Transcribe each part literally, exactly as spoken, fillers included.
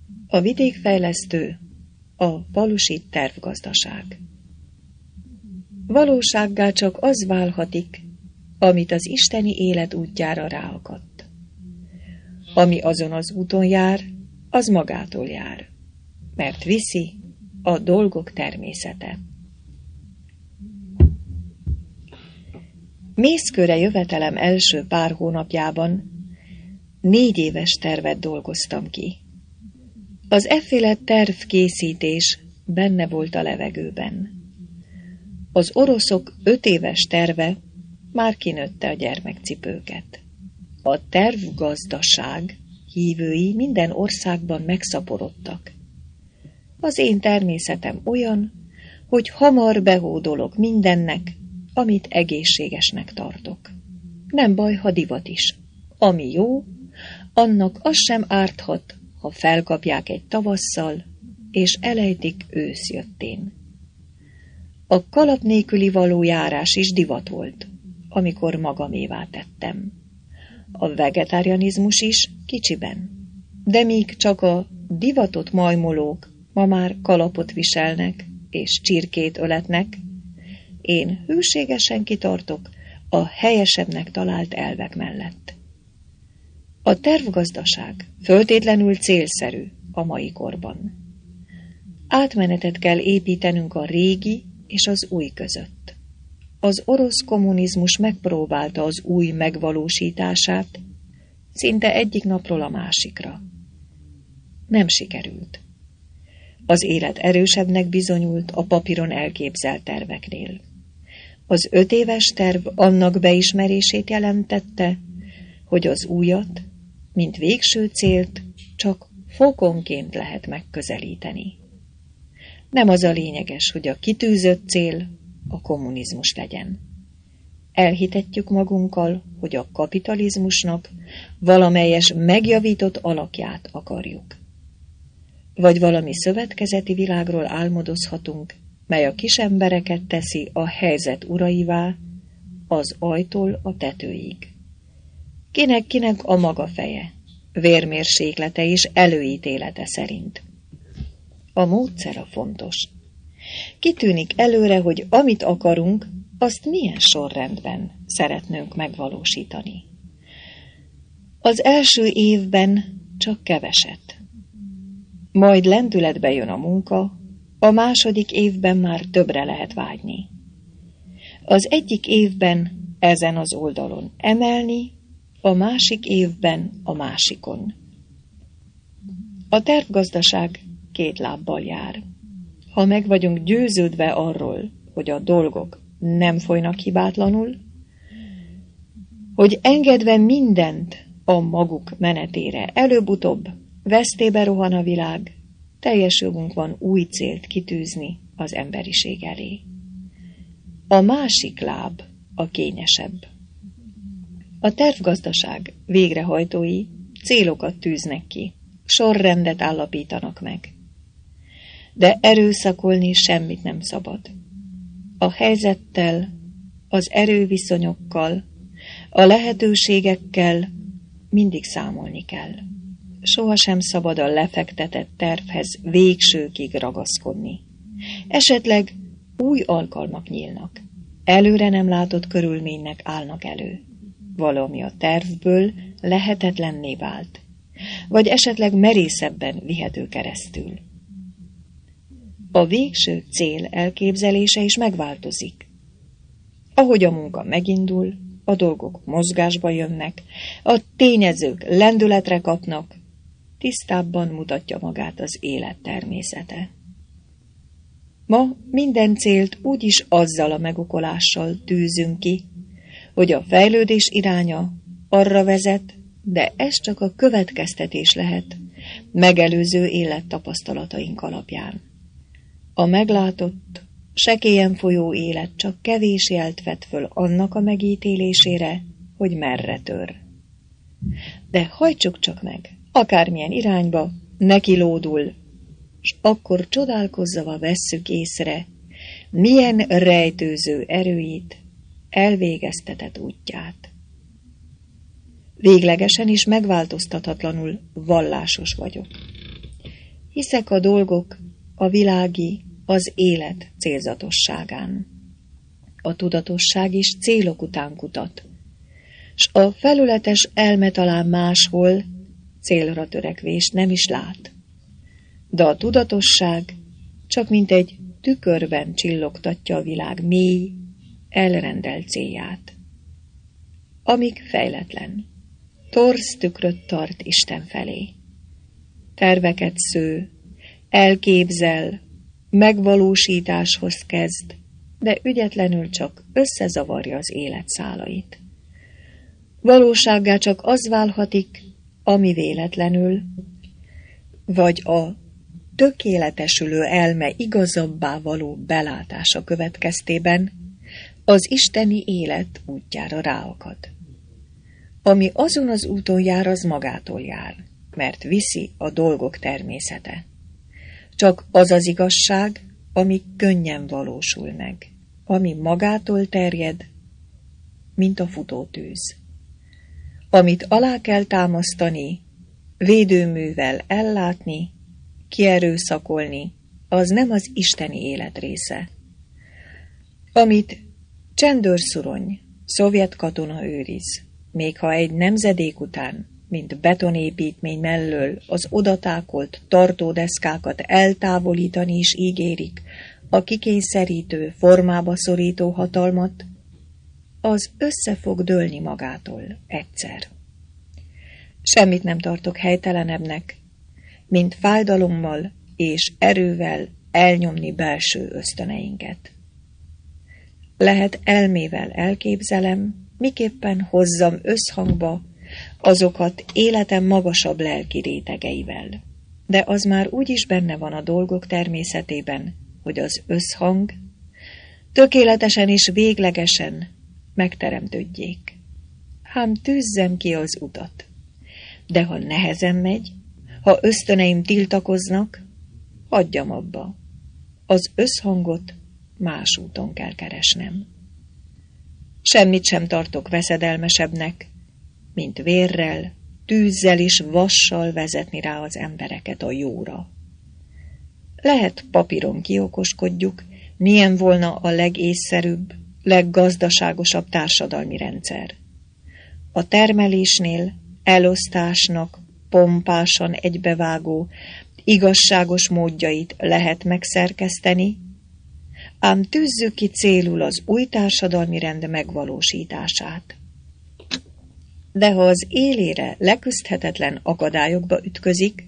A vidékfejlesztő, a falusi tervgazdaság. Valósággá csak az válhatik, amit az isteni élet útjára ráakadt. Ami azon az úton jár, az magától jár, mert viszi a dolgok természete. Mészkőre jövetelem első pár hónapjában négy éves tervet dolgoztam ki. Az efféle tervkészítés benne volt a levegőben. Az oroszok öt éves terve már kinőtte a gyermekcipőket. A tervgazdaság hívői minden országban megszaporodtak. Az én természetem olyan, hogy hamar behódolok mindennek, amit egészségesnek tartok. Nem baj, ha divat is. Ami jó, annak az sem árthat, ha felkapják egy tavasszal, és elejtik ősz jöttén. A kalap nélküli való járás is divat volt, amikor magamévá tettem. A vegetarianizmus is kicsiben, de míg csak a divatot majmolók ma már kalapot viselnek és csirkét öletnek, én hűségesen kitartok a helyesebbnek talált elvek mellett. A tervgazdaság föltétlenül célszerű a mai korban. Átmenetet kell építenünk a régi és az új között. Az orosz kommunizmus megpróbálta az új megvalósítását, szinte egyik napról a másikra. Nem sikerült. Az élet erősebbnek bizonyult a papíron elképzelt terveknél. Az öt éves terv annak beismerését jelentette, hogy az újat, mint végső célt, csak fokonként lehet megközelíteni. Nem az a lényeges, hogy a kitűzött cél a kommunizmus legyen. Elhitetjük magunkkal, hogy a kapitalizmusnak valamelyes megjavított alakját akarjuk. Vagy valami szövetkezeti világról álmodozhatunk, mely a kis embereket teszi a helyzet uraivá, az ajtól a tetőig. Kinek-kinek a maga feje, vérmérséklete és előítélete szerint. A módszer a fontos. Kitűnik előre, hogy amit akarunk, azt milyen sorrendben szeretnünk megvalósítani. Az első évben csak keveset. Majd lendületbe jön a munka, a második évben már többre lehet vágyni. Az egyik évben ezen az oldalon emelni, a másik évben a másikon. A tervgazdaság két lábbal jár. Ha meg vagyunk győződve arról, hogy a dolgok nem folynak hibátlanul, hogy engedve mindent a maguk menetére előbb-utóbb vesztébe rohan a világ, teljes jogunk van új célt kitűzni az emberiség elé. A másik láb a kényesebb. A tervgazdaság végrehajtói célokat tűznek ki, sorrendet állapítanak meg. De erőszakolni semmit nem szabad. A helyzettel, az erőviszonyokkal, a lehetőségekkel mindig számolni kell. Sohasem szabad a lefektetett tervhez végsőkig ragaszkodni. Esetleg új alkalmak nyílnak. Előre nem látott körülménynek állnak elő. Valami a tervből lehetetlenné vált, vagy esetleg merészebben vihető keresztül. A végső cél elképzelése is megváltozik. Ahogy a munka megindul, a dolgok mozgásba jönnek, a tényezők lendületre kapnak, tisztábban mutatja magát az élet természete. Ma minden célt úgyis azzal a megokolással tűzünk ki, hogy a fejlődés iránya arra vezet, de ez csak a következtetés lehet megelőző élettapasztalataink alapján. A meglátott, sekélyen folyó élet csak kevés jelt vet föl annak a megítélésére, hogy merre tör. De hajtsuk csak meg, akármilyen irányba, neki lódul, s akkor csodálkozzava vesszük észre, milyen rejtőző erőit, elvégeztetett útját. Véglegesen is megváltoztathatlanul vallásos vagyok. Hiszek a dolgok, a világi, az élet célzatosságán. A tudatosság is célok után kutat, s a felületes elme talán máshol célra törekvést nem is lát. De a tudatosság csak mint egy tükörben csillogtatja a világ mély, elrendelt célját. Amíg fejletlen, torz tükröt tart Isten felé. Terveket sző, elképzel, megvalósításhoz kezd, de ügyetlenül csak összezavarja az élet szálait. Valósággá csak az válhatik, ami véletlenül, vagy a tökéletesülő elme igazabbá való belátása következtében az isteni élet útjára ráakad. Ami azon az úton jár, az magától jár, mert viszi a dolgok természete. Csak az az igazság, ami könnyen valósul meg, ami magától terjed, mint a futótűz. Amit alá kell támasztani, védőművel ellátni, kierőszakolni, az nem az isteni élet része. Amit csendőrszurony, szovjet katona őriz, még ha egy nemzedék után, mint betonépítmény mellől az odatákolt tartódeszkákat eltávolítani is ígérik a kikényszerítő, formába szorító hatalmat, az össze fog dőlni magától egyszer. Semmit nem tartok helytelenebbnek, mint fájdalommal és erővel elnyomni belső ösztöneinket. Lehet elmével elképzelem, miképpen hozzam összhangba azokat életem magasabb lelki rétegeivel, de az már úgyis benne van a dolgok természetében, hogy az összhang tökéletesen és véglegesen megteremtődjék. Hám tűzzem ki az utat, de ha nehezen megy, ha ösztöneim tiltakoznak, hagyjam abba. Az összhangot más úton kell keresnem. Semmit sem tartok veszedelmesebbnek, mint vérrel, tűzzel és vassal vezetni rá az embereket a jóra. Lehet papíron kiokoskodjuk, milyen volna a legészszerűbb, leggazdaságosabb társadalmi rendszer. A termelésnél elosztásnak pompásan egybevágó, igazságos módjait lehet megszerkeszteni, ám tűzzük ki célul az új társadalmi rend megvalósítását. De ha az élére leküzdhetetlen akadályokba ütközik,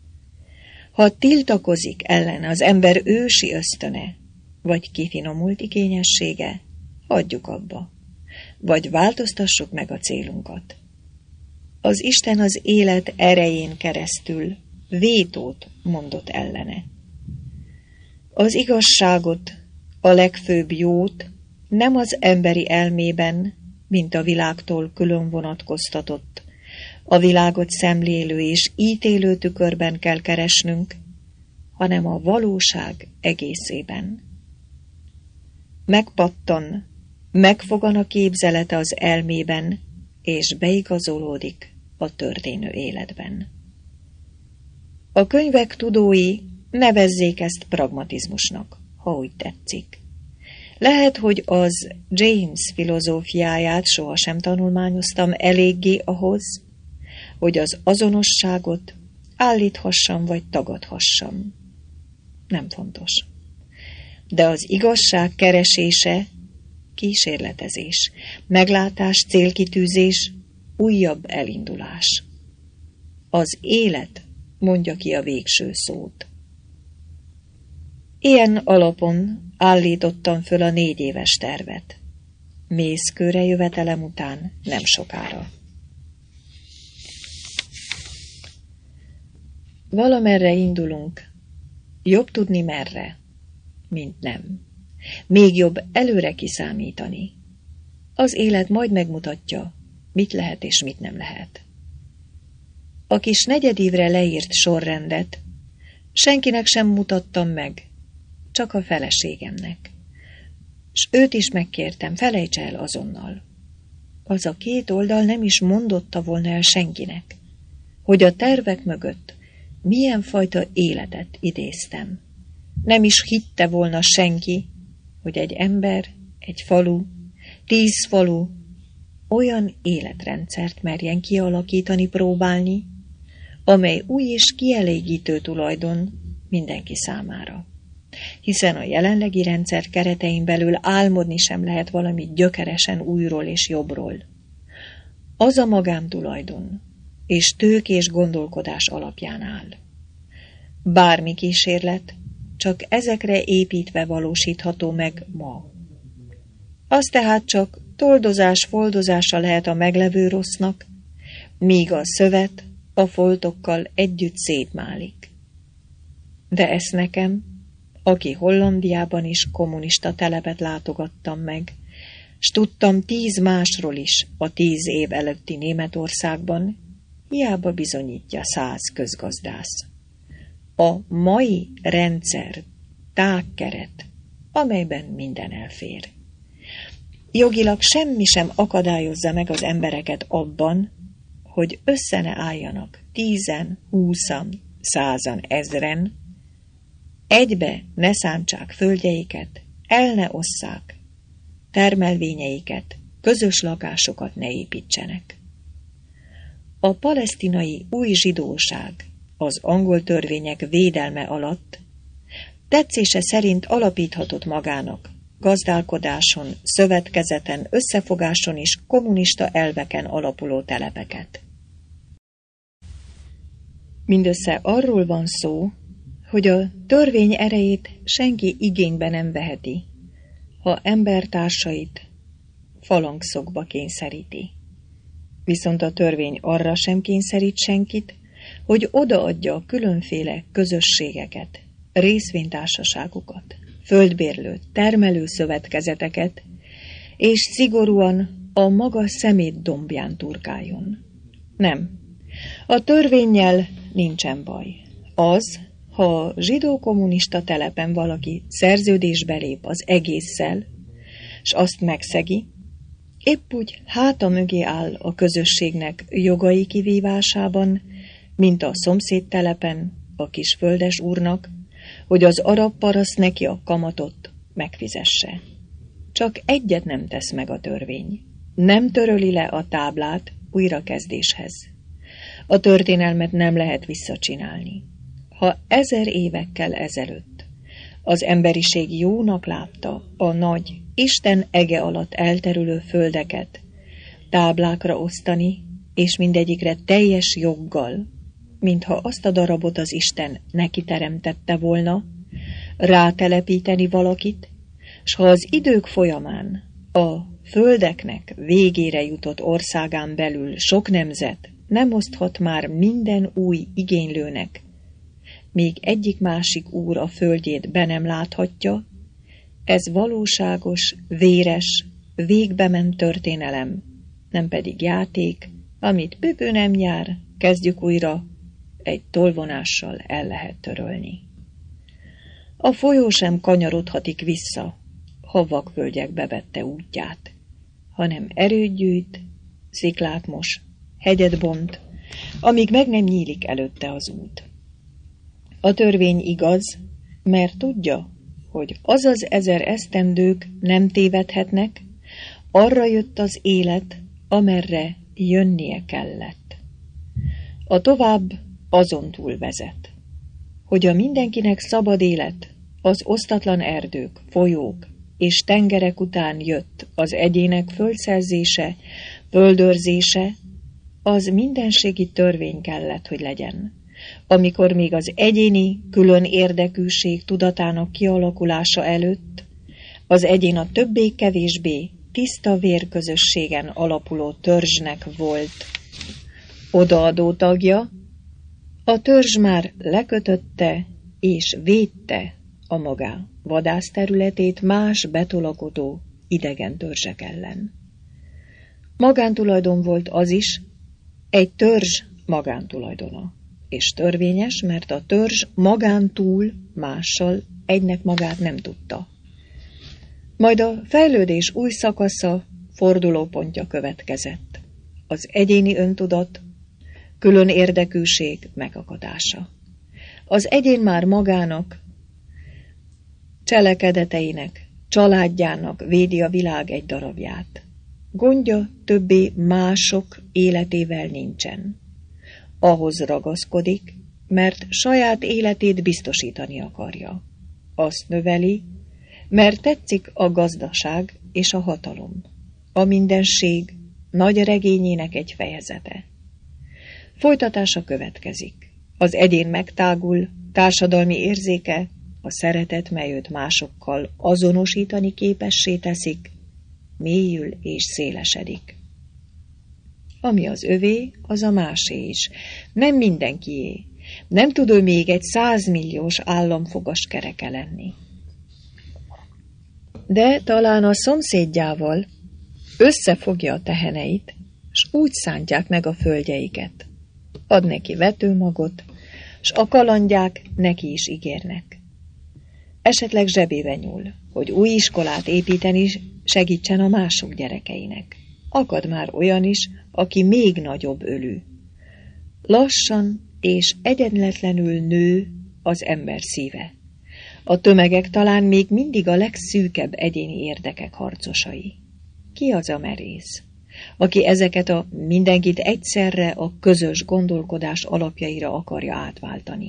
ha tiltakozik ellen az ember ősi ösztöne, vagy kifinomult igényessége, hagyjuk abba, vagy változtassuk meg a célunkat. Az Isten az élet erején keresztül vétót mondott ellene. Az igazságot, a legfőbb jót nem az emberi elmében, mint a világtól külön vonatkoztatott, a világot szemlélő és ítélő tükörben kell keresnünk, hanem a valóság egészében. Megpattan, megfogan a képzelete az elmében, és beigazolódik a történő életben. A könyvek tudói nevezzék ezt pragmatizmusnak, ha úgy tetszik. Lehet, hogy az James filozófiáját sohasem tanulmányoztam eléggé ahhoz, hogy az azonosságot állíthassam vagy tagadhassam. Nem fontos. De az igazság keresése kísérletezés, meglátás, célkitűzés, újabb elindulás. Az élet mondja ki a végső szót. Ilyen alapon állítottam föl a négy éves tervet. Mészkőre jövetelem után nem sokára. Valamerre indulunk, jobb tudni merre, mint nem. Még jobb előre kiszámítani. Az élet majd megmutatja, mit lehet és mit nem lehet. A kis negyedívre leírt sorrendet senkinek sem mutattam meg, csak a feleségemnek. S őt is megkértem, felejts el azonnal. Az a két oldal nem is mondotta volna el senkinek, hogy a tervek mögött milyen fajta életet idéztem. Nem is hitte volna senki, hogy egy ember, egy falu, tíz falu olyan életrendszert merjen kialakítani, próbálni, amely új és kielégítő tulajdon mindenki számára. Hiszen a jelenlegi rendszer keretein belül álmodni sem lehet valami gyökeresen újról és jobbról. Az a magántulajdon és tőkés gondolkodás alapján áll. Bármi kísérlet csak ezekre építve valósítható meg ma. Az tehát csak toldozás-foldozása lehet a meglevő rossznak, míg a szövet a foltokkal együtt szétmálik. De ezt nekem, aki Hollandiában is kommunista telepet látogattam meg, s tudtam tíz másról is a tíz év előtti Németországban, hiába bizonyítja száz közgazdász. A mai rendszer tágkeret, amelyben minden elfér. Jogilag semmi sem akadályozza meg az embereket abban, hogy össze ne álljanak tízen, húszan, százan, ezren, egybe ne szántsák földjeiket, el ne osszák, termelvényeiket, közös lakásokat ne építsenek. A palesztinai új zsidóság az angol törvények védelme alatt tetszése szerint alapíthatott magának gazdálkodáson, szövetkezeten, összefogáson és kommunista elveken alapuló telepeket. Mindössze arról van szó, hogy a törvény erejét senki igénybe nem veheti, ha embertársait falangszokba kényszeríti. Viszont a törvény arra sem kényszerít senkit, hogy odaadja a különféle közösségeket, részvénytársaságokat, földbérlő, termelő szövetkezeteket, és szigorúan a maga szemét dombján turkáljon. Nem, a törvénnyel nincsen baj. Az, ha a zsidó-kommunista telepen valaki szerződésbe lép az egésszel, s azt megszegi, épp úgy háta mögé áll a közösségnek jogai kivívásában, mint a szomszédtelepen a kis földes úrnak, hogy az arab paraszt neki a kamatot megfizesse. Csak egyet nem tesz meg a törvény. Nem töröli le a táblát újrakezdéshez. A történelmet nem lehet visszacsinálni. Ha ezer évekkel ezelőtt az emberiség jónak látta a nagy, Isten ege alatt elterülő földeket táblákra osztani, és mindegyikre teljes joggal, mintha azt a darabot az Isten neki teremtette volna, rátelepíteni valakit, s ha az idők folyamán a földeknek végére jutott országán belül sok nemzet nem oszthat már minden új igénylőnek, míg egyik másik úr a földjét be nem láthatja, ez valóságos, véres, végbe ment történelem, nem pedig játék, amit pöpő nem jár, kezdjük újra, egy tolvonással el lehet törölni. A folyó sem kanyarodhatik vissza, ha vakvölgyekbe vette útját, hanem erőt gyűjt, sziklát mos, hegyet bont, amíg meg nem nyílik előtte az út. A törvény igaz, mert tudja, hogy az az ezer esztendők nem tévedhetnek, arra jött az élet, amerre jönnie kellett. A tovább azon túl vezet, hogy a mindenkinek szabad élet, az osztatlan erdők, folyók és tengerek után jött az egyének földszerzése, földőrzése, az mindenségi törvény kellett, hogy legyen, amikor még az egyéni külön érdekűség tudatának kialakulása előtt az egyén a többé-kevésbé tiszta vérközösségen alapuló törzsnek volt odaadó tagja, a törzs már lekötötte és védte a maga vadászterületét más betolakodó idegen törzsek ellen. Magántulajdon volt az is, egy törzs magántulajdona, és törvényes, mert a törzs magán túl mással egynek magát nem tudta. Majd a fejlődés új szakasza, fordulópontja következett. Az egyéni öntudat, külön érdekűség megakadása. Az egyén már magának, cselekedeteinek, családjának védi a világ egy darabját. Gondja többé mások életével nincsen. Ahhoz ragaszkodik, mert saját életét biztosítani akarja. Azt növeli, mert tetszik a gazdaság és a hatalom. A mindenség nagy regényének egy fejezete. Folytatása következik. Az egyén megtágul, társadalmi érzéke, a szeretet, mely őt másokkal azonosítani képessé teszik, mélyül és szélesedik. Ami az övé, az a másé is. Nem mindenkié. Nem tud ő még egy százmilliós államfogas kereke lenni. De talán a szomszédjával összefogja a teheneit, s úgy szántják meg a földjeiket. Ad neki vetőmagot, s a kalandják neki is ígérnek. Esetleg zsebébe nyúl, hogy új iskolát építeni segítsen a mások gyerekeinek. Akad már olyan is, aki még nagyobb ölű. Lassan és egyenletlenül nő az ember szíve. A tömegek talán még mindig a legszűkebb egyéni érdekek harcosai. Ki az a merész, aki ezeket a mindenkit egyszerre a közös gondolkodás alapjaira akarja átváltani?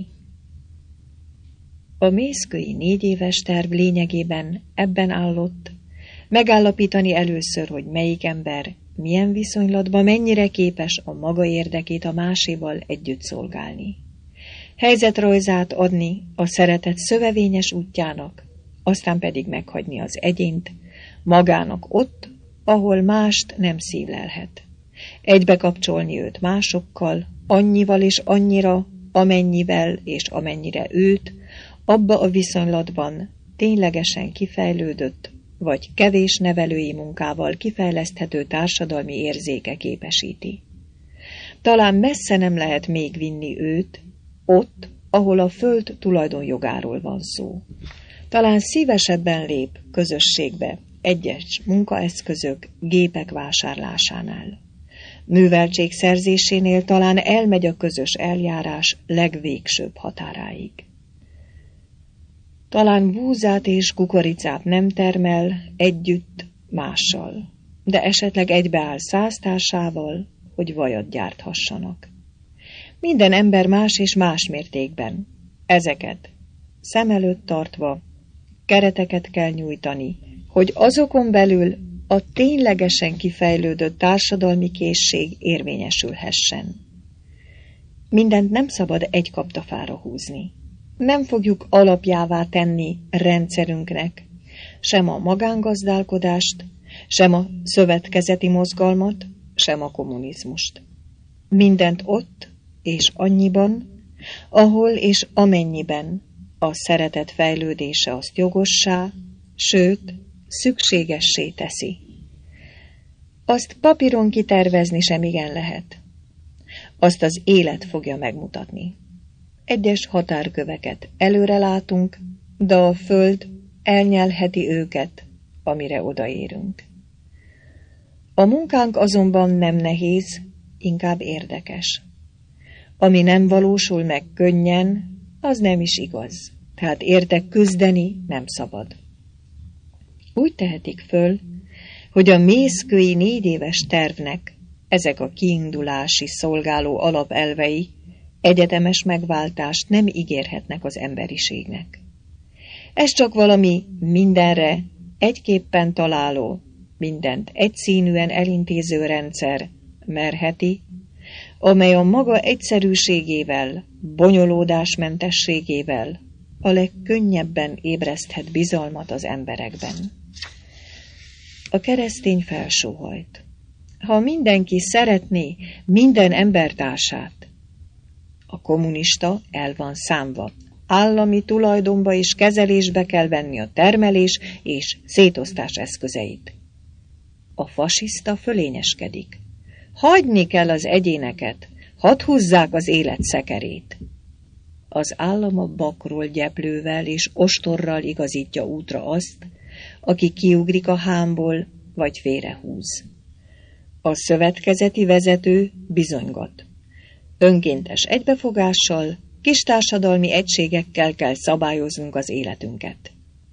A mészkői négyéves terv lényegében ebben állott, megállapítani először, hogy melyik ember milyen viszonylatban mennyire képes a maga érdekét a máséval együtt szolgálni. Helyzetrajzát adni a szeretet szövevényes útjának, aztán pedig meghagyni az egyént magának ott, ahol mást nem szívlelhet. Egybekapcsolni őt másokkal, annyival és annyira, amennyivel és amennyire őt, abba a viszonylatban ténylegesen kifejlődött, vagy kevés nevelői munkával kifejleszthető társadalmi érzéke képesíti. Talán messze nem lehet még vinni őt, ott, ahol a föld tulajdonjogáról van szó. Talán szívesebben lép közösségbe egyes munkaeszközök, gépek vásárlásánál. Műveltség szerzésénél talán elmegy a közös eljárás legvégsőbb határáig. Talán búzát és kukoricát nem termel együtt mással, de esetleg egybeáll száz társával, hogy vajat gyárthassanak. Minden ember más és más mértékben. Ezeket szem előtt tartva kereteket kell nyújtani, hogy azokon belül a ténylegesen kifejlődött társadalmi készség érvényesülhessen. Mindent nem szabad egy kaptafára húzni. Nem fogjuk alapjává tenni rendszerünknek sem a magángazdálkodást, sem a szövetkezeti mozgalmat, sem a kommunizmust. Mindent ott és annyiban, ahol és amennyiben a szeretet fejlődése azt jogossá, sőt, szükségessé teszi. Azt papíron kitervezni sem igen lehet. Azt az élet fogja megmutatni. Egyes határköveket előre látunk, de a föld elnyelheti őket, amire odaérünk. A munkánk azonban nem nehéz, inkább érdekes. Ami nem valósul meg könnyen, az nem is igaz, tehát érte küzdeni nem szabad. Úgy tehetik föl, hogy a mészkői négyéves tervnek ezek a kiindulási szolgáló alapelvei egyetemes megváltást nem ígérhetnek az emberiségnek. Ez csak valami mindenre egyképpen találó, mindent egyszínűen elintéző rendszer merheti, amely a maga egyszerűségével, bonyolódásmentességével a legkönnyebben ébreszthet bizalmat az emberekben. A keresztény felsóhajt. Ha mindenki szeretné minden embertársát, a kommunista el van számva. Állami tulajdonba és kezelésbe kell venni a termelés és szétosztás eszközeit. A fasiszta fölényeskedik. Hagyni kell az egyéneket, hadd húzzák az élet szekerét. Az állam a bakról gyeplővel és ostorral igazítja útra azt, aki kiugrik a hámból vagy félrehúz. A szövetkezeti vezető bizonygat. Önkéntes egybefogással kis társadalmi egységekkel kell szabályoznunk az életünket.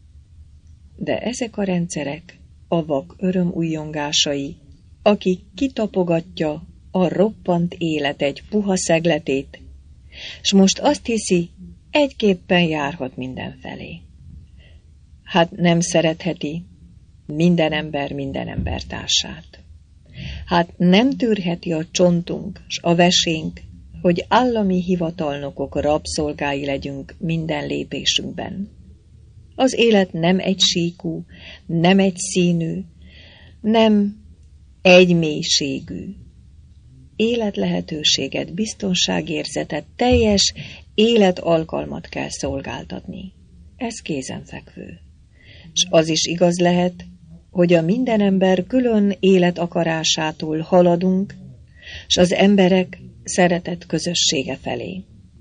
De ezek a rendszerek a vak öröm ujjongásai, aki kitapogatja a roppant élet egy puha szegletét, s most azt hiszi, egyképpen járhat mindenfelé. Hát nem szeretheti minden ember minden embertársát. Hát nem tűrheti a csontunk s a vesénk, hogy állami hivatalnokok rabszolgái legyünk minden lépésünkben. Az élet nem egy síkú, nem egy színű, nem egy mélységű. Életlehetőséget, biztonságérzetet, teljes életalkalmat kell szolgáltatni. Ez kézenfekvő. S az is igaz lehet, hogy a minden ember külön élet akarásától haladunk, s az emberek szeretett közössége felé.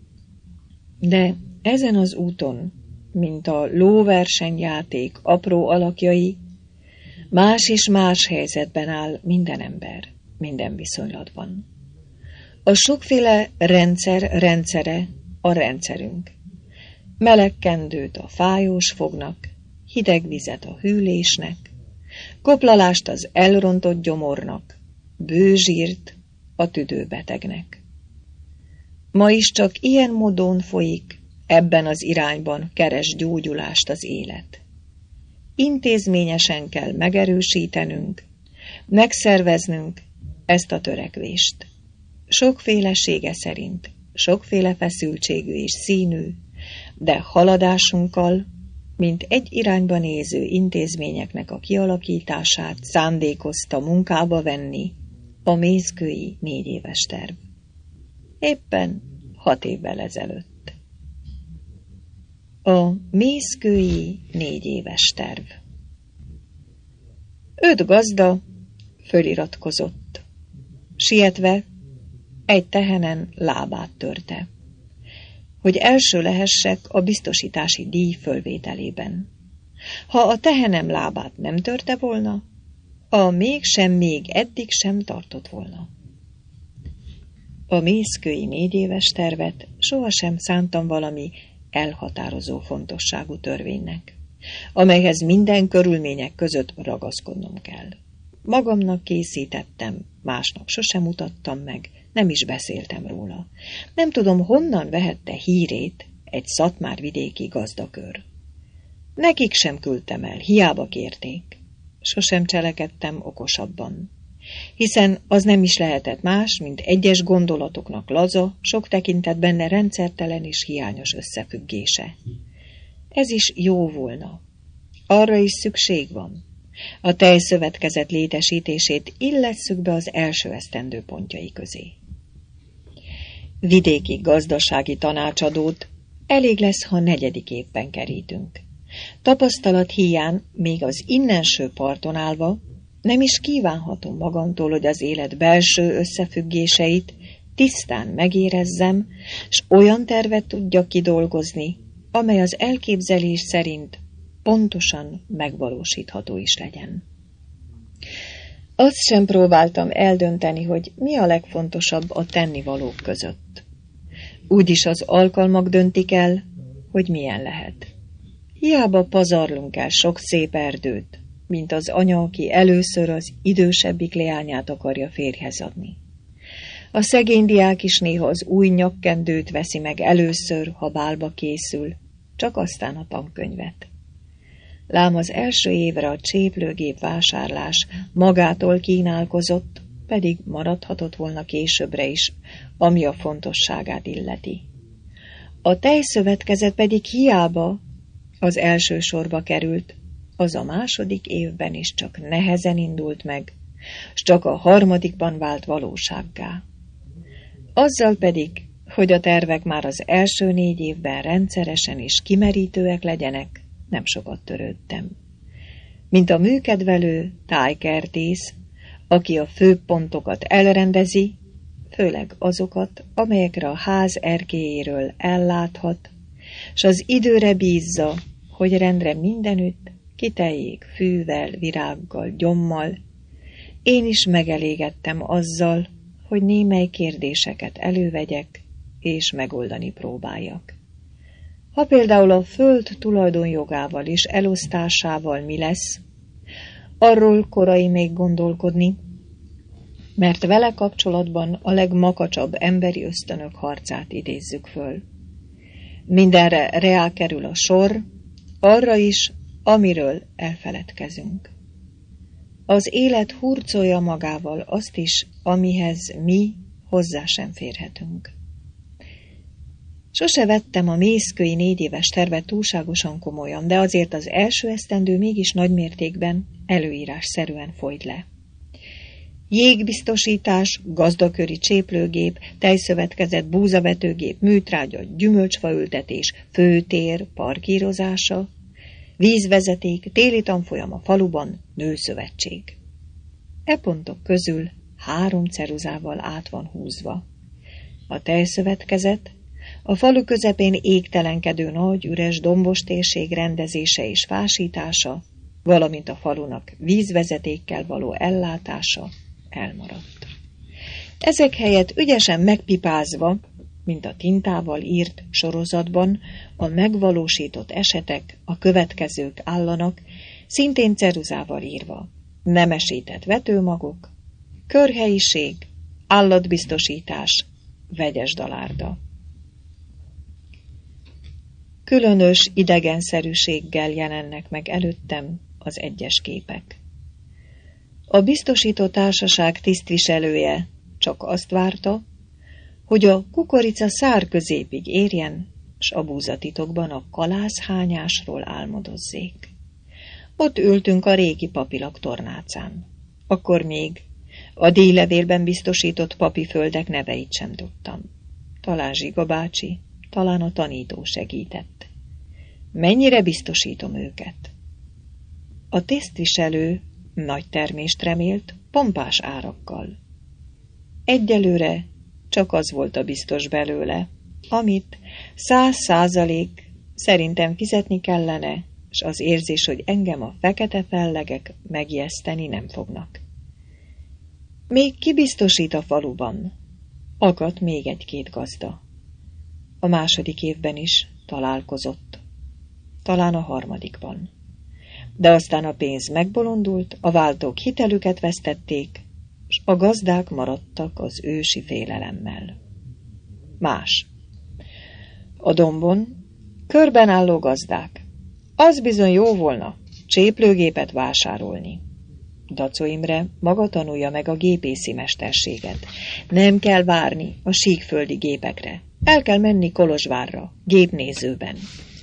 De ezen az úton, mint a lóversenyjáték apró alakjai, más és más helyzetben áll minden ember, minden viszonylatban. A sokféle rendszer rendszere a rendszerünk. Meleg kendőt a fájós fognak, hideg vizet a hűlésnek, koplalást az elrontott gyomornak, bőzsírt a tüdőbetegnek. Ma is csak ilyen módon folyik, ebben az irányban keres gyógyulást az élet. Intézményesen kell megerősítenünk, megszerveznünk ezt a törekvést. Sokfélesége szerint, sokféle feszültségű és színű, de haladásunkkal, mint egy irányba néző intézményeknek a kialakítását szándékozta munkába venni a mészkői négyéves terv. Éppen hat évvel ezelőtt. A mészkői négyéves terv. Öt gazda föliratkozott. Sietve egy tehenen lábát törte, hogy első lehessek a biztosítási díj fölvételében. Ha a tehenem lábát nem törte volna, a mégsem még eddig sem tartott volna. A mészkői négyéves tervet sohasem szántam valami elhatározó fontosságú törvénynek, amelyhez minden körülmények között ragaszkodnom kell. Magamnak készítettem, másnak sosem mutattam meg, nem is beszéltem róla. Nem tudom, honnan vehette hírét egy szatmárvidéki gazdakör. Nekik sem küldtem el, hiába kérték. Sosem cselekedtem okosabban, hiszen az nem is lehetett más, mint egyes gondolatoknak laza, sok tekintetben rendszertelen és hiányos összefüggése. Ez is jó volna. Arra is szükség van. A tejszövetkezet létesítését illesszük be az első esztendő pontjai közé. Vidéki gazdasági tanácsadót elég lesz, ha negyedik évben kerítünk. Tapasztalat hiány még az innenső parton állva nem is kívánhatom magamtól, hogy az élet belső összefüggéseit tisztán megérezzem, s olyan tervet tudjak kidolgozni, amely az elképzelés szerint pontosan megvalósítható is legyen. Azt sem próbáltam eldönteni, hogy mi a legfontosabb a tennivalók között. Úgyis az alkalmak döntik el, hogy milyen lehet. Hiába pazarlunk el sok szép erdőt, mint az anya, aki először az idősebbik leányát akarja férjhez adni. A szegény diák is néha az új nyakkendőt veszi meg először, ha bálba készül, csak aztán a tankönyvet. Lám az első évre a cséplőgép vásárlás magától kínálkozott, pedig maradhatott volna későbbre is, ami a fontosságát illeti. A tejszövetkezet pedig hiába az első sorba került, az a második évben is csak nehezen indult meg, s csak a harmadikban vált valósággá. Azzal pedig, hogy a tervek már az első négy évben rendszeresen és kimerítőek legyenek, nem sokat törődtem. Mint a műkedvelő tájkertész, aki a főbb pontokat elrendezi, főleg azokat, amelyekre a ház erkélyéről elláthat, s az időre bízza, hogy rendre mindenütt kiteljék fűvel, virággal, gyommal. Én is megelégedtem azzal, hogy némely kérdéseket elővegyek, és megoldani próbáljak. Ha például a föld tulajdonjogával és elosztásával mi lesz, arról korai még gondolkodni, mert vele kapcsolatban a legmakacsabb emberi ösztönök harcát idézzük föl. Mindenre reá kerül a sor, arra is, amiről elfeledkezünk. Az élet hurcolja magával azt is, amihez mi hozzá sem férhetünk. Sose vettem a mészkői négyéves tervet túlságosan komolyan, de azért az első esztendő mégis nagymértékben előírásszerűen folyt le. Jégbiztosítás, gazdaköri cséplőgép, tejszövetkezet, búzavetőgép, műtrágya, gyümölcsfaültetés, főtér, parkírozása, vízvezeték, téli tanfolyam a faluban, nőszövetség. E pontok közül három ceruzával át van húzva. A tejszövetkezet, a falu közepén égtelenkedő nagy, üres dombos térség rendezése és fásítása, valamint a falunak vízvezetékkel való ellátása elmaradt. Ezek helyett ügyesen megpipázva, mint a tintával írt sorozatban, a megvalósított esetek, a következők állanak, szintén ceruzával írva: nemesített vetőmagok, körhelyiség, állatbiztosítás, vegyes dalárda. Különös idegenszerűséggel jelennek meg előttem az egyes képek. A biztosító társaság tisztviselője csak azt várta, hogy a kukorica szár középig érjen, s a búzatitokban a kalászhányásról álmodozzék. Ott ültünk a régi papilak tornácán. Akkor még a díjlevélben biztosított papiföldek neveit sem tudtam. Talán Zsiga bácsi, talán a tanító segített. Mennyire biztosítom őket? A tisztviselő nagy termést remélt, pompás árakkal. Egyelőre csak az volt a biztos belőle, amit száz százalék szerintem fizetni kellene, és az érzés, hogy engem a fekete fellegek megijeszteni nem fognak. Még kibiztosít a faluban? Akadt még egy-két gazda. A második évben is találkozott. Talán a harmadikban. De aztán a pénz megbolondult, a váltók hitelüket vesztették, s a gazdák maradtak az ősi félelemmel. Más. A dombon körben álló gazdák. Az bizony jó volna cséplőgépet vásárolni. Dacó Imre maga tanulja meg a gépészi mesterséget. Nem kell várni a síkföldi gépekre. El kell menni Kolozsvárra, gépnézőben.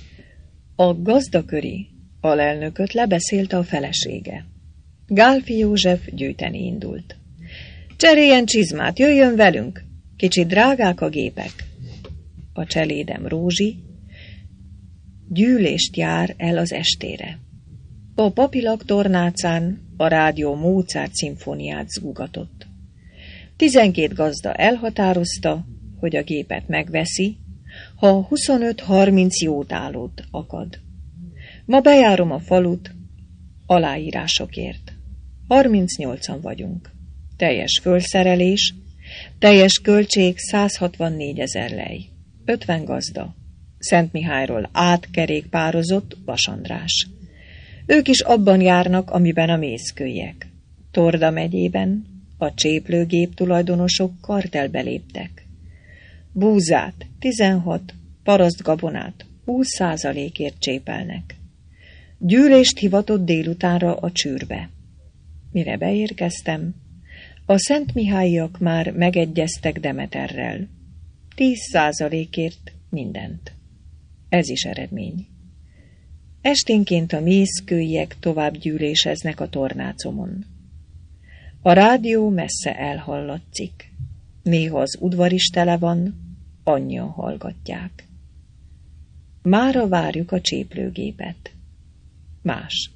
A gazdaköri alelnököt lebeszélte a felesége. Gálfi József gyűjteni indult. Cseréljen csizmát, jöjjön velünk, kicsit drágák a gépek. A cselédem Rózsi gyűlést jár el az estére. A papilak tornácán a rádió Mozart szimfóniát zúgatott. Tizenkét gazda elhatározta, hogy a gépet megveszi, ha huszonöt-harminc jótállót akad. Ma bejárom a falut aláírásokért. harmincnyolcan vagyunk. Teljes fölszerelés, teljes költség százhatvannégy ezer lej. ötven gazda. Szentmihályról átkerékpározott Vas András. Ők is abban járnak, amiben a mészkőiek. Torda megyében a cséplőgép tulajdonosok kartelbe léptek. Búzát tizenhat, parasztgabonát húsz százalékért csépelnek. Gyűlést hivatott délutánra a csűrbe. Mire beérkeztem, a Szentmihályiak már megegyeztek Demeterrel. Tíz százalékért mindent. Ez is eredmény. Esténként a mészkőiek tovább gyűléseznek a tornácomon. A rádió messze elhallatszik. Néha az udvar is tele van, annyian hallgatják. Mára várjuk a cséplőgépet. Más.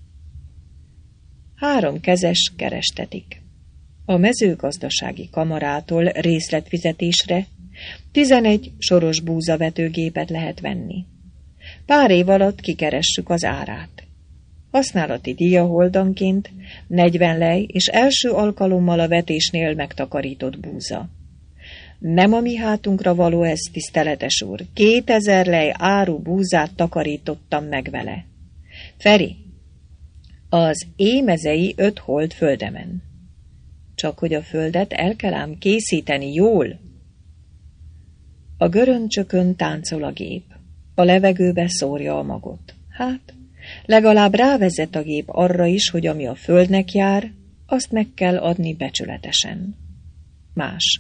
Három kezes kerestetik. A mezőgazdasági kamarától részletfizetésre tizenegy soros búzavetőgépet lehet venni. Pár év alatt kikeressük az árát. Használati díja holdanként negyven lej és első alkalommal a vetésnél megtakarított búza. Nem a mi hátunkra való ez, tiszteletes úr. Kétezer lej áru búzát takarítottam meg vele. Feri, az émezei öt hold földemen. Csak hogy a földet el kell ám készíteni jól. A göröncsökön táncol a gép. A levegőbe szórja a magot. Hát, legalább rávezet a gép arra is, hogy ami a földnek jár, azt meg kell adni becsületesen. Más.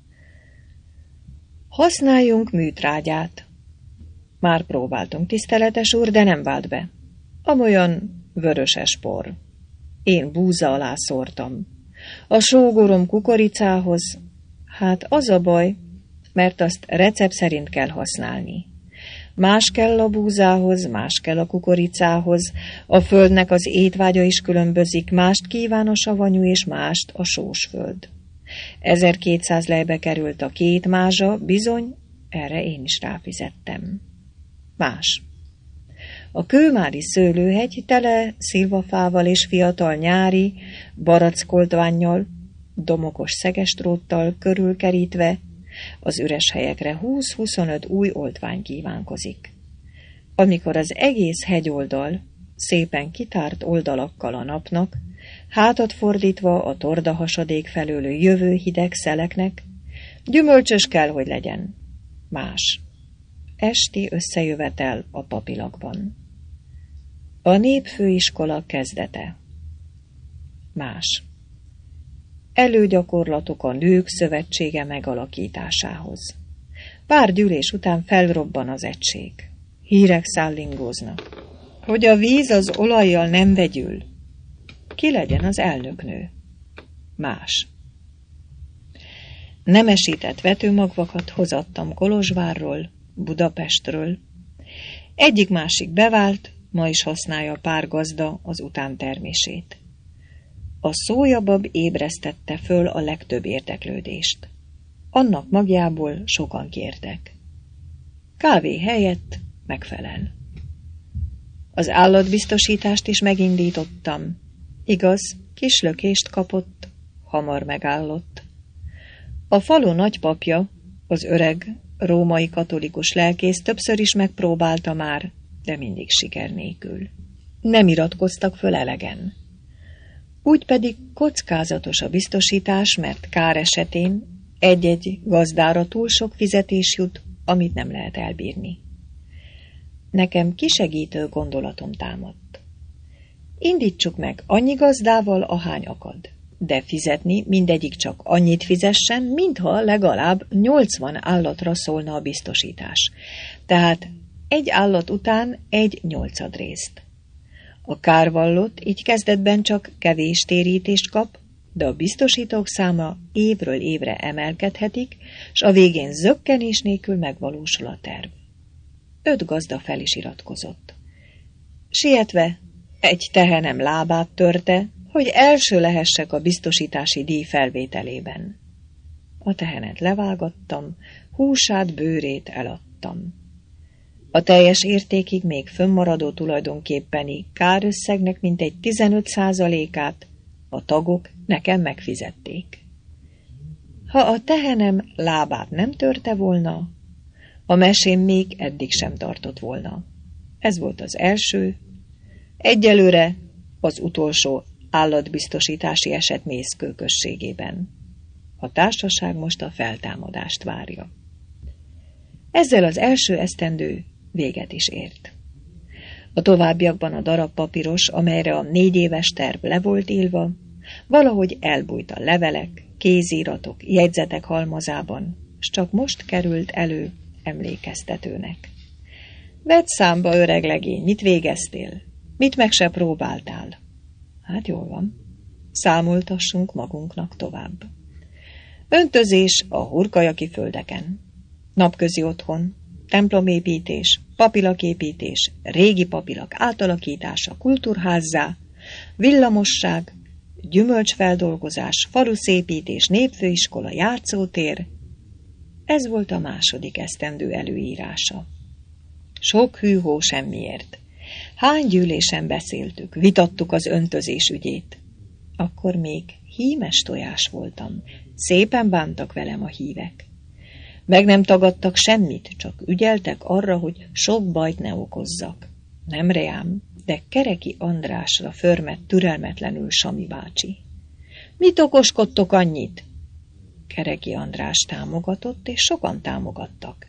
Használjunk műtrágyát. Már próbáltunk, tiszteletes úr, de nem vált be. Amolyan vöröses por. Én búza alá szórtam. A sógorom kukoricához, hát az a baj, mert azt recept szerint kell használni. Más kell a búzához, más kell a kukoricához, a földnek az étvágya is különbözik, mást kíván a savanyú és mást a sós föld. ezerkétszáz lejbe került a két mázsa, bizony, erre én is ráfizettem. Más. A kőmári szőlőhegy tele szilvafával és fiatal nyári, barackoltvánnyal, domokos szegestróttal körülkerítve, az üres helyekre húsz-huszonöt új oldvány kívánkozik. Amikor az egész hegyoldal szépen kitárt oldalakkal a napnak, hátat fordítva a torda hasadék felől jövő hideg szeleknek, gyümölcsös kell, hogy legyen. Más. Esti összejövetel a papilakban. A népfőiskola kezdete. Más. Előgyakorlatok a nők szövetsége megalakításához. Pár gyűlés után felrobban az egység. Hírek szállingóznak, hogy a víz az olajjal nem vegyül. Ki legyen az elnöknő? Más. Nemesített vetőmagvakat hozattam Kolozsvárról, Budapestről. Egyik-másik bevált, ma is használja pár gazda az utántermését. A szójabab ébresztette föl a legtöbb érdeklődést. Annak magjából sokan kértek. Kávé helyett megfelel. Az állatbiztosítást is megindítottam. Igaz, kis lökést kapott, hamar megállott. A falu nagypapja, az öreg, római katolikus lelkész többször is megpróbálta már, de mindig siker nélkül. Nem iratkoztak föl elegen. Úgy pedig kockázatos a biztosítás, mert kár esetén egy-egy gazdára túl sok fizetés jut, amit nem lehet elbírni. Nekem kisegítő gondolatom támadt. Indítsuk meg annyi gazdával, ahány akad, de fizetni mindegyik csak annyit fizessen, mintha legalább nyolcvan állatra szólna a biztosítás. Tehát egy állat után egy nyolcadrészt. A kárvallott így kezdetben csak kevés térítést kap, de a biztosítók száma évről évre emelkedhetik, s a végén zökkenés nélkül megvalósul a terv. Öt gazda fel is iratkozott. Sietve egy tehenem lábát törte, hogy első lehessek a biztosítási díj felvételében. A tehenet levágattam, húsát, bőrét eladtam. A teljes értékig még fönnmaradó tulajdonképpeni kárösszegnek mintegy tizenöt százalékát a tagok nekem megfizették. Ha a tehenem lábát nem törte volna, a mesém még eddig sem tartott volna. Ez volt az első, egyelőre az utolsó állatbiztosítási eset Mészkő községében. A társaság most a feltámadást várja. Ezzel az első esztendő véget is ért. A továbbiakban a darab papíros, amelyre a négy éves terv le volt írva, valahogy elbújt a levelek, kézíratok, jegyzetek halmazában, s csak most került elő emlékeztetőnek. Vedd számba, öreg legény, mit végeztél? Mit meg se próbáltál? Hát jól van. Számoltassunk magunknak tovább. Öntözés a hurkajaki földeken. Napközi otthon, templomépítés, papilaképítés, régi papilak átalakítása kultúrházzá, villamosság, gyümölcsfeldolgozás, faluszépítés, népfőiskola, játszótér. Ez volt a második esztendő előírása. Sok hűhó semmiért. Hány gyűlésen beszéltük, vitattuk az öntözés ügyét. Akkor még hímes tojás voltam. Szépen bántak velem a hívek. Meg nem tagadtak semmit, csak ügyeltek arra, hogy sok bajt ne okozzak. Nem reám, de Kereki Andrásra förmett türelmetlenül Sami bácsi. Mit okoskodtok annyit? Kereki András támogatott, és sokan támogattak.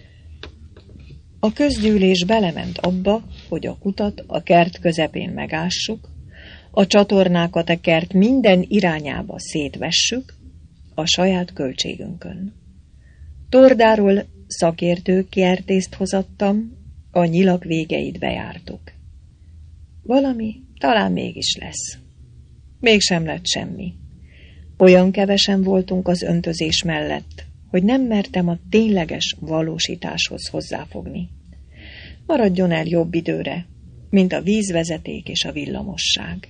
A közgyűlés belement abba, hogy a kutat a kert közepén megássuk, a csatornákat a kert minden irányába szétvessük, a saját költségünkön. Tordáról szakértők kertészt hozattam, a nyilak végeit bejártuk. Valami talán mégis lesz. Mégsem lett semmi. Olyan kevesen voltunk az öntözés mellett, hogy nem mertem a tényleges valósításhoz hozzáfogni. Maradjon el jobb időre, mint a vízvezeték és a villamosság.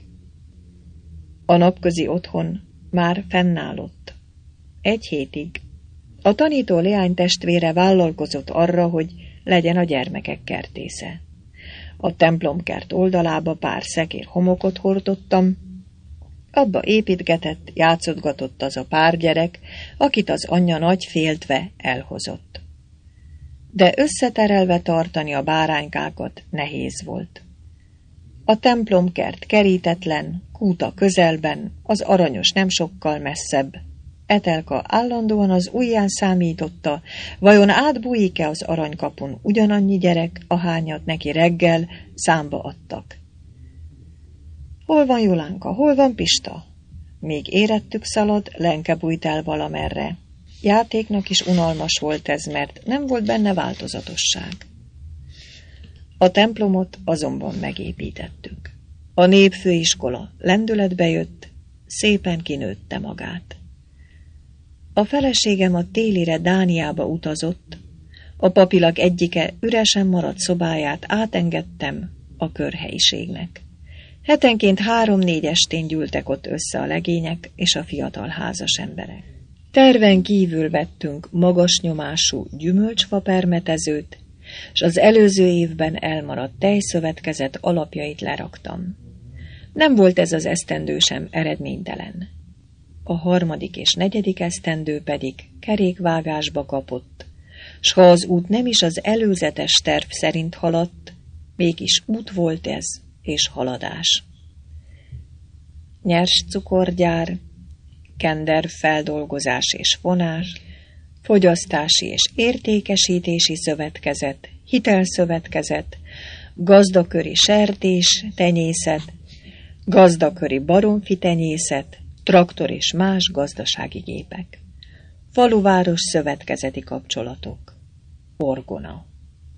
A napközi otthon már fennállott. Egy hétig. A tanító leány testvére vállalkozott arra, hogy legyen a gyermekek kertésze. A templomkert oldalába pár szekér homokot hordottam, abba építgetett, játszotgatott az a pár gyerek, akit az anyja nagy féltve elhozott. De összeterelve tartani a báránykákat nehéz volt. A templomkert kerítetlen, kúta közelben, az aranyos nem sokkal messzebb. Etelka állandóan az ujján számította, vajon átbújik-e az aranykapun ugyanannyi gyerek, ahányat neki reggel számba adtak. Hol van Julánka, hol van Pista? Még érettük szalad, Lenke bújt el valamerre. Játéknak is unalmas volt ez, mert nem volt benne változatosság. A templomot azonban megépítettük. A népfőiskola lendületbe jött, szépen kinőtte magát. A feleségem a télire Dániába utazott, a papilak egyike üresen maradt szobáját átengedtem a körhelyiségnek. Hetenként három-négy estén gyűltek ott össze a legények és a fiatal házas emberek. Terven kívül vettünk magas nyomású gyümölcsfa permetezőt, s az előző évben elmaradt tejszövetkezet alapjait leraktam. Nem volt ez az esztendő sem eredménytelen. A harmadik és negyedik esztendő pedig kerékvágásba kapott, s ha az út nem is az előzetes terv szerint haladt, mégis út volt ez, és haladás. Nyers cukorgyár, kenderfeldolgozás és vonás, fogyasztási és értékesítési szövetkezet, hitelszövetkezet, gazdaköri sertés, tenyészet, gazdaköri baromfi tenyészet, traktor és más gazdasági gépek, faluváros szövetkezeti kapcsolatok, orgona.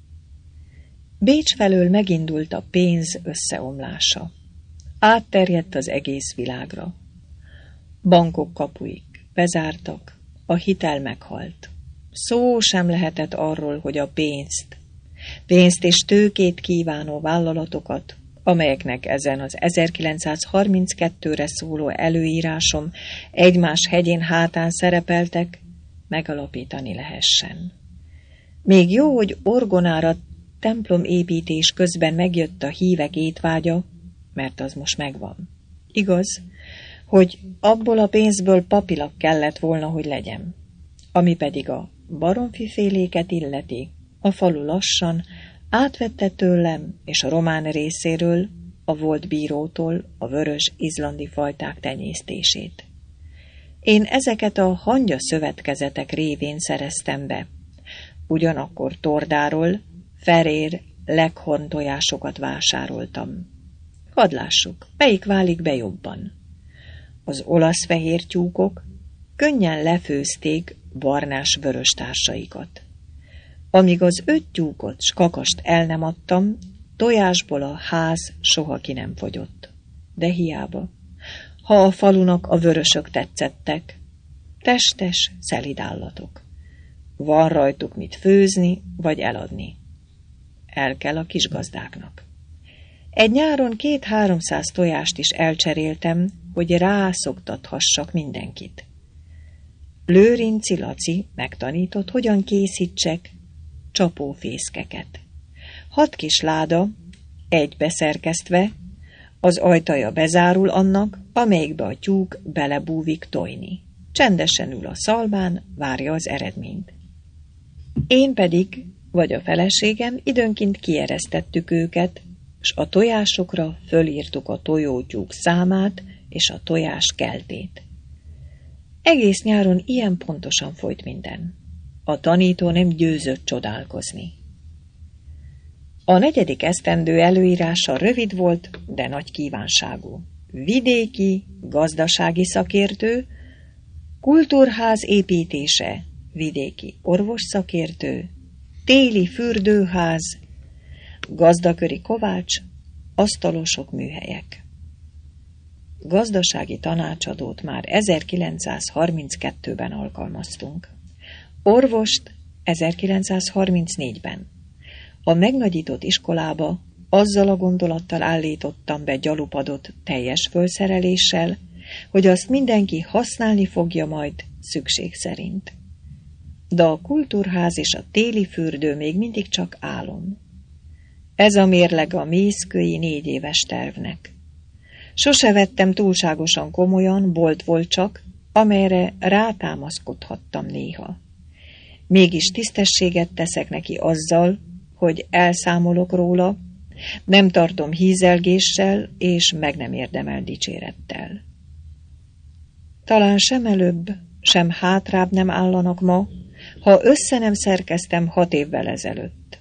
Bécs felől megindult a pénz összeomlása. Átterjedt az egész világra. Bankok kapuik bezártak, a hitel meghalt. Szó sem lehetett arról, hogy a pénzt, pénzt és tőkét kívánó vállalatokat, amelyeknek ezen az ezerkilencszázharminckettőre szóló előírásom egymás hegyén hátán szerepeltek, megalapítani lehessen. Még jó, hogy orgonára templomépítés közben megjött a hívek étvágya, mert az most megvan. Igaz, hogy abból a pénzből papilak kellett volna, hogy legyen. Ami pedig a baromfiféléket illeti, a falu lassan átvette tőlem és a román részéről, a volt bírótól a vörös izlandi fajták tenyésztését. Én ezeket a hangya szövetkezetek révén szereztem be. Ugyanakkor Tordáról ferér leghorn tojásokat vásároltam. Hadd lássuk, melyik válik be jobban. Az olasz fehér tyúkok könnyen lefőzték barnás-vörös társaikat. Amíg az öt tyúkot s kakast el nem adtam, tojásból a ház soha ki nem fogyott. De hiába. Ha a falunak a vörösök tetszettek, testes, szelíd állatok. Van rajtuk mit főzni vagy eladni. El kell a kisgazdáknak. Egy nyáron két-háromszáz tojást is elcseréltem, hogy rászoktathassak mindenkit. Lőrinci Laci megtanított, hogyan készítsek csapófészkeket. Hat kis láda, egy beszerkesztve, az ajtaja bezárul annak, amelyikbe a tyúk belebúvik tojni. Csendesen ül a szalmán, várja az eredményt. Én pedig, vagy a feleségem időnként kieresztettük őket, s a tojásokra fölírtuk a tojótyúk számát és a tojás keltét. Egész nyáron ilyen pontosan folyt minden. A tanító nem győzött csodálkozni. A negyedik esztendő előírása rövid volt, de nagy kívánságú. Vidéki, gazdasági szakértő, kultúrház építése, vidéki orvosszakértő, téli fürdőház, gazdaköri kovács, asztalosok, műhelyek. Gazdasági tanácsadót már ezerkilencszázharminckettőben alkalmaztunk. Orvost ezerkilencszázharmincnégyben. A megnagyított iskolába azzal a gondolattal állítottam be gyalupadot teljes fölszereléssel, hogy azt mindenki használni fogja majd szükség szerint. De a kultúrház és a téli fürdő még mindig csak álom. Ez a mérleg a mészkői négyéves tervnek. Sose vettem túlságosan komolyan, bolt volt csak, amelyre rátámaszkodhattam néha. Mégis tisztességet teszek neki azzal, hogy elszámolok róla, nem tartom hízelgéssel, és meg nem érdemel dicsérettel. Talán sem előbb, sem hátrább nem állanak ma, ha össze nem szerkeztem hat évvel ezelőtt.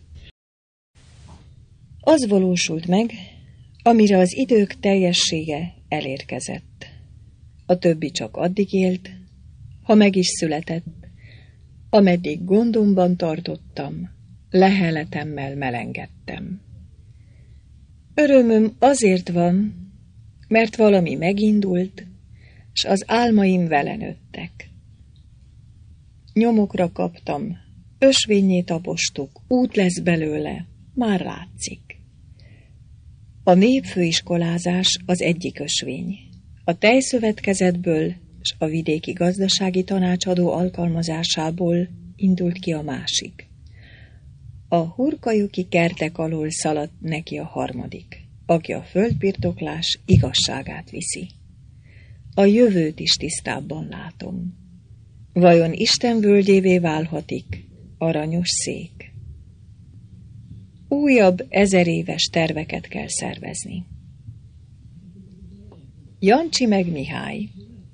Az valósult meg, amire az idők teljessége elérkezett. A többi csak addig élt, ha meg is született, ameddig gondomban tartottam, leheletemmel melengedtem. Örömöm azért van, mert valami megindult, s az álmaim vele nőttek. Nyomokra kaptam, ösvényé tapostuk, út lesz belőle, már látszik. A népfőiskolázás az egyik ösvény. A tejszövetkezetből s a vidéki gazdasági tanácsadó alkalmazásából indult ki a másik. A hurkajuki kertek alól szaladt neki a harmadik, aki a földbirtoklás igazságát viszi. A jövőt is tisztábban látom. Vajon Isten völgyévé válhatik aranyos szék? Újabb ezeréves terveket kell szervezni. Jancsi meg Mihály.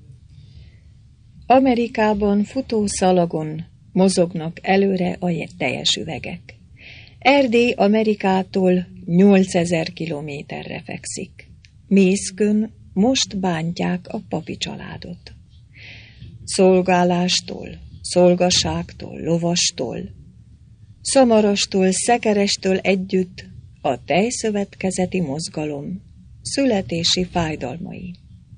Amerikában futószalagon mozognak előre a teljes üvegek. Erdély Amerikától nyolcezer kilométerre fekszik. Mészkön most bántják a papi családot. Szolgálástól, szolgaságtól, lovastól, szamarastól, szekerestől együtt a tejszövetkezeti mozgalom születési fájdalmai.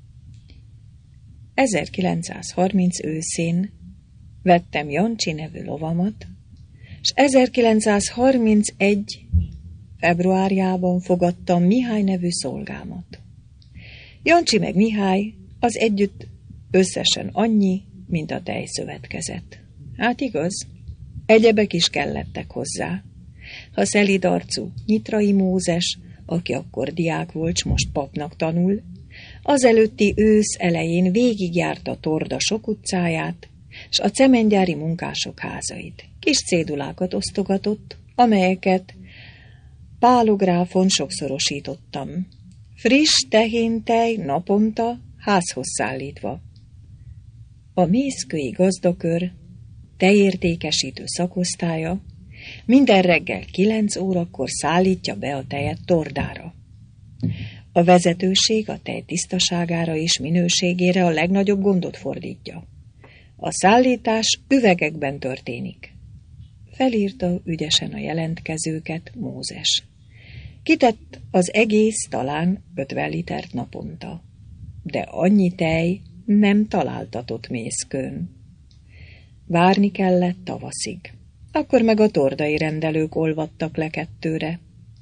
ezerkilencszázharminc őszén vettem Jancsi nevű lovamat, és ezerkilencszázharmincegy februárjában fogadtam Mihály nevű szolgámat. Jancsi meg Mihály az együtt összesen annyi, mint a tejszövetkezet. Hát igaz, egyebek is kellettek hozzá. A szelidarcú Nyitrai Mózes, aki akkor diák volt, s most papnak tanul, az előtti ősz elején végigjárt a Torda sok utcáját, s a cementgyári munkások házait. Kis cédulákat osztogatott, amelyeket pálográfon sokszorosítottam. Friss tehéntej naponta házhoz szállítva. A mészkői gazdakör tejértékesítő szakosztálya minden reggel kilenc órakor szállítja be a tejet Tordára. A vezetőség a tej tisztaságára és minőségére a legnagyobb gondot fordítja. A szállítás üvegekben történik. Felírta ügyesen a jelentkezőket Mózes. Kitett az egész talán ötven litert naponta. De annyi tej nem találtatott Mészkőn. Várni kellett tavaszig. Akkor meg a tordai rendelők olvadtak le kettőre.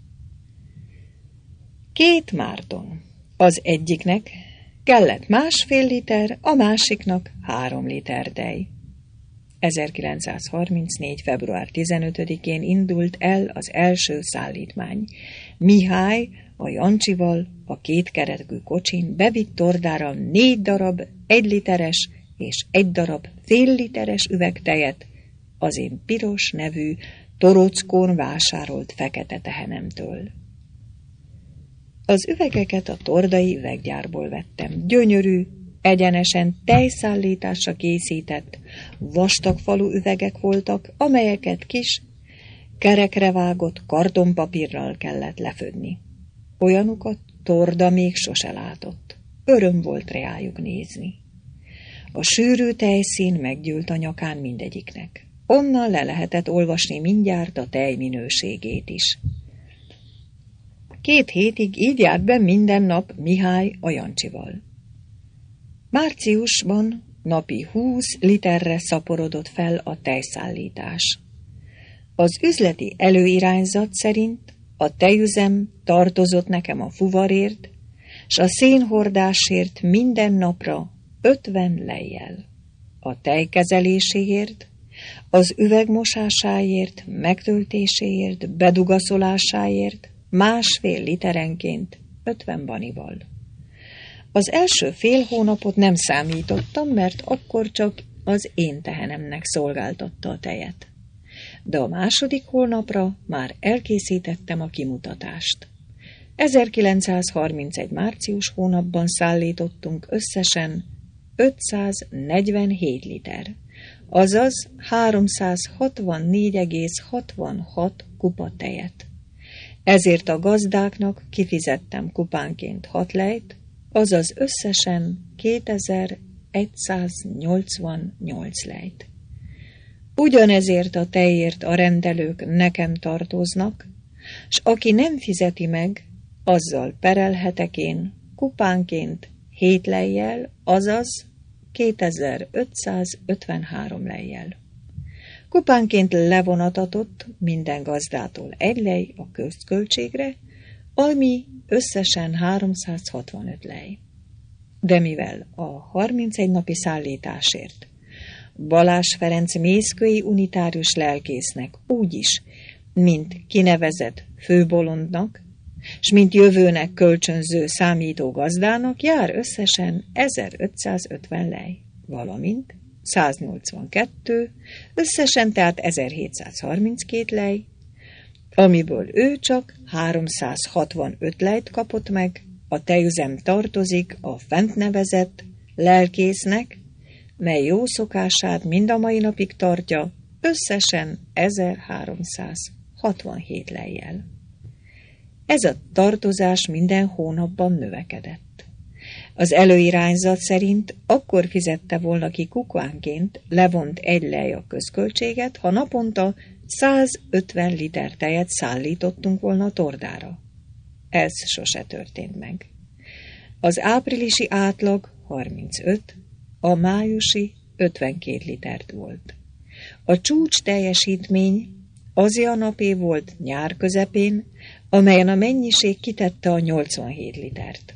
Két Márton. Az egyiknek kellett másfél liter, a másiknak három liter tej. ezerkilencszázharmincnégy. február tizenötödikén indult el az első szállítmány. Mihály a Jancsival a kétkerekű kocsin bevitt Tordára négy darab egy literes és egy darab fél literes üvegtejet az én Piros nevű Torockón vásárolt fekete tehenemtől. Az üvegeket a tordai üveggyárból vettem. Gyönyörű, egyenesen tejszállításra készített, vastag falu üvegek voltak, amelyeket kis, kerekre vágott kartonpapírral kellett lefödni. Olyanokat Torda még sose látott. Öröm volt reájuk nézni. A sűrű tejszín meggyűlt a nyakán mindegyiknek. Onnan le lehetett olvasni mindjárt a tej minőségét is. Két hétig így járt be minden nap Mihály a Jancsival. Márciusban napi húsz literre szaporodott fel a tejszállítás. Az üzleti előirányzat szerint a tejüzem tartozott nekem a fuvarért, s a szénhordásért minden napra ötven lejjel. A tej kezeléséért, az üvegmosásáért, megtöltéséért, bedugaszolásáért másfél literenként ötven banival. Az első fél hónapot nem számítottam, mert akkor csak az én tehenemnek szolgáltatta a tejet. De a második hónapra már elkészítettem a kimutatást. ezerkilencszázharmincegy március hónapban szállítottunk összesen ötszáznegyvenhét liter, azaz háromszázhatvannégy egész hatvanhat kupa tejet. Ezért a gazdáknak kifizettem kupánként hat lejt, azaz összesen kétezer-egyszáznyolcvannyolc lejt. Ugyanezért a tejért a rendelők nekem tartoznak, s aki nem fizeti meg, azzal perelhetek én kupánként hét lejjel, azaz kétezer-ötszázötvenhárom lejjel. Kupánként levonatatott minden gazdától egy lej a közköltségre, ami összesen háromszázhatvanöt lej. De mivel a harmincegy napi szállításért Balázs Ferenc mészkői unitárius lelkésznek úgyis, mint kinevezett főbolondnak, s mint jövőnek kölcsönző számító gazdának jár összesen ezerötszázötven lej, valamint száznyolcvankettő, összesen tehát ezerhétszázharminckét lej, amiből ő csak háromszázhatvanöt lejt kapott meg, a tejüzem tartozik a fent nevezett lelkésznek, mely jó szokását mind a mai napig tartja, összesen ezerháromszázhatvanhét lejjel. Ez a tartozás minden hónapban növekedett. Az előirányzat szerint akkor fizette volna ki kupánként levont egy lej a közköltséget, ha naponta százötven liter tejet szállítottunk volna a Tordára. Ez sose történt meg. Az áprilisi átlag harmincöt, a májusi ötvenkét litert volt. A csúcs teljesítmény azia napé volt nyár közepén, amelyen a mennyiség kitette a nyolcvanhét litert.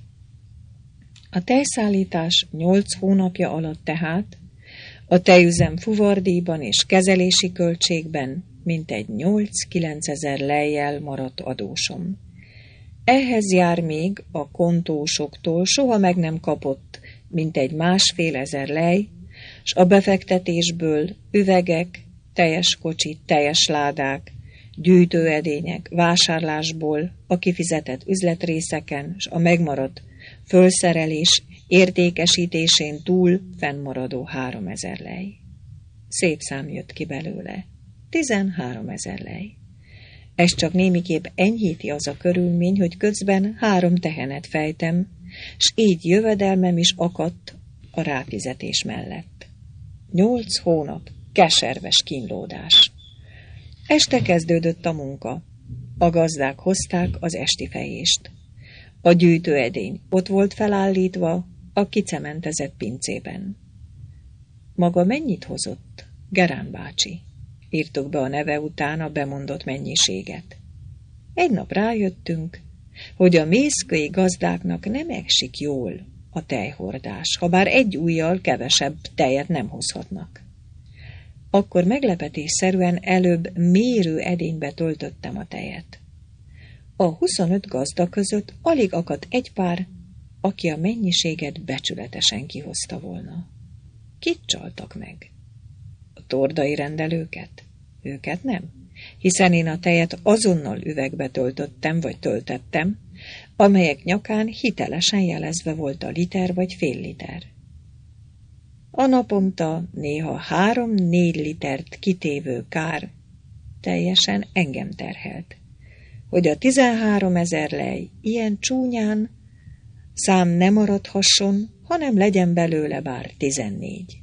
A tejszállítás nyolc hónapja alatt tehát a tejüzem fuvardíjban és kezelési költségben mintegy nyolc-kilencezer lejjel maradt adósom. Ehhez jár még a kontósoktól soha meg nem kapott mintegy másfél ezer lej, s a befektetésből üvegek, teljes kocsi, teljes ládák, gyűjtőedények, vásárlásból a kifizetett üzletrészeken s a megmaradt fölszerelés értékesítésén túl fennmaradó háromezer lej. Szép szám jött ki belőle. tizenháromezer lej. Ez csak némiképp enyhíti az a körülmény, hogy közben három tehenet fejtem, s így jövedelmem is akadt a ráfizetés mellett. Nyolc hónap keserves kínlódás. Este kezdődött a munka. A gazdák hozták az esti fejést. A gyűjtőedény ott volt felállítva a kicementezett pincében. Maga mennyit hozott, Gerán bácsi? Írtuk be a neve után a bemondott mennyiséget. Egy nap rájöttünk, hogy a mészkői gazdáknak nem esik jól a tejhordás, ha bár egy ujjal kevesebb tejet nem hozhatnak. Akkor meglepetésszerűen előbb mérő edénybe töltöttem a tejet. A huszonöt gazda között alig akadt egy pár, aki a mennyiséget becsületesen kihozta volna. Kit csaltak meg? tordai rendelőket? Őket nem, hiszen én a tejet azonnal üvegbe töltöttem vagy töltettem, amelyek nyakán hitelesen jelezve volt a liter vagy fél liter. A naponta néha három-négy litert kitévő kár teljesen engem terhelt, hogy a tizenháromezer lej ilyen csúnyán szám ne maradhasson, hanem legyen belőle bár tizennégy.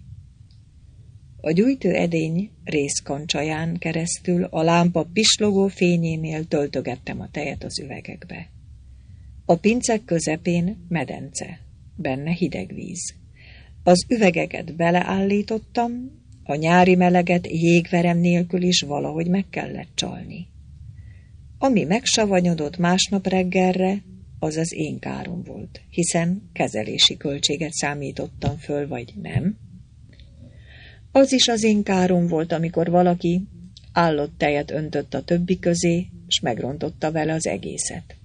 A gyújtőedény részkancsaján keresztül a lámpa pislogó fényénél töltögettem a tejet az üvegekbe. A pincek közepén medence, benne hideg víz. Az üvegeket beleállítottam, a nyári meleget jégverem nélkül is valahogy meg kellett csalni. Ami megsavanyodott másnap reggelre, az az én károm volt, hiszen kezelési költséget számítottam föl, vagy nem. Az is az én károm volt, amikor valaki állott tejet öntött a többi közé, s megrontotta vele az egészet.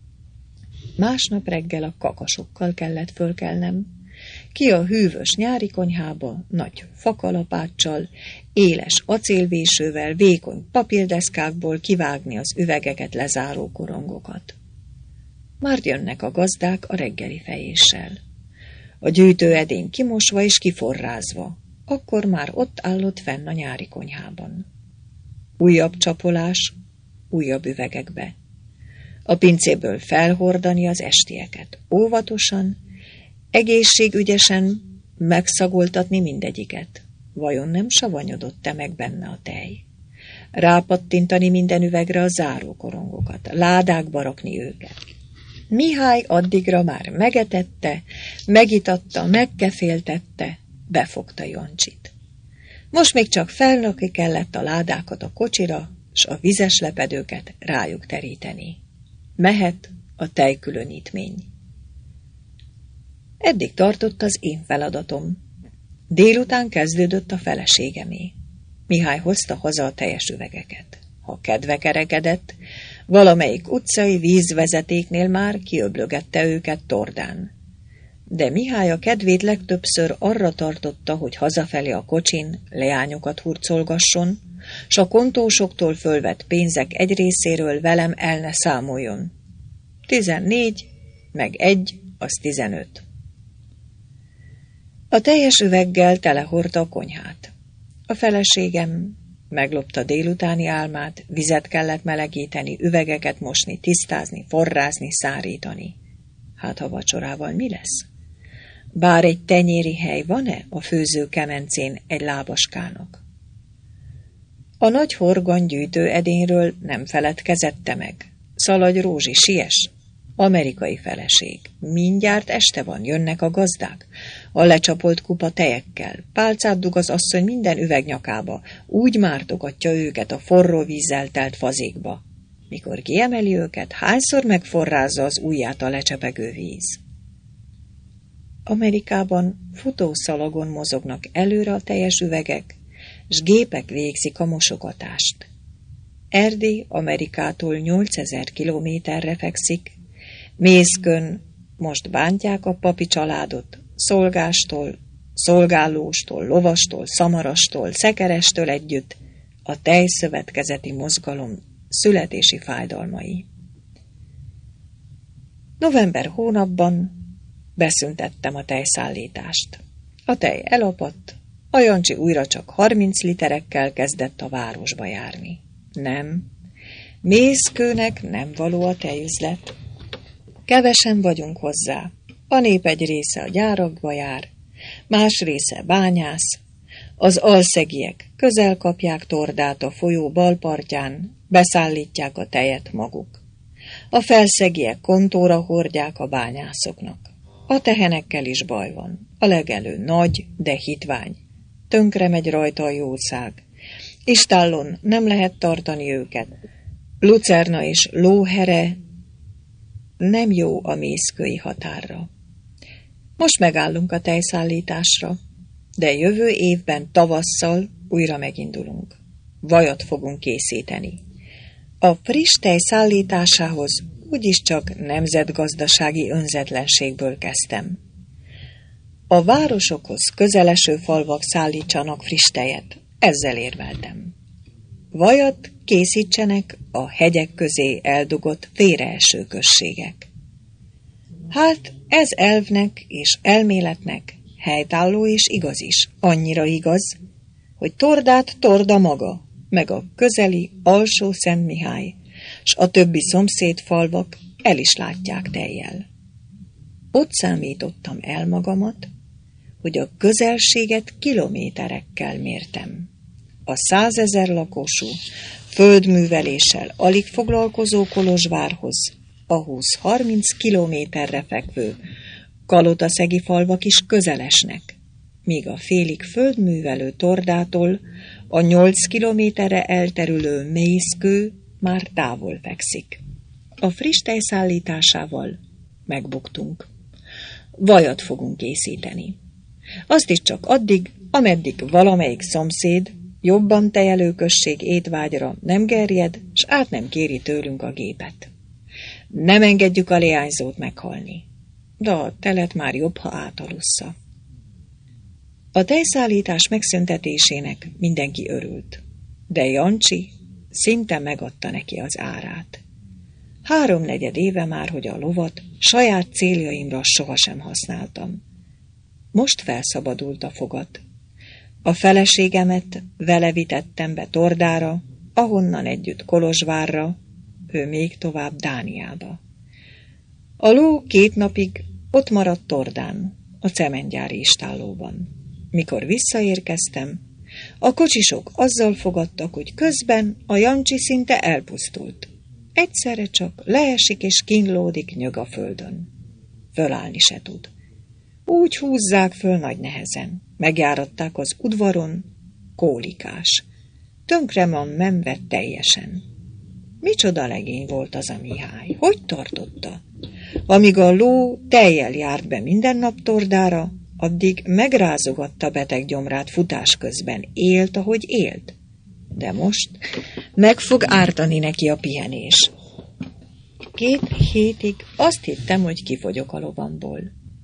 Másnap reggel a kakasokkal kellett fölkelnem, ki a hűvös nyári konyhába, nagy fakalapáccsal, éles acélvésővel, vékony papírdeszkákból kivágni az üvegeket lezáró korongokat. Már jönnek a gazdák a reggeli fejéssel. A gyűjtőedény kimosva és kiforrázva, akkor már ott állott fenn a nyári konyhában. Újabb csapolás, újabb üvegekbe. A pincéből felhordani az estieket, óvatosan, egészségügyesen megszagoltatni mindegyiket. Vajon nem savanyodott-e meg benne a tej? Rápattintani minden üvegre a zárókorongokat, ládákba rakni őket. Mihály addigra már megetette, megitatta, megkeféltette, befogta Jancsit. Most még csak felrakni kellett a ládákat a kocsira, s a vizes lepedőket rájuk teríteni. Mehet a tejkülönítmény. Eddig tartott az én feladatom. Délután kezdődött a feleségemé. Mihály hozta haza a teljes üvegeket. Ha kedve kerekedett, valamelyik utcai vízvezetéknél már kiöblögette őket tordán. De Mihály a kedvét legtöbbször arra tartotta, hogy hazafelé a kocsin leányokat hurcolgasson, s a kontósoktól fölvett pénzek egy részéről velem el ne számoljon. Tizennégy, meg egy, az tizenöt. A teljes üveggel telehordta a konyhát. A feleségem meglopta délutáni álmát, vizet kellett melegíteni, üvegeket mosni, tisztázni, forrázni, szárítani. Hát ha vacsorával mi lesz? Bár egy tenyéri hely van-e a főző kemencén egy lábaskának? A nagy horgony gyűjtő edényről nem feledkezette meg. Szaladj, Rózsi, siess! Amerikai feleség. Mindjárt este van, jönnek a gazdák. A lecsapolt kupa tejekkel. Pálcát dug az asszony minden üvegnyakába. Úgy mártogatja őket a forró vízzel telt fazékba. Mikor kiemeli őket, hányszor megforrázza az ujját a lecsepegő víz. Amerikában futószalagon mozognak előre a teljes üvegek, s gépek végzik a mosogatást. Erdély Amerikától nyolcezer kilométerre fekszik, Mészkön most bántják a papi családot, szolgástól, szolgálóstól, lovastól, szamarastól, szekerestől együtt a tejszövetkezeti mozgalom születési fájdalmai. November hónapban beszüntettem a tejszállítást. A tej elapadt, a Jancsi újra csak harminc literekkel kezdett a városba járni. Nem, Mészkőnek nem való a tejüzlet. Kevesen vagyunk hozzá. A nép egy része a gyárakba jár, más része bányász. Az alszegiek közel kapják Tordát a folyó bal partján, beszállítják a tejet maguk. A felszegiek kontóra hordják a bányászoknak. A tehenekkel is baj van. A legelő nagy, de hitvány. Tönkre megy rajta a jószág. Istállon nem lehet tartani őket. Lucerna és lóhere nem jó a mészkői határra. Most megállunk a tejszállításra, de jövő évben tavasszal újra megindulunk. Vajat fogunk készíteni. A friss tej szállításához úgyis csak nemzetgazdasági önzetlenségből kezdtem. A városokhoz közeleső falvak szállítsanak friss tejet, Ezzel érveltem. Vajat készítsenek a hegyek közé eldugott félreeső községek. Hát ez elvnek és elméletnek helytálló és igaz is, annyira igaz, hogy Tordát Torda maga, meg a közeli Alsó Szent Mihály, s a többi szomszéd falvak el is látják tejjel. Ott számítottam el magamat, hogy a közelséget kilométerekkel mértem. A százezer lakosú, földműveléssel alig foglalkozó Kolozsvárhoz a húsz-harminc kilométerre fekvő kalotaszegi falvak is közelesnek, míg a félig földművelő Tordától a nyolc kilométerre elterülő Mészkő már távol fekszik. A friss tej szállításával megbuktunk. Vajat fogunk készíteni. Azt is csak addig, ameddig valamelyik szomszéd jobban tejelő község étvágyra nem gerjed, s át nem kéri tőlünk a gépet. Nem engedjük a leányzót meghalni, de a telet már jobb, ha átalussza. A tejszállítás megszüntetésének mindenki örült, de Jancsi szinte megadta neki az árát. Háromnegyed éve már, hogy a lovat saját céljaimra sohasem használtam. Most felszabadult a fogat. A feleségemet vele vitettem be Tordára, ahonnan együtt Kolozsvárra, ő még tovább Dániába. A ló két napig ott maradt Tordán, a cementgyári istállóban. Mikor visszaérkeztem, a kocsisok azzal fogadtak, hogy közben a Jancsi szinte elpusztult. Egyszerre csak leesik és kínlódik nyög a földön. Fölállni se tud. Úgy húzzák föl nagy nehezen. Megjáratták az udvaron, kólikás. Tönkre van menve teljesen. Micsoda legény volt az a Mihály? Hogy tartotta? Amíg a ló tejjel járt be minden nap Tordára, addig megrázogatta beteg gyomrát futás közben. Élt, ahogy élt. De most meg fog ártani neki a pihenés. Két hétig azt hittem, hogy kifogyok a lovamból.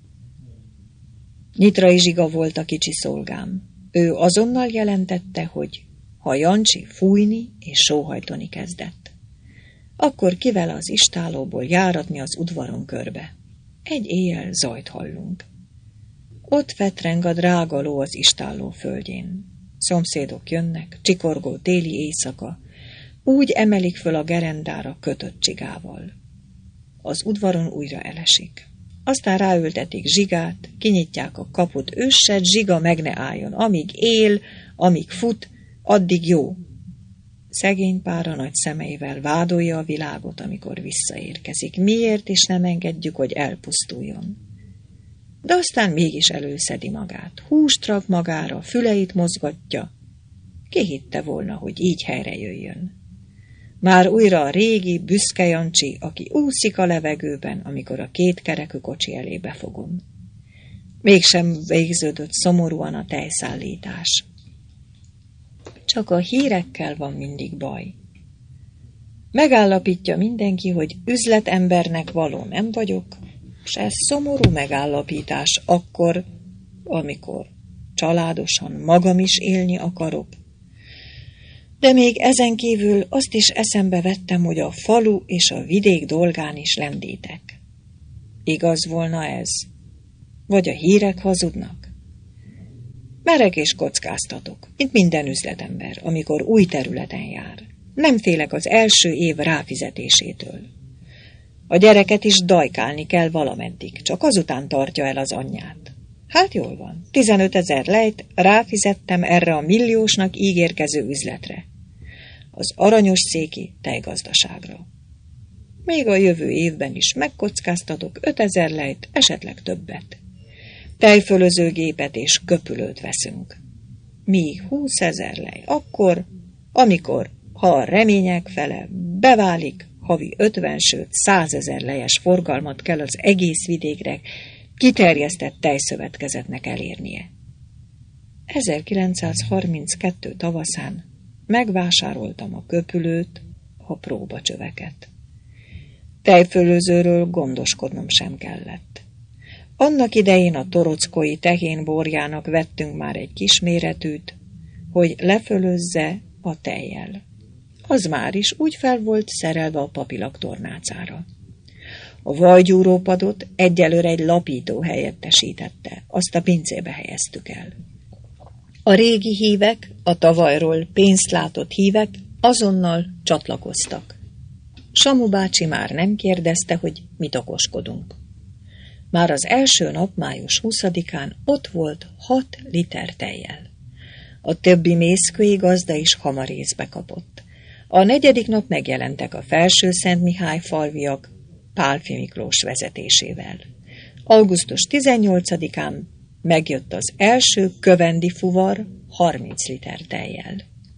Nyitrai Zsiga volt a kicsi szolgám. Ő azonnal jelentette, hogy ha Jancsi fújni és sóhajtani kezdett, akkor kivel az istállóból járatni az udvaron körbe. Egy éjjel zajt hallunk. Ott fetreng a drága ló az istálló földjén. Szomszédok jönnek, csikorgó téli éjszaka, úgy emelik föl a gerendára kötött csigával. Az udvaron újra elesik. Aztán ráültetik Zsigát, kinyitják a kaput, ősset, Zsiga meg ne álljon. Amíg él, amíg fut, addig jó. Szegény pára nagy szemeivel vádolja a világot, amikor visszaérkezik. Miért is nem engedjük, hogy elpusztuljon? De aztán mégis előszedi magát. Húst rak magára, füleit mozgatja. Ki hitte volna, hogy így helyre jöjjön? Már újra a régi, büszke Jancsi, aki úszik a levegőben, amikor a két kerekű kocsi elé befogom. Mégsem végződött szomorúan a tejszállítás. Csak a hírekkel van mindig baj. Megállapítja mindenki, hogy üzletembernek való nem vagyok, s ez szomorú megállapítás akkor, amikor családosan magam is élni akarok. De még ezen kívül azt is eszembe vettem, hogy a falu és a vidék dolgán is lendítek. Igaz volna ez? Vagy a hírek hazudnak? Merek és kockáztatok, mint minden üzletember, amikor új területen jár. Nem félek az első év ráfizetésétől. A gyereket is dajkálni kell valameddig, csak azután tartja el az anyját. Hát jól van, tizenötezer lejt ráfizettem erre a milliósnak ígérkező üzletre. Az aranyos széki tejgazdaságra. Még a jövő évben is megkockáztatok ötezer lejt, esetleg többet. Tejfölözőgépet és köpülőt veszünk. Míg húszezer lej, akkor, amikor, ha a remények fele beválik, havi ötven, sőt százezer lejes forgalmat kell az egész vidékre kiterjesztett tejszövetkezetnek elérnie. ezerkilencszázharminckettő tavaszán megvásároltam a köpülőt, a próbacsöveket. Tejfölözőről gondoskodnom sem kellett. Annak idején a torockói tehén borjának vettünk már egy kisméretűt, hogy lefölözze a tejjel. Az már is úgy fel volt szerelve a papilak tornácára. A vajgyúrópadot egyelőre egy lapító helyettesítette, azt a pincébe helyeztük el. A régi hívek, a tavalyról pénzt látott hívek azonnal csatlakoztak. Samu bácsi már nem kérdezte, hogy mit okoskodunk. Már az első nap, május huszadikán ott volt hat liter tejjel. A többi mészkői gazda is hamar észbe kapott. A negyedik nap megjelentek a Felső-Szentmihály falviak Pálffy Miklós vezetésével. augusztus tizennyolcadikán megjött az első kövendi fuvar harminc liter tejjel.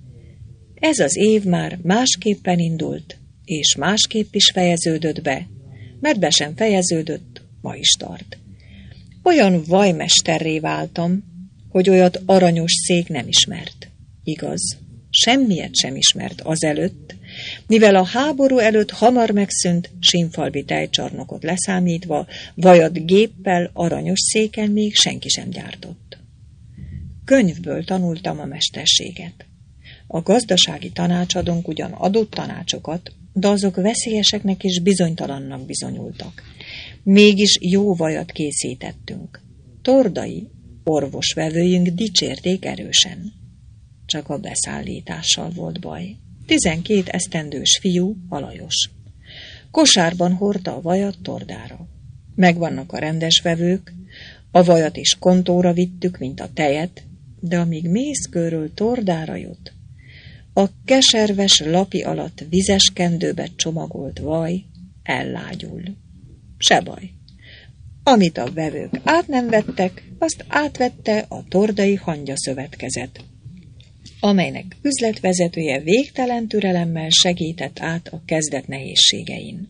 Ez az év már másképpen indult, és másképp is fejeződött be, mert be sem fejeződött, ma is tart. Olyan vajmesterré váltam, hogy olyat aranyos szék nem ismert. Igaz, semmiet sem ismert azelőtt, mivel a háború előtt hamar megszűnt Sinfalvi tejcsarnokot leszámítva, vajat géppel, aranyos széken még senki sem gyártott. Könyvből tanultam a mesterséget. A gazdasági tanácsadónk ugyan adott tanácsokat, de azok veszélyeseknek és bizonytalannak bizonyultak. Mégis jó vajat készítettünk. Tordai orvosvevőink dicsérték erősen. Csak a beszállítással volt baj. Tizenkét esztendős fiú, a Lajos. Kosárban hordta a vajat Tordára. Megvannak a rendes vevők, a vajat is kontóra vittük, mint a tejet, de amíg mészkőről Tordára jut, a keserves lapi alatt vizes kendőbe csomagolt vaj ellágyul. Se baj. Amit a vevők át nem vettek, azt átvette a Tordai Hangya Szövetkezet, amelynek üzletvezetője végtelen türelemmel segített át a kezdet nehézségein.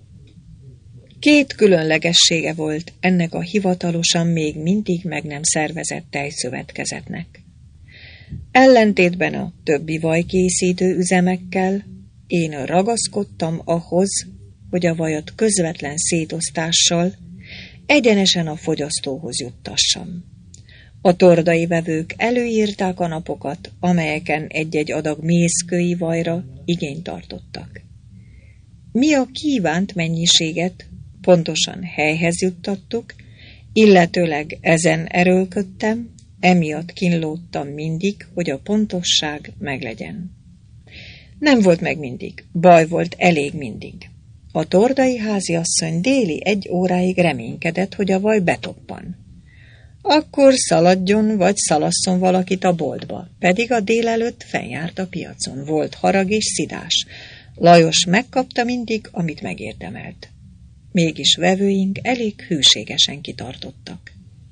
Két különlegessége volt ennek a hivatalosan még mindig meg nem szervezett tejszövetkezetnek. Ellentétben a többi vajkészítő üzemekkel én ragaszkodtam ahhoz, hogy a vajat közvetlen szétosztással egyenesen a fogyasztóhoz juttassam. A tordai vevők előírták a napokat, amelyeken egy-egy adag mészkői vajra igényt tartottak. Mi a kívánt mennyiséget pontosan helyhez juttattuk, illetőleg ezen erőlködtem, emiatt kínlódtam mindig, hogy a pontosság meglegyen. Nem volt meg mindig, baj volt elég mindig. A tordai háziasszony déli egy óráig reménykedett, hogy a vaj betoppan. Akkor szaladjon vagy szalasszon valakit a boltba, pedig a délelőtt fennjárt a piacon. Volt harag és szidás. Lajos megkapta mindig, amit megérdemelt. Mégis vevőink elég hűségesen kitartottak.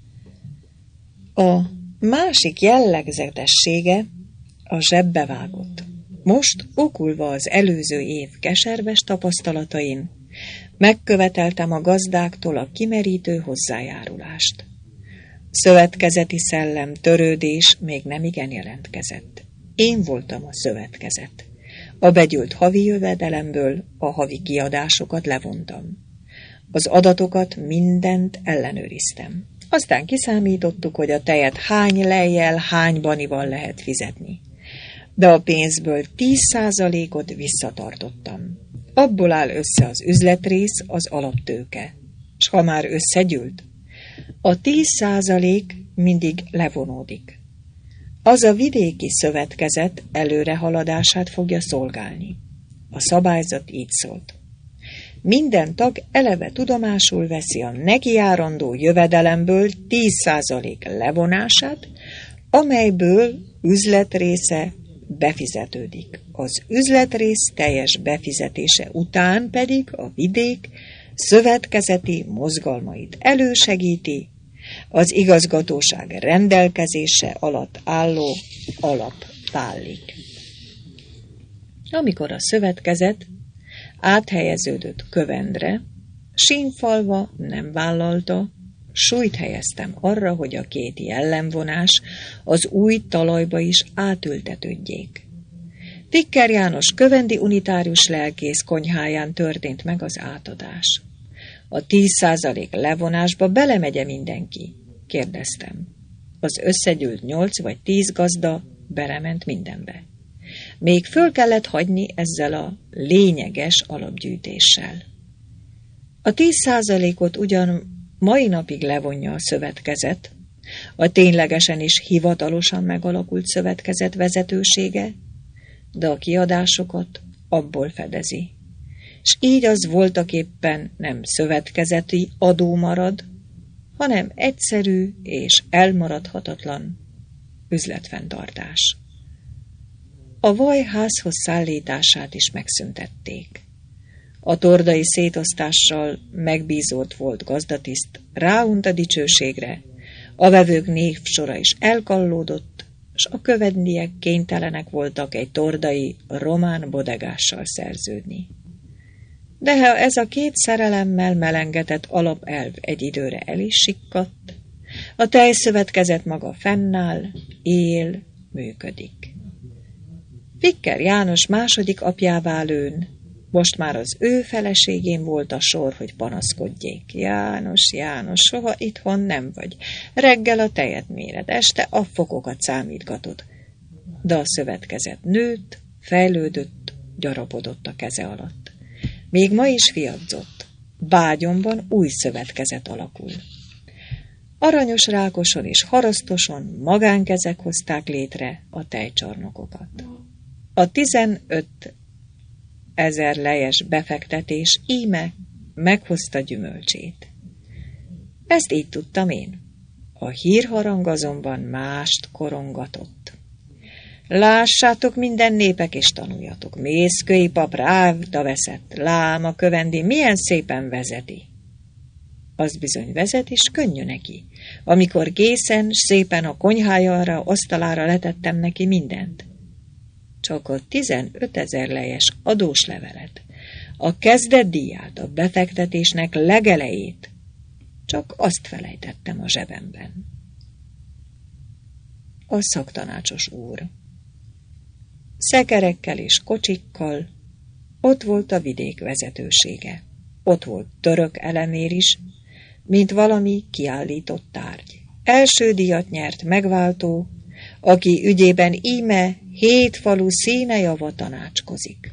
A másik jellegzetessége a zsebbe vágott. Most, okulva az előző év keserves tapasztalatain, megköveteltem a gazdáktól a kimerítő hozzájárulást. Szövetkezeti szellem, törődés még nem igen jelentkezett. Én voltam a szövetkezet. A begyűlt havi jövedelemből a havi kiadásokat levontam. Az adatokat mindent ellenőriztem. Aztán kiszámítottuk, hogy a tejet hány lejjel, hány banival lehet fizetni. De a pénzből tíz százalékot visszatartottam. Abból áll össze az üzletrész, az alaptőke. S ha már összegyűlt, a tíz százalék mindig levonódik. Az a vidéki szövetkezet előrehaladását fogja szolgálni. A szabályzat így szólt. Minden tag eleve tudomásul veszi a nekijárandó jövedelemből tíz százalék levonását, amelyből üzletrésze befizetődik. Az üzletrész teljes befizetése után pedig a vidék szövetkezeti mozgalmait elősegíti, az igazgatóság rendelkezése alatt álló alap válik. Amikor a szövetkezet áthelyeződött Kövendre, Sinfalva nem vállalta, súlyt helyeztem arra, hogy a két jellemvonás az új talajba is átültetődjék. Tikker János kövendi unitárius lelkész konyháján történt meg az átadás. A tíz százalék levonásba belemegye mindenki? Kérdeztem. Az összegyűlt nyolc vagy tíz gazda belement mindenbe. Még föl kellett hagyni ezzel a lényeges alapgyűjtéssel. A tíz százalékot ugyan mai napig levonja a szövetkezet, a ténylegesen is hivatalosan megalakult szövetkezet vezetősége, de a kiadásokat abból fedezi. És így az voltaképpen nem szövetkezeti adó marad, hanem egyszerű és elmaradhatatlan üzletfenntartás. A vaj házhoz szállítását is megszüntették. A tordai szétosztással megbízott volt gazdatiszt ráunt a dicsőségre, a vevők névsora is elkallódott, s a követniek kénytelenek voltak egy tordai román bodegással szerződni. De ha ez a két szerelemmel melengetett alapelv egy időre el is sikkadt, a tejszövetkezet maga fennáll, él, működik. Vicker János második apjává lőn, most már az ő feleségén volt a sor, hogy panaszkodjék. János, János, soha itthon nem vagy. Reggel a tejet méred, este a fokokat számítgatod. De a szövetkezet nőtt, fejlődött, gyarapodott a keze alatt. Még ma is fiadzott. Bágyomban új szövetkezet alakul. Aranyos Rákoson és Harasztoson magánkezek hozták létre a tejcsarnokokat. A tizenöt ezer lejes befektetés íme meghozta gyümölcsét. Ezt így tudtam én. A hírharang azonban mást korongatott. Lássátok minden népek, és tanuljatok. Mészkői pap rávda veszett, lám a kövendi milyen szépen vezeti. Az bizony vezet, és könnyű neki. Amikor gészen, szépen a konyhájára, asztalára letettem neki mindent. Csak a tizenötezer lejes adós levelet, a kezdetdíját, a befektetésnek legelejét, csak azt felejtettem a zsebemben. A szaktanácsos úr. Szekerekkel és kocsikkal ott volt a vidék vezetősége. Ott volt török elemér is, mint valami kiállított tárgy. Első díjat nyert megváltó, aki ügyében íme hét falu színejava tanácskozik.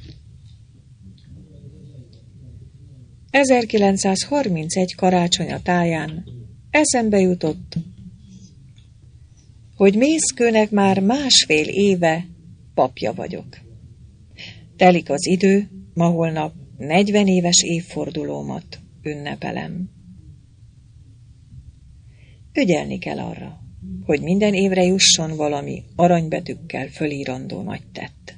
ezerkilencszázharmincegy karácsonya táján eszembe jutott, hogy Mészkőnek már másfél éve papja vagyok. Telik az idő, ma holnap negyven éves évfordulómat ünnepelem. Ügyelni kell arra, hogy minden évre jusson valami aranybetűkkel fölírandó nagy tett.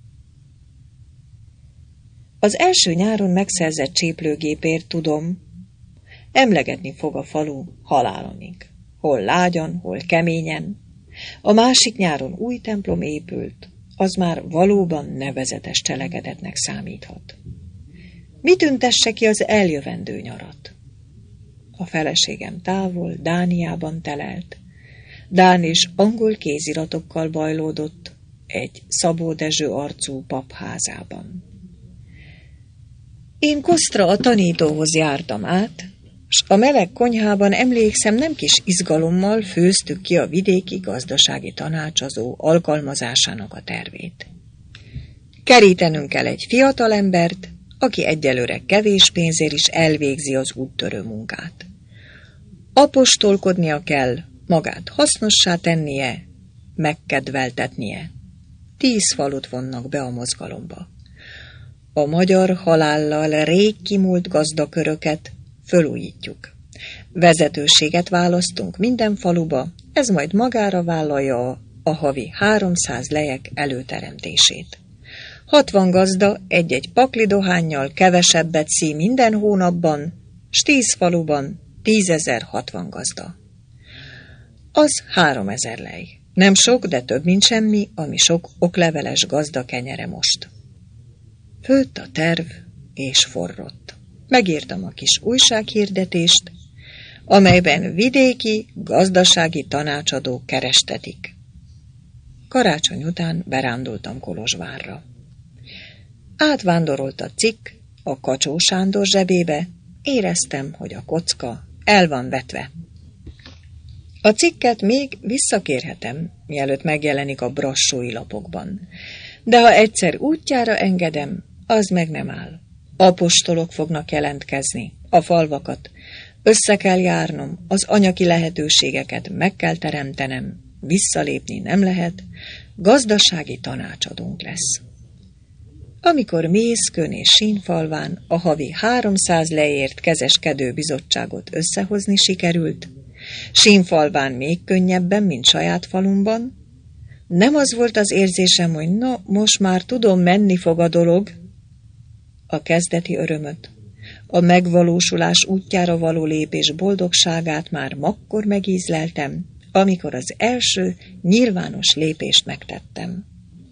Az első nyáron megszerzett cséplőgépért tudom, emlegetni fog a falu halálomig. Hol lágyan, hol keményen. A másik nyáron új templom épült, az már valóban nevezetes cselekedetnek számíthat. Mi tüntesse ki az eljövendő nyarat? A feleségem távol, Dániában telelt. Dán és angol kéziratokkal bajlódott egy Szabó Dezső arcú papházában. Én Kosztra a tanítóhoz jártam át, s a meleg konyhában emlékszem, nem kis izgalommal főztük ki a vidéki gazdasági tanácsazó alkalmazásának a tervét. Kerítenünk kell egy fiatal embert, aki egyelőre kevés pénzért is elvégzi az úttörő munkát. Apostolkodnia kell, magát hasznossá tennie, megkedveltetnie. Tíz falut vonnak be a mozgalomba. A magyar halállal rég kimúlt gazdaköröket fölújítjuk. Vezetőséget választunk minden faluba, ez majd magára vállalja a, a havi háromszáz lejek előteremtését. hatvan gazda egy-egy pakli dohánnyal kevesebbet szí minden hónapban, s tíz faluban tízezer hatvan gazda. Az háromezer lej. Nem sok, de több, mint semmi, ami sok okleveles gazda kenyere most. Főtt a terv, és forrott. Megírtam a kis újsághirdetést, amelyben vidéki, gazdasági tanácsadók kerestetik. Karácsony után berándultam Kolozsvárra. Átvándorolt a cikk a Kacsó Sándor zsebébe, éreztem, hogy a kocka el van vetve. A cikket még visszakérhetem, mielőtt megjelenik a brassói lapokban. De ha egyszer útjára engedem, az meg nem áll. Apostolok fognak jelentkezni, a falvakat. Össze kell járnom, az anyagi lehetőségeket meg kell teremtenem, visszalépni nem lehet, gazdasági tanácsadónk lesz. Amikor Mészkön és Sínfalván a havi háromszáz leért kezeskedő bizottságot összehozni sikerült, Sínfalván még könnyebben, mint saját falumban, nem az volt az érzésem, hogy na, most már tudom, menni fog a dolog. A kezdeti örömöt, a megvalósulás útjára való lépés boldogságát már makkor megízleltem, amikor az első nyilvános lépést megtettem.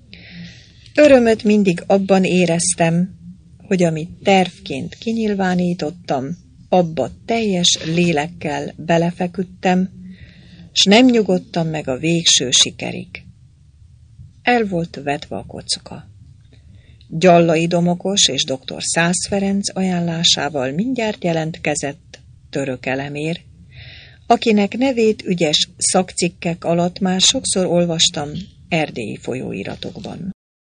Örömöt mindig abban éreztem, hogy amit tervként kinyilvánítottam, abba teljes lélekkel belefeküdtem, s nem nyugodtam meg a végső sikerig. El volt vetve a kocka. Gyallai Domokos és dr. Szász Ferenc ajánlásával mindjárt jelentkezett Török Elemér, akinek nevét ügyes szakcikkek alatt már sokszor olvastam erdélyi folyóiratokban.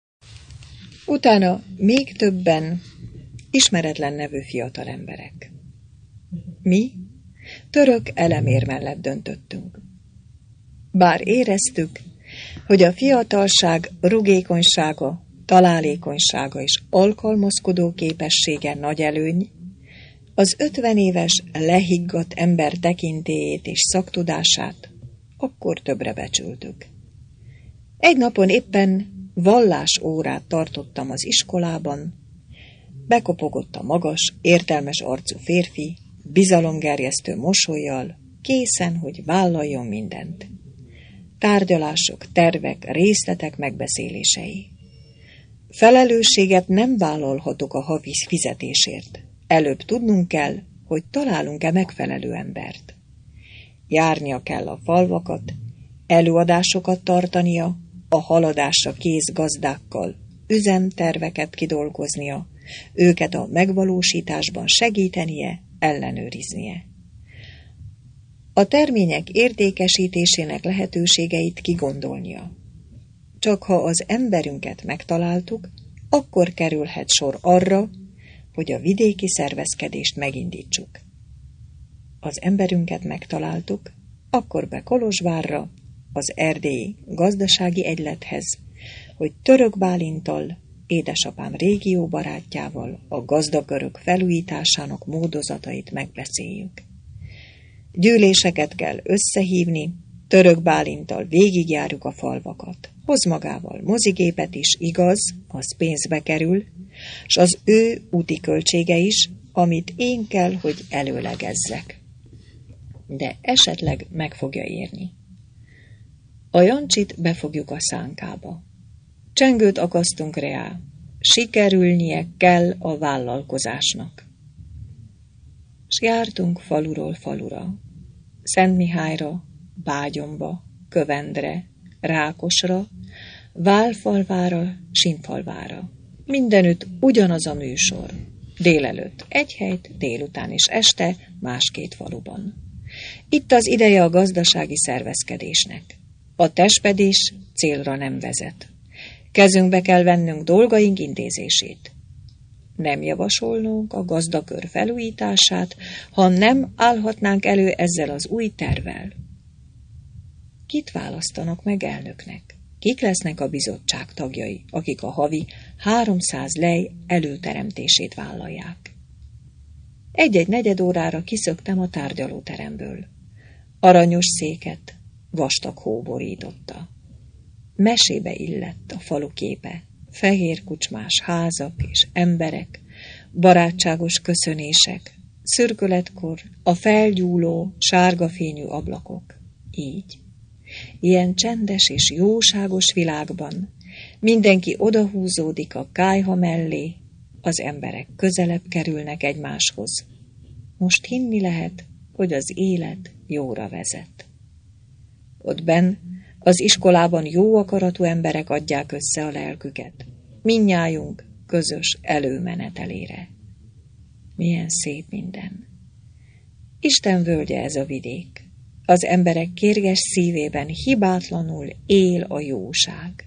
Utána még többen ismeretlen nevű fiatal emberek. Mi Török Elemér mellett döntöttünk. Bár éreztük, hogy a fiatalság rugékonysága, találékonysága és alkalmazkodó képessége nagy előny, az ötven éves lehiggadt ember tekintélyét és szaktudását akkor többre becsültük. Egy napon éppen vallás órát tartottam az iskolában, bekopogott a magas, értelmes arcú férfi, bizalomgerjesztő mosollyal, készen, hogy vállaljon mindent. Tárgyalások, tervek, részletek megbeszélései. Felelősséget nem vállalhatok a havi fizetésért. Előbb tudnunk kell, hogy találunk-e megfelelő embert. Járnia kell a falvakat, előadásokat tartania, a haladásra kész gazdákkal, üzemterveket kidolgoznia, őket a megvalósításban segítenie, ellenőriznie. A termények értékesítésének lehetőségeit kigondolnia. Csak ha az emberünket megtaláltuk, akkor kerülhet sor arra, hogy a vidéki szervezkedést megindítsuk. Az emberünket megtaláltuk, akkor be Kolozsvárra, az erdélyi gazdasági egylethez, hogy Török Bálinttal, édesapám régió barátjával a gazdakörök felújításának módozatait megbeszéljük. Gyűléseket kell összehívni, Török Bálinttal végigjárjuk a falvakat. Hoz magával mozigépet is, igaz, az pénzbe kerül, s az ő úti költsége is, amit én kell, hogy előlegezzek. De esetleg meg fogja érni. A Jancsit befogjuk a szánkába. Csengőt akasztunk rá, sikerülnie kell a vállalkozásnak. S jártunk faluról falura, Szentmihályra, Bágyomba, Kövendre, Rákosra, Válfalvára, Sínfalvára. Mindenütt ugyanaz a műsor. Délelőtt egy helyt, délután és este más két faluban. Itt az ideje a gazdasági szervezkedésnek. A testpedés célra nem vezet. Kezünkbe kell vennünk dolgaink intézését. Nem javasolnunk a gazdakör felújítását, ha nem állhatnánk elő ezzel az új tervvel. Kit választanak meg elnöknek? Kik lesznek a bizottság tagjai, akik a havi háromszáz lej előteremtését vállalják? Egy-egy negyed órára kiszöktem a tárgyalóteremből. Aranyos széket vastag hó borította. Mesébe illett a falu képe, fehér kucsmás házak és emberek, barátságos köszönések, szürkületkor a felgyúló, sárga fényű ablakok. Így. Ilyen csendes és jóságos világban mindenki odahúzódik a kályha mellé, az emberek közelebb kerülnek egymáshoz. Most hinni lehet, hogy az élet jóra vezet. Ott benn az iskolában jó akaratú emberek adják össze a lelküket, mindnyájunk közös előmenetelére. Milyen szép minden! Isten völgye ez a vidék. Az emberek kérges szívében hibátlanul él a jóság.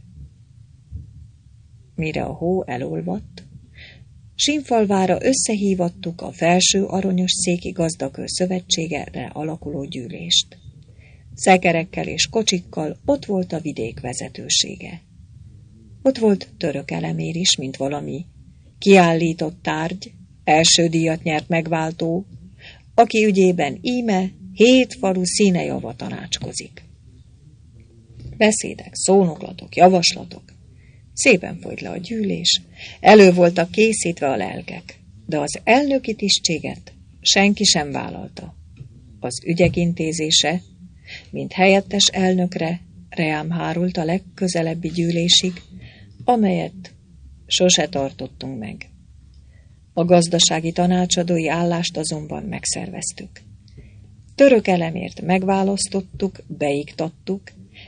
Mire a hó elolvadt, Simfalvára összehívattuk a Felső Aronyos Széki Gazdakör Szövetségére alakuló gyűlést. Szekerekkel és kocsikkal ott volt a vidék vezetősége. Ott volt Török Elemér is, mint valami kiállított tárgy, első díjat nyert megváltó, aki ügyében íme hét falu színejava tanácskozik. Beszédek, szónoklatok, javaslatok. Szépen folyt le a gyűlés, elő voltak készítve a lelkek, de az elnöki tisztséget senki sem vállalta. Az ügyek intézése, mint helyettes elnökre, reám hárult a legközelebbi gyűlésig, amelyet sose tartottunk meg. A gazdasági tanácsadói állást azonban megszerveztük. Török Elemért megválasztottuk, beiktattuk,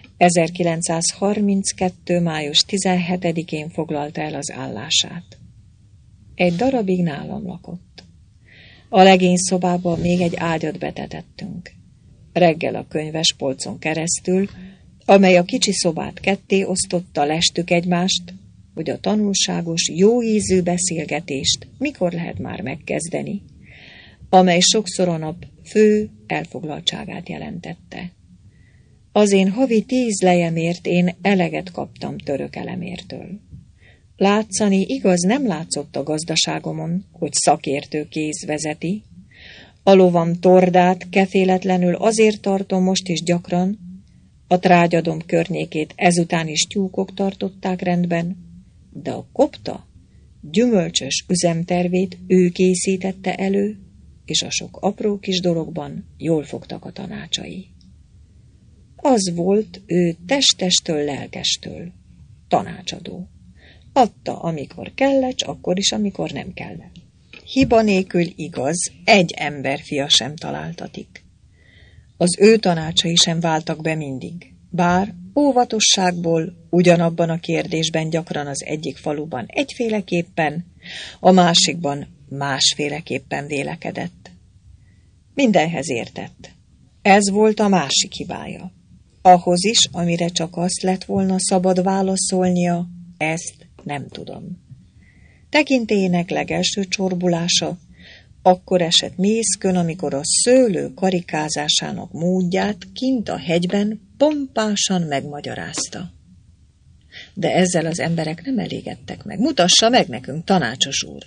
ezerkilencszázharminckettő. május tizenhetedikén foglalta el az állását. Egy darabig nálam lakott. A legény szobába még egy ágyat betetettünk. Reggel a könyves polcon keresztül, amely a kicsi szobát ketté osztotta, lestük egymást, hogy a tanulságos, jó ízű beszélgetést mikor lehet már megkezdeni, amely sokszor a nap fő elfoglaltságát jelentette. Az én havi tíz lejemért én eleget kaptam Török Elemértől. Látszani igaz nem látszott a gazdaságomon, hogy szakértő kéz vezeti. A lovam tordát keféletlenül azért tartom most is gyakran, a trágyadom környékét ezután is tyúkok tartották rendben, de a kopta gyümölcsös üzemtervét ő készítette elő, és a sok apró kis dologban jól fogtak a tanácsai. Az volt ő testestől, lelkestől, tanácsadó. Adta, amikor kellett, akkor is, amikor nem kellett. Hiba nélkül igaz, egy emberfia sem találtatik. Az ő tanácsai sem váltak be mindig, bár óvatosságból ugyanabban a kérdésben gyakran az egyik faluban egyféleképpen, a másikban másféleképpen vélekedett. Mindenhez értett. Ez volt a másik hibája. Ahhoz is, amire csak azt lett volna szabad válaszolnia, ezt nem tudom. Tekintélyének legelső csorbulása akkor esett mészkön, amikor a szőlő karikázásának módját kint a hegyben pompásan megmagyarázta. De ezzel az emberek nem elégedtek meg. Mutassa meg nekünk, tanácsos úr!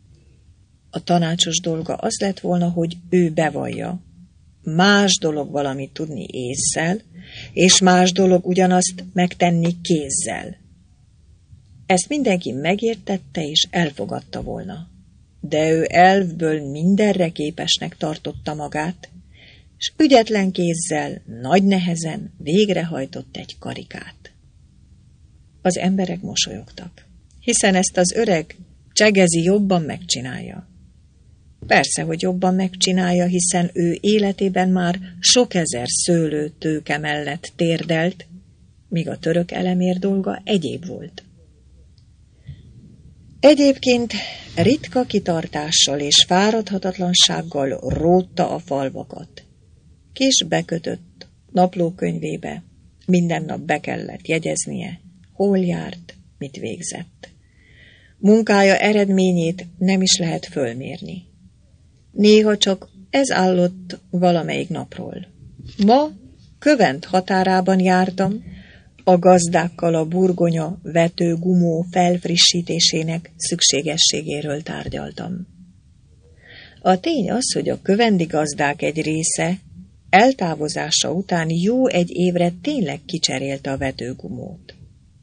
A tanácsos dolga az lett volna, hogy ő bevallja. Más dolog valamit tudni ésszel, és más dolog ugyanazt megtenni kézzel. Ezt mindenki megértette és elfogadta volna. De ő elvből mindenre képesnek tartotta magát, és ügyetlen kézzel, nagy nehezen végrehajtott egy karikát. Az emberek mosolyogtak, hiszen ezt az öreg Csegezi jobban megcsinálja. Persze, hogy jobban megcsinálja, hiszen ő életében már sok ezer szőlő tőke mellett térdelt, míg a Török Elemér dolga egyéb volt. Egyébként ritka kitartással és fáradhatatlansággal rótta a falvakat. Kis bekötött naplókönyvébe, minden nap be kellett jegyeznie, hol járt, mit végzett. Munkája eredményét nem is lehet fölmérni. Néha csak ez állott valamelyik napról. Ma Kövent határában jártam, a gazdákkal a burgonya vetőgumó felfrissítésének szükségességéről tárgyaltam. A tény az, hogy a kövendi gazdák egy része eltávozása után jó egy évre tényleg kicserélte a vetőgumót.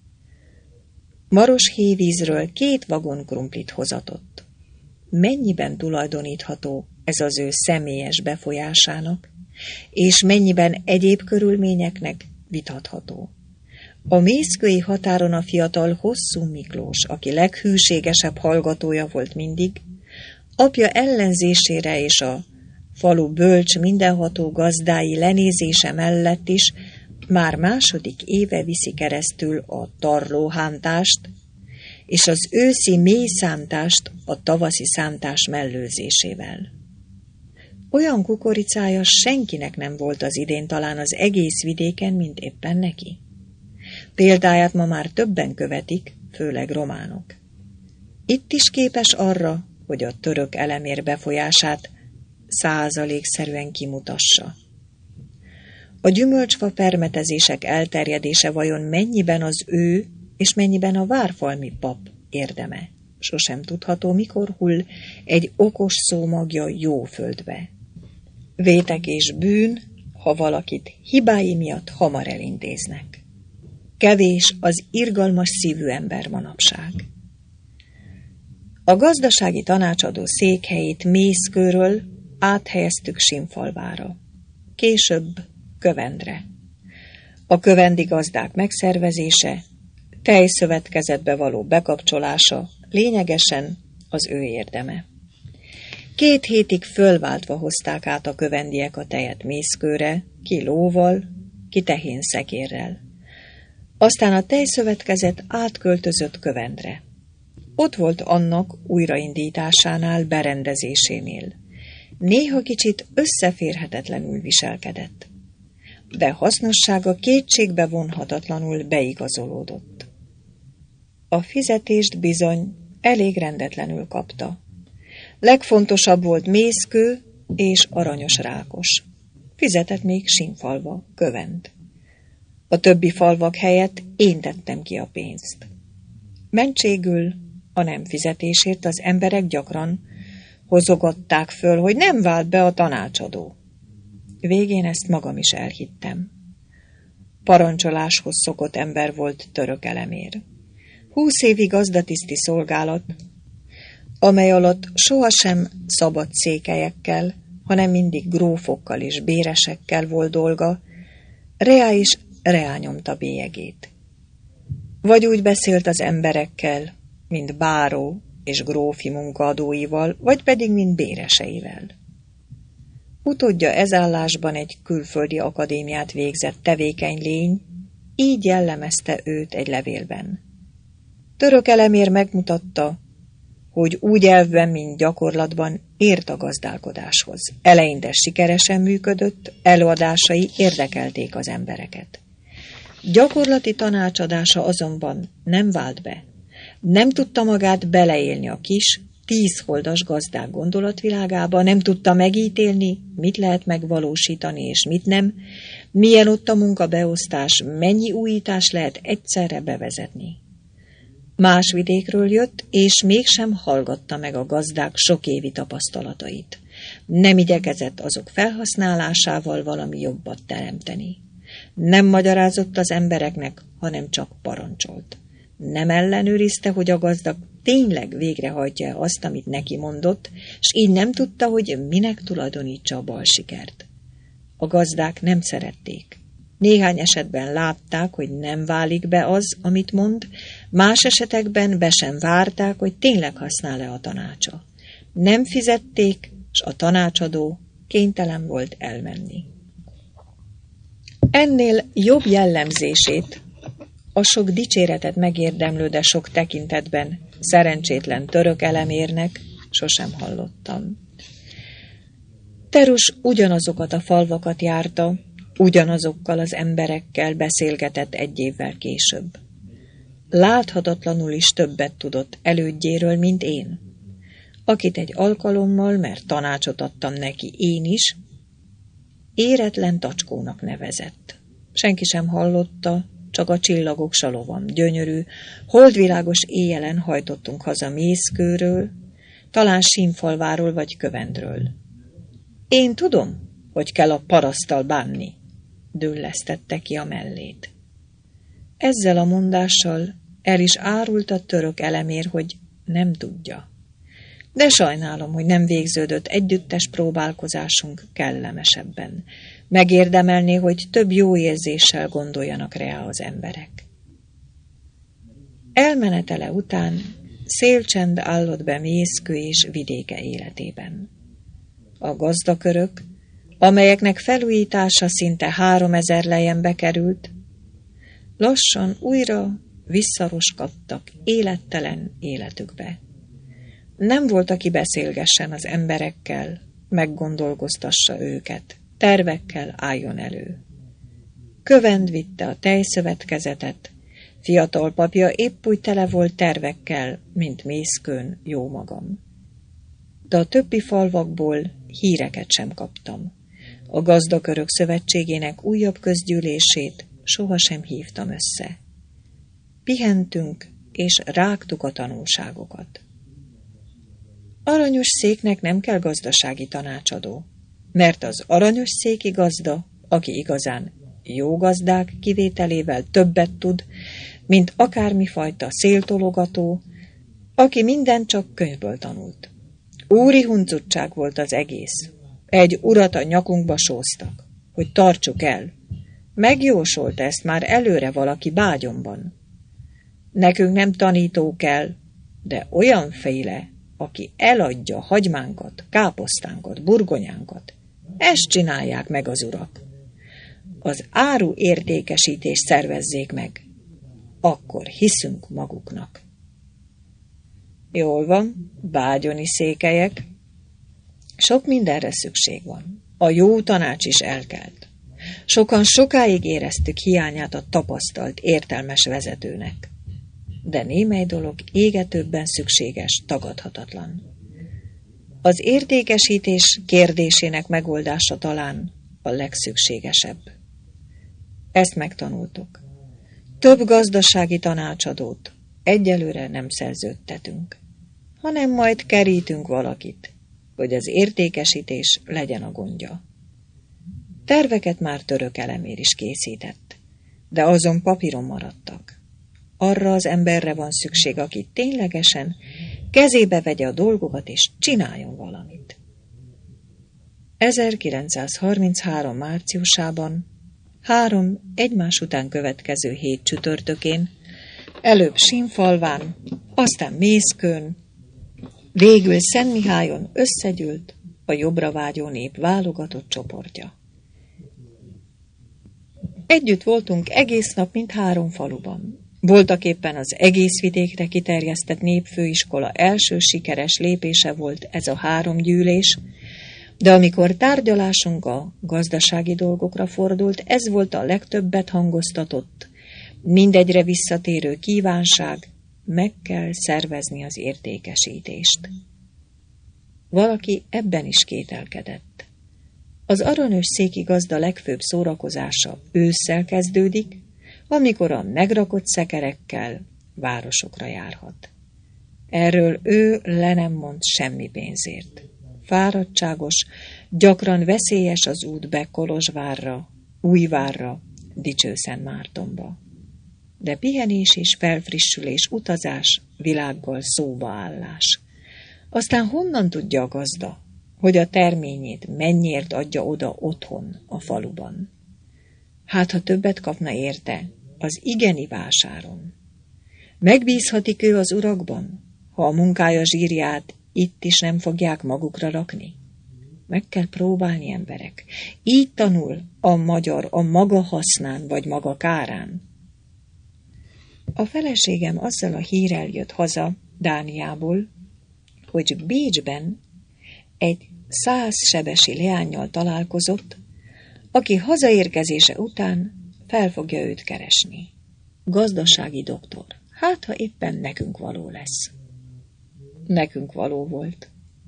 Maros hévízről két vagon krumplit hozatott. Mennyiben tulajdonítható ez az ő személyes befolyásának, és mennyiben egyéb körülményeknek vitatható. A mészkői határon a fiatal Hosszú Miklós, aki leghűségesebb hallgatója volt mindig, apja ellenzésére és a falu bölcs mindenható gazdái lenézése mellett is már második éve viszi keresztül a tarlóhántást és az őszi mélyszántást a tavaszi szántás mellőzésével. Olyan kukoricája senkinek nem volt az idén, talán az egész vidéken, mint éppen neki. Példáját ma már többen követik, főleg románok. Itt is képes arra, hogy a török elemér befolyását százalékszerűen kimutassa. A gyümölcsfa permetezések elterjedése vajon mennyiben az ő és mennyiben a várfalmi pap érdeme? Sosem tudható, mikor hull egy okos szó magja jó földbe. Vétek és bűn, ha valakit hibái miatt hamar elintéznek. Kevés az irgalmas szívű ember manapság. A gazdasági tanácsadó székhelyét Mészkőről áthelyeztük Simfalvára. Később Kövendre. A kövendi gazdák megszervezése, tejszövetkezetbe való bekapcsolása lényegesen az ő érdeme. Két hétig fölváltva hozták át a kövendiek a tejet Mészkőre, ki lóval, ki tehénszekérrel. Aztán a tejszövetkezet átköltözött Kövendre. Ott volt annak újraindításánál, berendezésénél. Néha kicsit összeférhetetlenül viselkedett, de hasznossága kétségbe vonhatatlanul beigazolódott. A fizetést bizony elég rendetlenül kapta. Legfontosabb volt Mészkő és Aranyos Rákos. Fizetett még Simfalva, Kövend. A többi falvak helyett én tettem ki a pénzt. Mentségül a nem fizetésért az emberek gyakran hozogatták föl, hogy nem vált be a tanácsadó. Végén ezt magam is elhittem. Parancsoláshoz szokott ember volt török elemér. Húsz évi gazdatiszti szolgálat, amely alatt sohasem szabad székelyekkel, hanem mindig grófokkal és béresekkel volt dolga, reá is reá nyomta bélyegét. Vagy úgy beszélt az emberekkel, mint báró és grófi munkaadóival, vagy pedig mint béreseivel. Utódja ez állásban egy külföldi akadémiát végzett tevékeny lény, így jellemezte őt egy levélben. Török elemér megmutatta, hogy úgy elvben, mint gyakorlatban ért a gazdálkodáshoz. Eleinte sikeresen működött, előadásai érdekelték az embereket. Gyakorlati tanácsadása azonban nem vált be. Nem tudta magát beleélni a kis, tízholdas gazdák gondolatvilágába, nem tudta megítélni, mit lehet megvalósítani és mit nem, milyen ott a munkabeosztás, mennyi újítás lehet egyszerre bevezetni. Más vidékről jött, és mégsem hallgatta meg a gazdák sokévi tapasztalatait. Nem igyekezett azok felhasználásával valami jobbat teremteni. Nem magyarázott az embereknek, hanem csak parancsolt. Nem ellenőrizte, hogy a gazdag tényleg végrehajtja azt, amit neki mondott, s így nem tudta, hogy minek tulajdonítsa a balsikert. A gazdák nem szerették. Néhány esetben látták, hogy nem válik be az, amit mond, más esetekben be sem várták, hogy tényleg használ-e a tanácsa. Nem fizették, s a tanácsadó kénytelen volt elmenni. Ennél jobb jellemzését, a sok dicséretet megérdemlő, de sok tekintetben szerencsétlen török elemérnek sosem hallottam. Terus ugyanazokat a falvakat járta, ugyanazokkal az emberekkel beszélgetett egy évvel később. Láthatatlanul is többet tudott elődjéről, mint én, akit egy alkalommal, mert tanácsot adtam neki én is, éretlen tacskónak nevezett. Senki sem hallotta, csak a csillagok salovam, gyönyörű, holdvilágos éjjelen hajtottunk haza Mészkőről, talán Simfalváról vagy Kövendről. Én tudom, hogy kell a paraszttal bánni, dőllesztette ki a mellét. Ezzel a mondással el is árult a török elemér, hogy nem tudja. De sajnálom, hogy nem végződött együttes próbálkozásunk kellemesebben. Megérdemelné, hogy több jó érzéssel gondoljanak rá az emberek. Elmenetele után szélcsend állott be Mészkő és vidéke életében. A gazdakörök, amelyeknek felújítása szinte háromezer lejembe került, lassan újra visszaroskadtak élettelen életükbe. Nem volt, aki beszélgessen az emberekkel, meggondolkoztassa őket, tervekkel álljon elő. Kövend vitte a tejszövetkezetet, fiatal papja épp úgy tele volt tervekkel, mint Mészkőn jó magam. De a többi falvakból híreket sem kaptam. A Gazdakörök Szövetségének újabb közgyűlését sohasem hívtam össze. Pihentünk, és rágtuk a tanulságokat. Aranyos széknek nem kell gazdasági tanácsadó, mert az aranyos széki gazda, aki igazán jó gazdák kivételével többet tud, mint akármifajta széltologató, aki mindent csak könyvből tanult. Úri huncutság volt az egész. Egy urat a nyakunkba sóztak, hogy tartsuk el. Megjósolta ezt már előre valaki bágyomban. Nekünk nem tanító kell, de olyanféle, aki eladja hagymánkat, káposztánkat, burgonyánkat. Ezt csinálják meg az urak. Az áru értékesítést szervezzék meg. Akkor hiszünk maguknak. Jól van, bágyoni székelyek. Sok mindenre szükség van. A jó tanács is elkelt. Sokan sokáig éreztük hiányát a tapasztalt, értelmes vezetőnek. De némely dolog égetőbben szükséges, tagadhatatlan. Az értékesítés kérdésének megoldása talán a legszükségesebb. Ezt megtanultuk. Több gazdasági tanácsadót egyelőre nem szerződtetünk, hanem majd kerítünk valakit, hogy az értékesítés legyen a gondja. Terveket már Török Elemér is készített, de azon papíron maradtak. Arra az emberre van szükség, aki ténylegesen kezébe vegye a dolgokat és csináljon valamit. ezerkilencszázharminchárom márciusában, három egymás után következő hét csütörtökén, előbb Sinfalván, aztán Mészkőn, végül Szentmihályon összegyűlt a jobbra vágyó nép válogatott csoportja. Együtt voltunk egész nap, mint három faluban. Voltaképpen az egész vidékre kiterjesztett népfőiskola első sikeres lépése volt ez a három gyűlés, de amikor tárgyalásunk a gazdasági dolgokra fordult, ez volt a legtöbbet hangoztatott, mindegyre visszatérő kívánság, meg kell szervezni az értékesítést. Valaki ebben is kételkedett. Az aranyos széki gazda legfőbb szórakozása ősszel kezdődik, amikor a megrakott szekerekkel városokra járhat. Erről ő le nem mond semmi pénzért. Fáradtságos, gyakran veszélyes az út be Kolozsvárra, Újvárra, Dicsőszentmártonba. De pihenés és felfrissülés, utazás, világgal szóbaállás. Aztán honnan tudja a gazda, hogy a terményét mennyiért adja oda otthon, a faluban? Hát, ha többet kapna érte, az igeni vásáron. Megbízhatik ő az urakban, ha a munkája zsírját itt is nem fogják magukra rakni? Meg kell próbálni, emberek. Így tanul a magyar a maga hasznán vagy maga kárán. A feleségem azzal a hírrel jött haza Dániából, hogy Bécsben egy százsebesi leánnyal találkozott, aki hazaérkezése után fel fogja őt keresni. Gazdasági doktor. Hát, ha éppen nekünk való lesz. Nekünk való volt.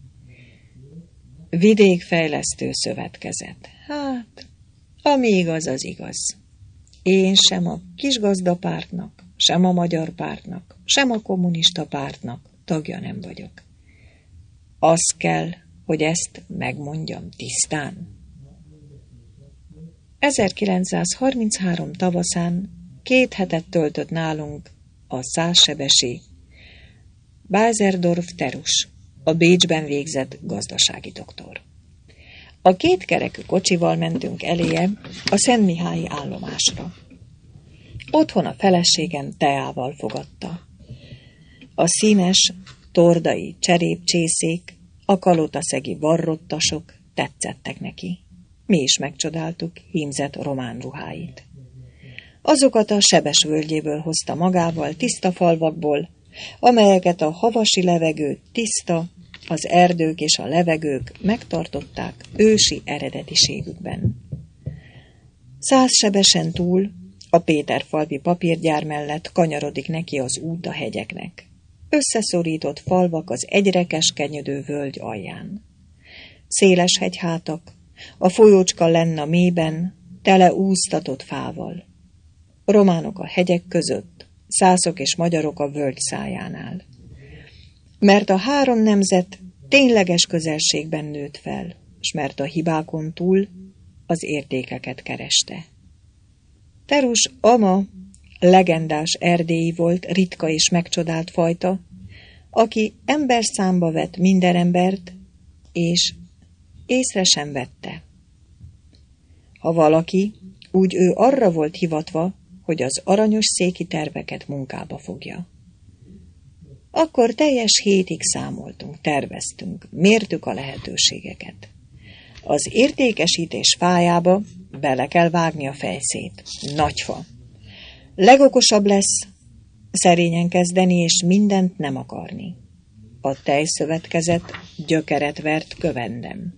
Vidékfejlesztő Szövetkezet. Hát, ami igaz, az igaz. Én sem a kisgazdapártnak, sem a magyar pártnak, sem a kommunista pártnak tagja nem vagyok. Az kell, hogy ezt megmondjam tisztán. ezerkilencszázharminchárom tavaszán két hetet töltött nálunk a százsebesi Bázerdorf Terus, a Bécsben végzett gazdasági doktor. A kétkerekű kocsival mentünk eléje a szentmihályi állomásra. Otthon a feleségem teával fogadta. A színes, tordai cserépcsészék, a kalotaszegi varrottasok tetszettek neki. Mi is megcsodáltuk hímzett román ruháit. Azokat a Sebes völgyéből hozta magával, tiszta falvakból, amelyeket a havasi levegő tiszta, Az erdők és a levegők megtartották ősi eredetiségükben. Százsebesen túl a Péterfalvi papírgyár mellett kanyarodik neki az út a hegyeknek. Összeszorított falvak az egyre keskenyödő völgy alján. Széles hegyhátak, a folyócska lenn a mélyben, tele úsztatott fával. Románok a hegyek között, szászok és magyarok a völgy szájánál. Mert a három nemzet tényleges közelségben nőtt fel, s mert a hibákon túl az értékeket kereste. Terus ama legendás erdélyi volt, ritka és megcsodált fajta, aki emberszámba vett minden embert, és észre sem vette. Ha valaki, úgy ő arra volt hivatva, hogy az aranyos széki terveket munkába fogja. Akkor teljes hétig számoltunk, terveztünk, mértük a lehetőségeket. Az értékesítés fájába bele kell vágni a fejszét. Nagy fa. Legokosabb lesz szerényen kezdeni, és mindent nem akarni. A tejszövetkezet gyökeret vert Kövendem.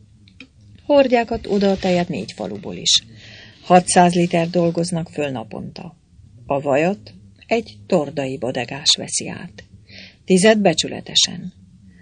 Hordják oda a tejet négy faluból is. hatszáz liter dolgoznak föl naponta. A vajat egy tordai bodegás veszi át. Tized becsületesen.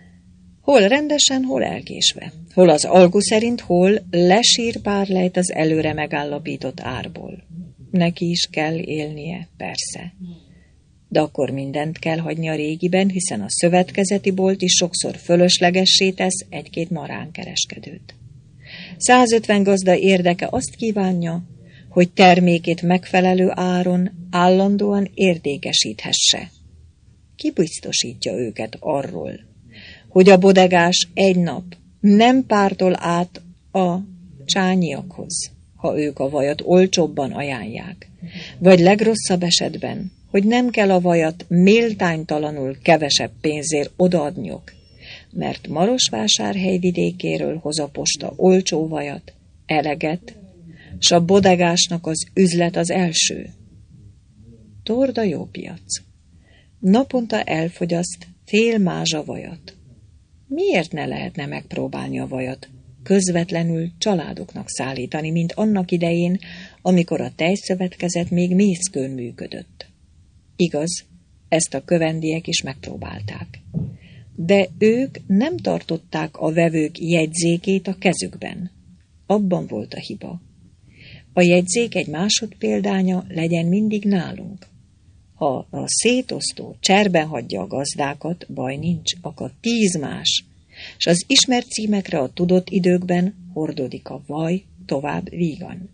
Hol rendesen, hol elkésve. Hol az algu szerint, hol lesír pár lejt az előre megállapított árból. Neki is kell élnie, persze. De akkor mindent kell hagyni a régiben, hiszen a szövetkezeti bolt is sokszor fölöslegessé tesz egy-két maránkereskedőt. százötven gazda érdeke azt kívánja, hogy termékét megfelelő áron állandóan értékesíthesse. Ki biztosítja őket arról, hogy a bodegás egy nap nem pártol át a csányiakhoz, ha ők a vajat olcsóbban ajánlják, vagy legrosszabb esetben, hogy nem kell a vajat méltánytalanul kevesebb pénzért odaadniuk, mert Marosvásárhely vidékéről hoz a posta olcsó vajat, eleget, s a bodegásnak az üzlet az első. Torda jó piac. Naponta elfogyaszt fél mázsa vajat. Miért ne lehetne megpróbálni a vajat közvetlenül családoknak szállítani, mint annak idején, amikor a tejszövetkezet még Mészkőn működött? Igaz, ezt a kövendiek is megpróbálták. De ők nem tartották a vevők jegyzékét a kezükben. Abban volt a hiba. A jegyzék egy másodpéldánya legyen mindig nálunk. Ha a szétosztó cserben hagyja a gazdákat, baj nincs, akad tíz más, s az ismert címekre a tudott időkben hordodik a vaj tovább vígan.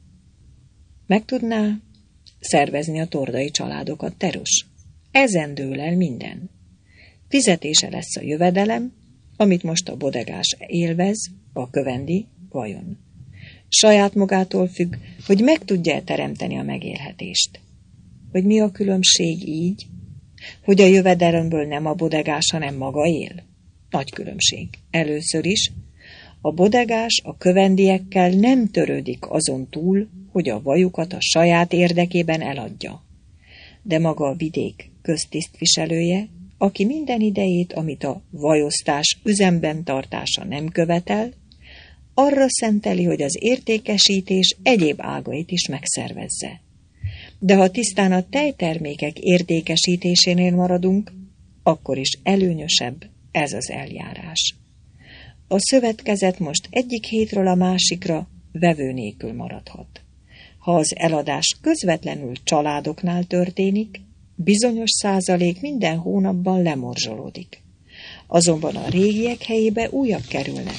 Meg tudná szervezni a tordai családokat Terus. Ezen dől el minden. Fizetése lesz a jövedelem, amit most a bodegás élvez, a kövendi vajon. Saját magától függ, hogy meg tudja teremteni a megélhetést. Hogy mi a különbség így? Hogy a jövedelemből nem a bodegás, hanem maga él? Nagy különbség. Először is, a bodegás a kövendiekkel nem törődik azon túl, hogy a vajukat a saját érdekében eladja. De maga a vidék köztisztviselője, aki minden idejét, amit a vajosztás üzemben tartása nem követel, arra szenteli, hogy az értékesítés egyéb ágait is megszervezze. De ha tisztán a tejtermékek értékesítésénél maradunk, akkor is előnyösebb ez az eljárás. A szövetkezet most egyik hétről a másikra vevő nélkül maradhat. Ha az eladás közvetlenül családoknál történik, bizonyos százalék minden hónapban lemorzsolódik. Azonban a régiek helyébe újabb kerülnek.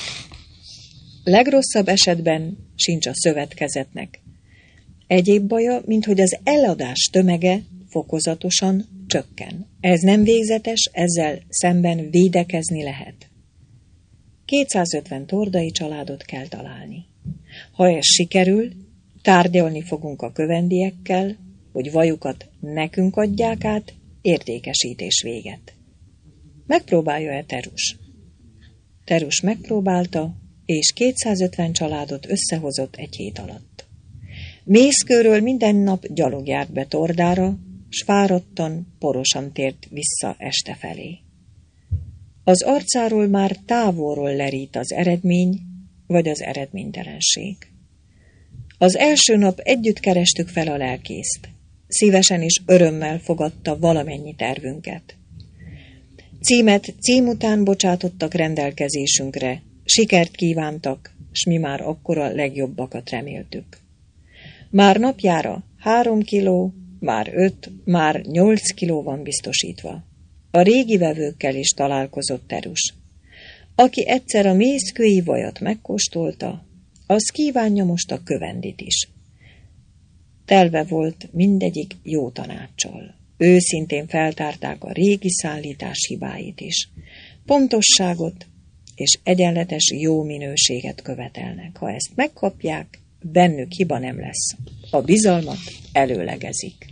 Legrosszabb esetben sincs a szövetkezetnek egyéb baja, mint hogy az eladás tömege fokozatosan csökken. Ez nem végzetes, ezzel szemben védekezni lehet. kétszázötven tordai családot kell találni. Ha ez sikerül, tárgyalni fogunk a kövendiekkel, hogy vajukat nekünk adják át, értékesítés véget. Megpróbálja-e Terus? Terus megpróbálta, és kétszázötven családot összehozott egy hét alatt. Mészkőről minden nap gyalog járt be Tordára, s fáradtan, porosan tért vissza este felé. Az arcáról már távolról lerít az eredmény, vagy az eredménytelenség. Az első nap együtt kerestük fel a lelkészt. Szívesen és örömmel fogadta valamennyi tervünket. Címet cím után bocsátottak rendelkezésünkre, sikert kívántak, s mi már akkor a legjobbakat reméltük. Már napjára három kiló, már öt, már nyolc kiló van biztosítva. A régi vevőkkel is találkozott Terus. Aki egyszer a mészkői vajat megkóstolta, az kívánja most a kövendit is. Telve volt mindegyik jó tanáccsal. Őszintén feltárták a régi szállítás hibáit is. Pontosságot és egyenletes jó minőséget követelnek. Ha ezt megkapják, bennük hiba nem lesz. A bizalmat előlegezik.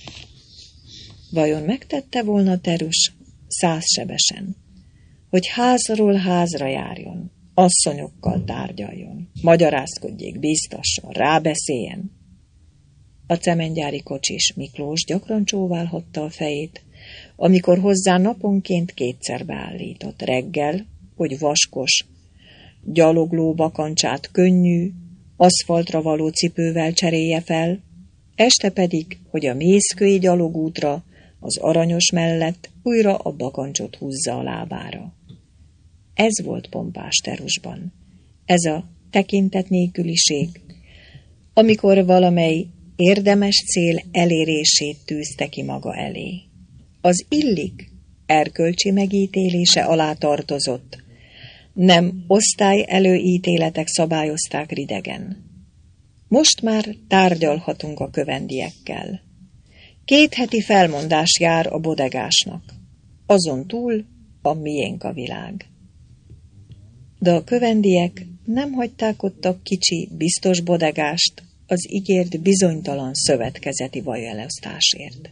Vajon megtette volna Terus százsebesen, hogy házról házra járjon, asszonyokkal tárgyaljon, magyarázkodjék, bíztasson, rábeszéljen? A cementgyári kocsis Miklós gyakran csóválhatta a fejét, amikor hozzá naponként kétszer beállított, reggel, hogy vaskos, gyalogló bakancsát könnyű, aszfaltra való cipővel cserélje fel, este pedig, hogy a mészkői gyalogútra, az Aranyos mellett újra a bakancsot húzza a lábára. Ez volt pompás Terusban, ez a tekintet nélküliség, amikor valamely érdemes cél elérését tűzte ki maga elé. Az illik erkölcsi megítélése alá tartozott, nem osztály előítéletek szabályozták ridegen. Most már tárgyalhatunk a kövendiekkel. Két heti felmondás jár a bodegásnak, azon túl a miénk a világ. De a kövendiek nem hagyták ott a kicsi, biztos bodegást az ígért bizonytalan szövetkezeti vajelosztásért.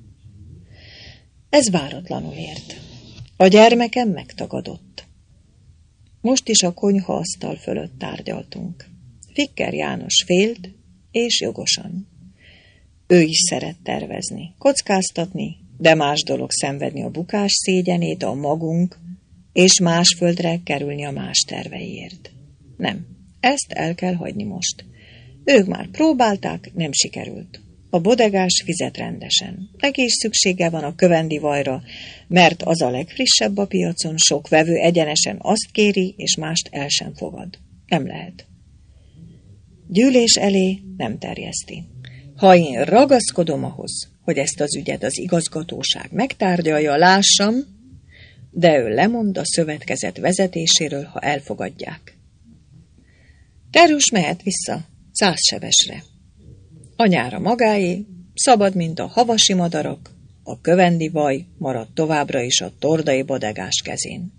Ez váratlanul ért. A gyermekem megtagadott. Most is a konyhaasztal fölött tárgyaltunk. Fikker János félt, és jogosan. Ő is szeret tervezni, kockáztatni, de más dolog szenvedni a bukás szégyenét a magunk, és más földre kerülni a más terveiért. Nem, ezt el kell hagyni most. Ők már próbálták, nem sikerült. A bodegás fizet rendesen. Neki is szüksége van a kövendi vajra, mert az a legfrissebb a piacon, sok vevő egyenesen azt kéri, és mást el sem fogad. Nem lehet. Gyűlés elé nem terjeszti. Ha én ragaszkodom ahhoz, hogy ezt az ügyet az igazgatóság megtárgyalja, lássam, de ő lemond a szövetkezet vezetéséről, ha elfogadják. Terus mehet vissza százsebesre. Anyára magáé, szabad, mint a havasi madarak, a kövendi vaj marad továbbra is a tordai bodegás kezén.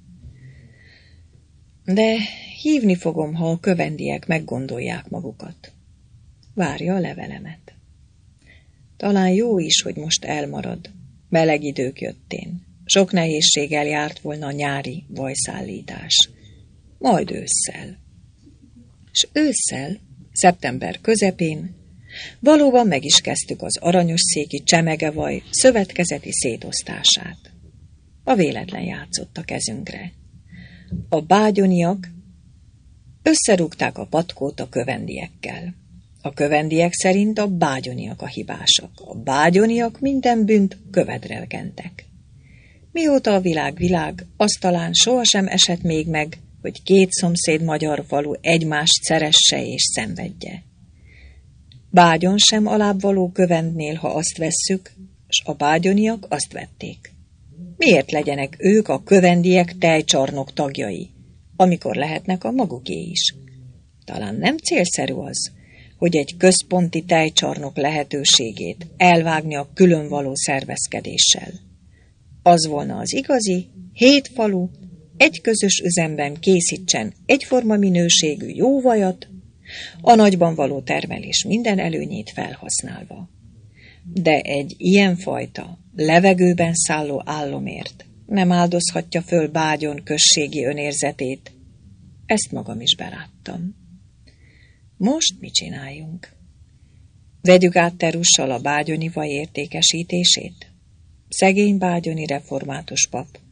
De hívni fogom, ha a kövendiek meggondolják magukat. Várja a levelemet. Talán jó is, hogy most elmarad. Meleg idők jöttén. Sok nehézséggel járt volna a nyári vajszállítás. Majd ősszel. S ősszel, szeptember közepén, valóban meg is kezdtük az Aranyosszéki csemegevaj szövetkezeti szétosztását. A véletlen játszott a kezünkre. A bágyoniak összerúgták a patkót a kövendiekkel. A kövendiek szerint a bágyoniak a hibásak. A bágyoniak minden bűnt kövedre kentek. Mióta a világ világ, az talán sohasem esett még meg, hogy két szomszéd magyar falu egymást szeresse és szenvedje. Bágyon sem alább való kövendnél, ha azt vesszük, s a bágyoniak azt vették. Miért legyenek ők a kövendiek tejcsarnok tagjai, amikor lehetnek a maguké is? Talán nem célszerű az, hogy egy központi tejcsarnok lehetőségét elvágni a különvaló szervezkedéssel. Az volna az igazi, hét falu, egy közös üzemben készítsen egyforma minőségű jó vajat, a nagyban való termelés minden előnyét felhasználva. De egy ilyenfajta, levegőben szálló álomért nem áldozhatja föl Bágyon községi önérzetét. Ezt magam is beláttam. Most mit csináljunk? Vegyük át Terussal a bágyoni vaj értékesítését? Szegény bágyoni református pap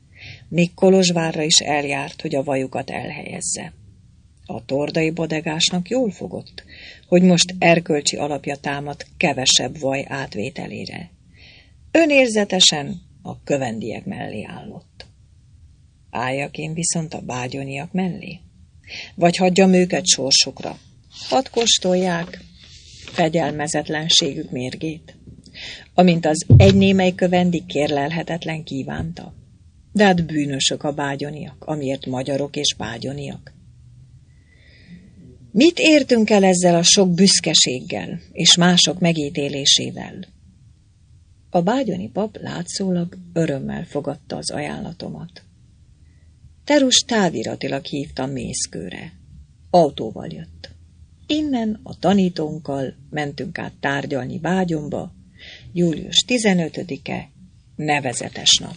még Kolozsvárra is eljárt, hogy a vajukat elhelyezze. A tordai bodegásnak jól fogott, hogy most erkölcsi alapja támad kevesebb vaj átvételére. Önérzetesen a kövendiek mellé állott. Álljak én viszont a bágyoniak mellé? Vagy hagyjam őket sorsukra? Hadd kóstolják fegyelmezetlenségük mérgét, amint az egy némely kövendi kérlelhetetlen kívánta. De hát bűnösök a bágyoniak, amiért magyarok és bágyoniak. Mit értünk el ezzel a sok büszkeséggel és mások megítélésével? A bágyoni pap látszólag örömmel fogadta az ajánlatomat. Terus táviratilag hívtam Mészkőre. Autóval jött. Innen a tanítónkkal mentünk át tárgyalni Bágyonba, július tizenötödike, nevezetes nap.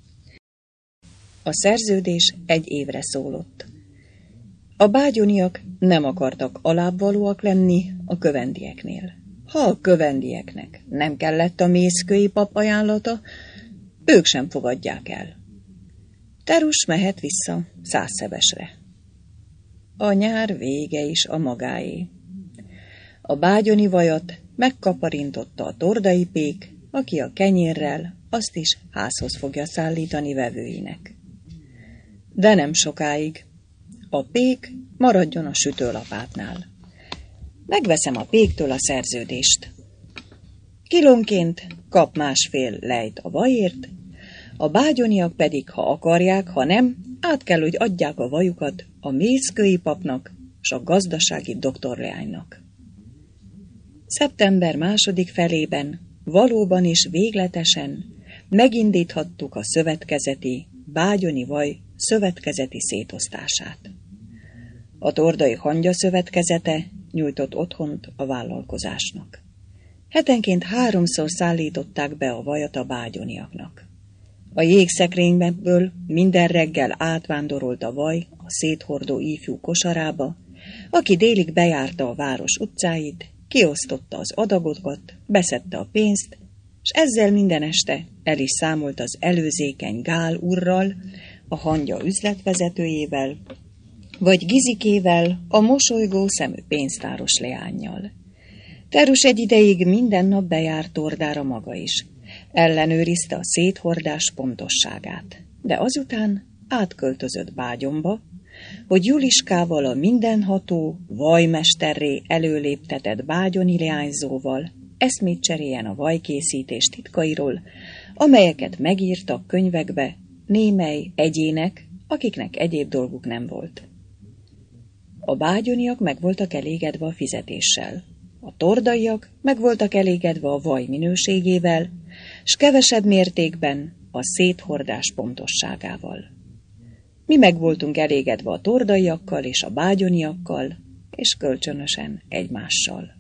A szerződés egy évre szólott. A bágyoniak nem akartak alábbvalóak lenni a kövendieknél. Ha a kövendieknek nem kellett a mészkői pap ajánlata, ők sem fogadják el. Terus mehet vissza Szászszebesre. A nyár vége is a magáé. A bágyoni vajat megkaparintotta a tordai pék, aki a kenyérrel azt is házhoz fogja szállítani vevőinek. De nem sokáig. A pék maradjon a sütőlapátnál. Megveszem a péktől a szerződést. Kilónként kap másfél lejt a vajért, a bágyoniak pedig, ha akarják, ha nem, át kell, hogy adják a vajukat a mészkői papnak és a gazdasági doktorleánynak. Szeptember második felében valóban is végletesen megindíthattuk a szövetkezeti, bágyoni vaj szövetkezeti szétosztását. A tordai hangya szövetkezete nyújtott otthont a vállalkozásnak. Hetenként háromszor szállították be a vajat a bágyoniaknak. A jégszekrényből minden reggel átvándorolt a vaj a széthordó ifjú kosarába, aki délig bejárta a város utcáit, kiosztotta az adagokat, beszedte a pénzt, és ezzel minden este el is számolt az előzékeny Gál urral, a hangya üzletvezetőjével, vagy Gizikével, a mosolygó szemű pénztáros leánnyal. Terus egy ideig minden nap bejárt Tordára maga is. Ellenőrizte a széthordás pontosságát, de azután átköltözött Bágyonba, hogy Juliskával, a mindenható vajmesterré előléptetett bágyoni leányzóval eszmét cseréljen a vajkészítés titkairól, amelyeket megírtak könyvekbe némely egyének, akiknek egyéb dolguk nem volt. A bágyoniak meg voltak elégedve a fizetéssel, a tordaiak meg voltak elégedve a vaj minőségével, s kevesebb mértékben a széthordás pontosságával. Mi meg voltunk elégedve a tordaiakkal és a bágyoniakkal, és kölcsönösen egymással.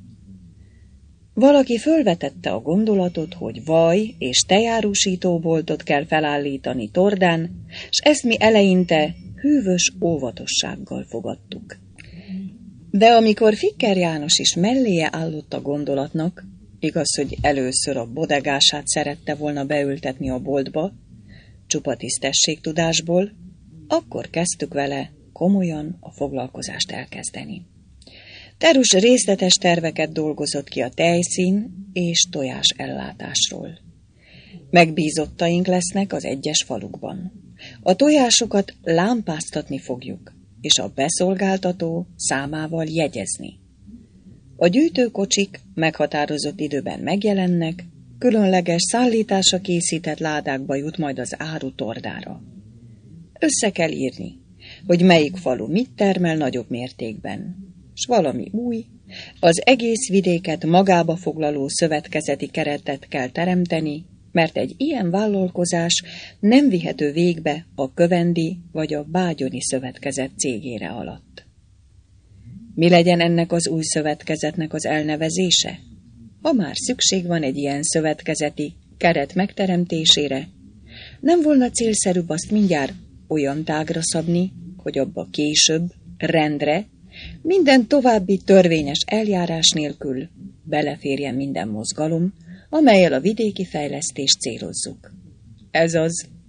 Valaki fölvetette a gondolatot, hogy vaj és tejárusítóboltot kell felállítani Tordán, s ezt mi eleinte hűvös óvatossággal fogadtuk. De amikor Fikker János is melléje állott a gondolatnak, igaz, hogy először a bodegását szerette volna beültetni a boltba, csupa tisztességtudásból, akkor kezdtük vele komolyan a foglalkozást elkezdeni. Terus részletes terveket dolgozott ki a tejszín és tojás ellátásról. Megbízottaink lesznek az egyes falukban. A tojásokat lámpáztatni fogjuk, és a beszolgáltató számával jegyezni. A gyűjtőkocsik meghatározott időben megjelennek, különleges szállításra készített ládákba jut majd az áru Tordára. Össze kell írni, hogy melyik falu mit termel nagyobb mértékben, s valami új, az egész vidéket magába foglaló szövetkezeti keretet kell teremteni, mert egy ilyen vállalkozás nem vihető végbe a kövendi vagy a bágyoni szövetkezet cégére alatt. Mi legyen ennek az új szövetkezetnek az elnevezése? Ha már szükség van egy ilyen szövetkezeti keret megteremtésére, nem volna célszerűbb azt mindjárt olyan tágra szabni, hogy abba később, rendre, minden további törvényes eljárás nélkül beleférjen minden mozgalom, amellyel a vidéki fejlesztést célozzuk. Ez az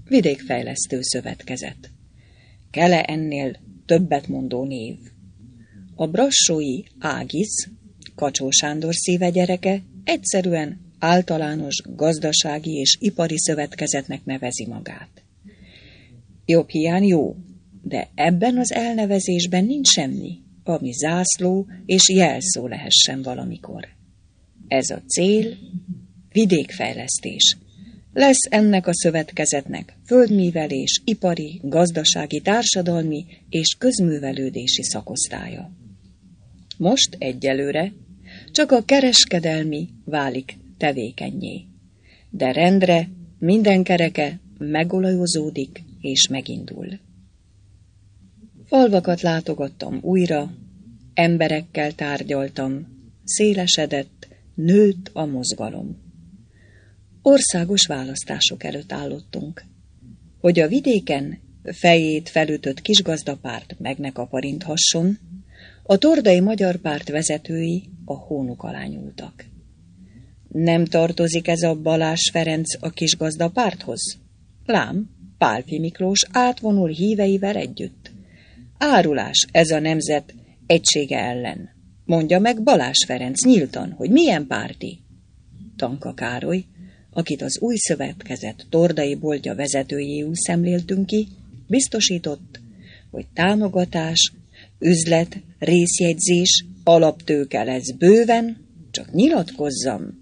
Vidékfejlesztő Szövetkezet. Kell-e ennél többet mondó név? A brassói Ágisz, Kacsó Sándor szíve gyereke, egyszerűen általános gazdasági és ipari szövetkezetnek nevezi magát. Jobb hiány jó, de ebben az elnevezésben nincs semmi, ami zászló és jelszó lehessen valamikor. Ez a cél, vidékfejlesztés. Lesz ennek a szövetkezetnek földművelés, ipari, gazdasági, társadalmi és közművelődési szakosztálya. Most egyelőre csak a kereskedelmi válik tevékennyé, de rendre minden kereke megolajozódik és megindul. Falvakat látogattam újra, emberekkel tárgyaltam, szélesedett, nőtt a mozgalom. Országos választások előtt állottunk. Hogy a vidéken fejét felütött kisgazdapárt meg ne kaparinthasson, a tordai magyar párt vezetői a hónuk alá nyúltak. Nem tartozik ez a Balázs Ferenc a kisgazdapárthoz? Lám, Pálffy Miklós átvonul híveivel együtt. Árulás ez a nemzet egysége ellen. Mondja meg Balázs Ferenc nyíltan, hogy milyen párti. Tanka Károly, akit az új szövetkezet tordai boltja vezetőjéül szemléltünk ki, biztosított, hogy támogatás, üzlet, részjegyzés, alaptőke lesz bőven, csak nyilatkozzam.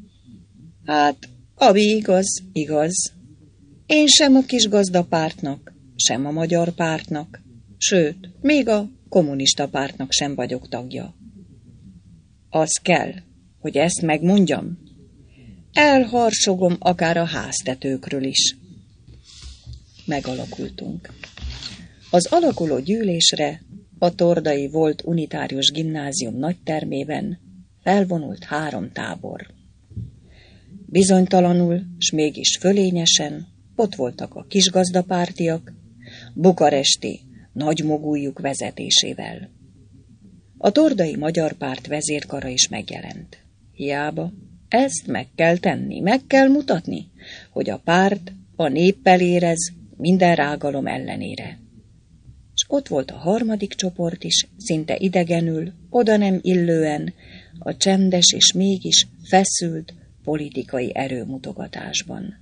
Hát, ami igaz, igaz. Én sem a kisgazdapártnak, sem a magyar pártnak, sőt, még a kommunista pártnak sem vagyok tagja. Az kell, hogy ezt megmondjam. Elharsogom akár a háztetőkről is. Megalakultunk. Az alakuló gyűlésre a tordai volt unitárius gimnázium nagytermében felvonult három tábor. Bizonytalanul, s mégis fölényesen ott voltak a kisgazdapártiak, bukaresti nagymogújuk vezetésével. A tordai magyar párt vezérkara is megjelent. Hiába, ezt meg kell tenni, meg kell mutatni, hogy a párt a néppel érez minden rágalom ellenére. És ott volt a harmadik csoport is, szinte idegenül, oda nem illően, a csendes és mégis feszült politikai erőmutogatásban.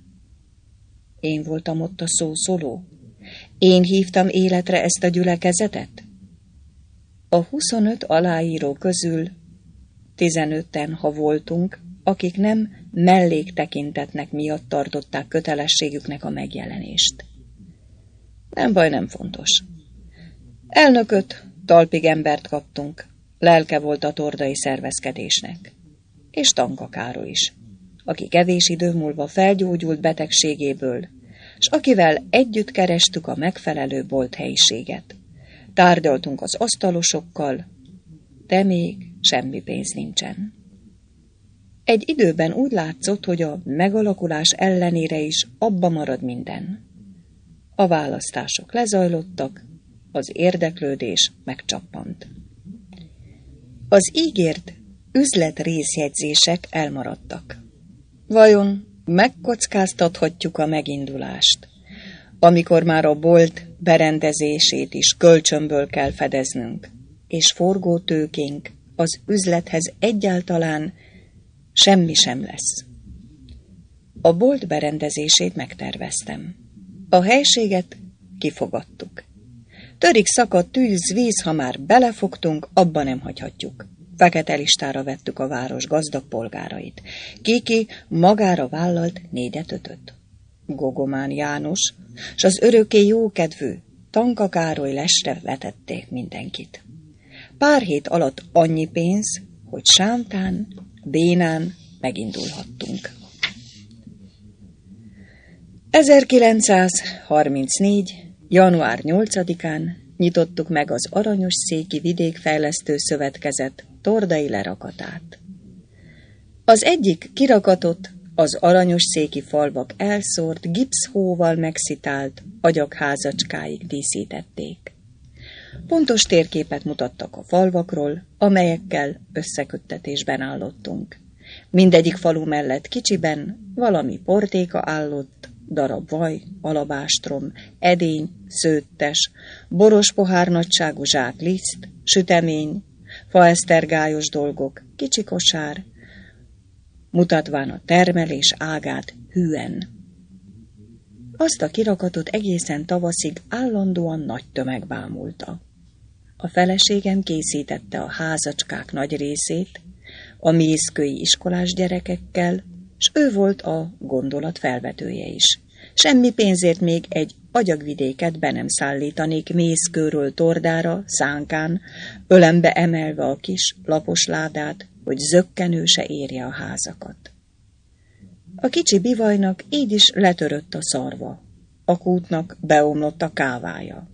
Én voltam ott a szószóló. Én hívtam életre ezt a gyülekezetet? A huszonöt aláíró közül tizenötten, ha voltunk, akik nem melléktekintetnek miatt tartották kötelességüknek a megjelenést. Nem baj, nem fontos. Elnököt, talpig embert kaptunk, lelke volt a tordai szervezkedésnek. És Tanka Károly is, aki kevés idő múlva felgyógyult betegségéből, s akivel együtt kerestük a megfelelő bolthelyiséget. Tárgyaltunk az asztalosokkal, de még semmi pénz nincsen. Egy időben úgy látszott, hogy a megalakulás ellenére is abba marad minden. A választások lezajlottak, az érdeklődés megcsappant. Az ígért üzletrészjegyzések elmaradtak. Vajon megkockáztathatjuk a megindulást, amikor már a bolt berendezését is kölcsönből kell fedeznünk, és forgótőkénk az üzlethez egyáltalán semmi sem lesz. A bolt berendezését megterveztem. A helységet kifogadtuk. Törik szakadt tűz, víz, ha már belefogtunk, abba nem hagyhatjuk. Fekete listára vettük a város gazdag polgárait. Kiki magára vállalt négyet-ötöt. Gogomán János, s az örökké jókedvű Tanka Károly lesre vetették mindenkit. Pár hét alatt annyi pénz, hogy sántán, bénán megindulhattunk. ezerkilencszázharmincnégy. január nyolcadikán nyitottuk meg az Aranyos-széki Vidékfejlesztő Szövetkezet tordai lerakatát. Az egyik kirakatot az aranyos-széki falvak elszórt, gipszhóval megszitált agyagházacskáig díszítették. Pontos térképet mutattak a falvakról, amelyekkel összeköttetésben állottunk. Mindegyik falu mellett kicsiben valami portéka állott, darab vaj, alabástrom, edény, szőttes, boros pohár nagyságú zsák liszt, sütemény, faesztergályos dolgok, kicsi kosár, mutatván a termelés ágát hűen. Azt a kirakatot egészen tavaszig állandóan nagy tömeg bámulta. A feleségem készítette a házacskák nagy részét, a mészkői iskolás gyerekekkel, s ő volt a gondolat felvetője is. Semmi pénzért még egy agyagvidéket be nem szállítanék mészkőről tordára, szánkán, ölembe emelve a kis lapos ládát, hogy zökkenő se érje a házakat. A kicsi bivajnak így is letörött a szarva, a kútnak beomlott a kávája.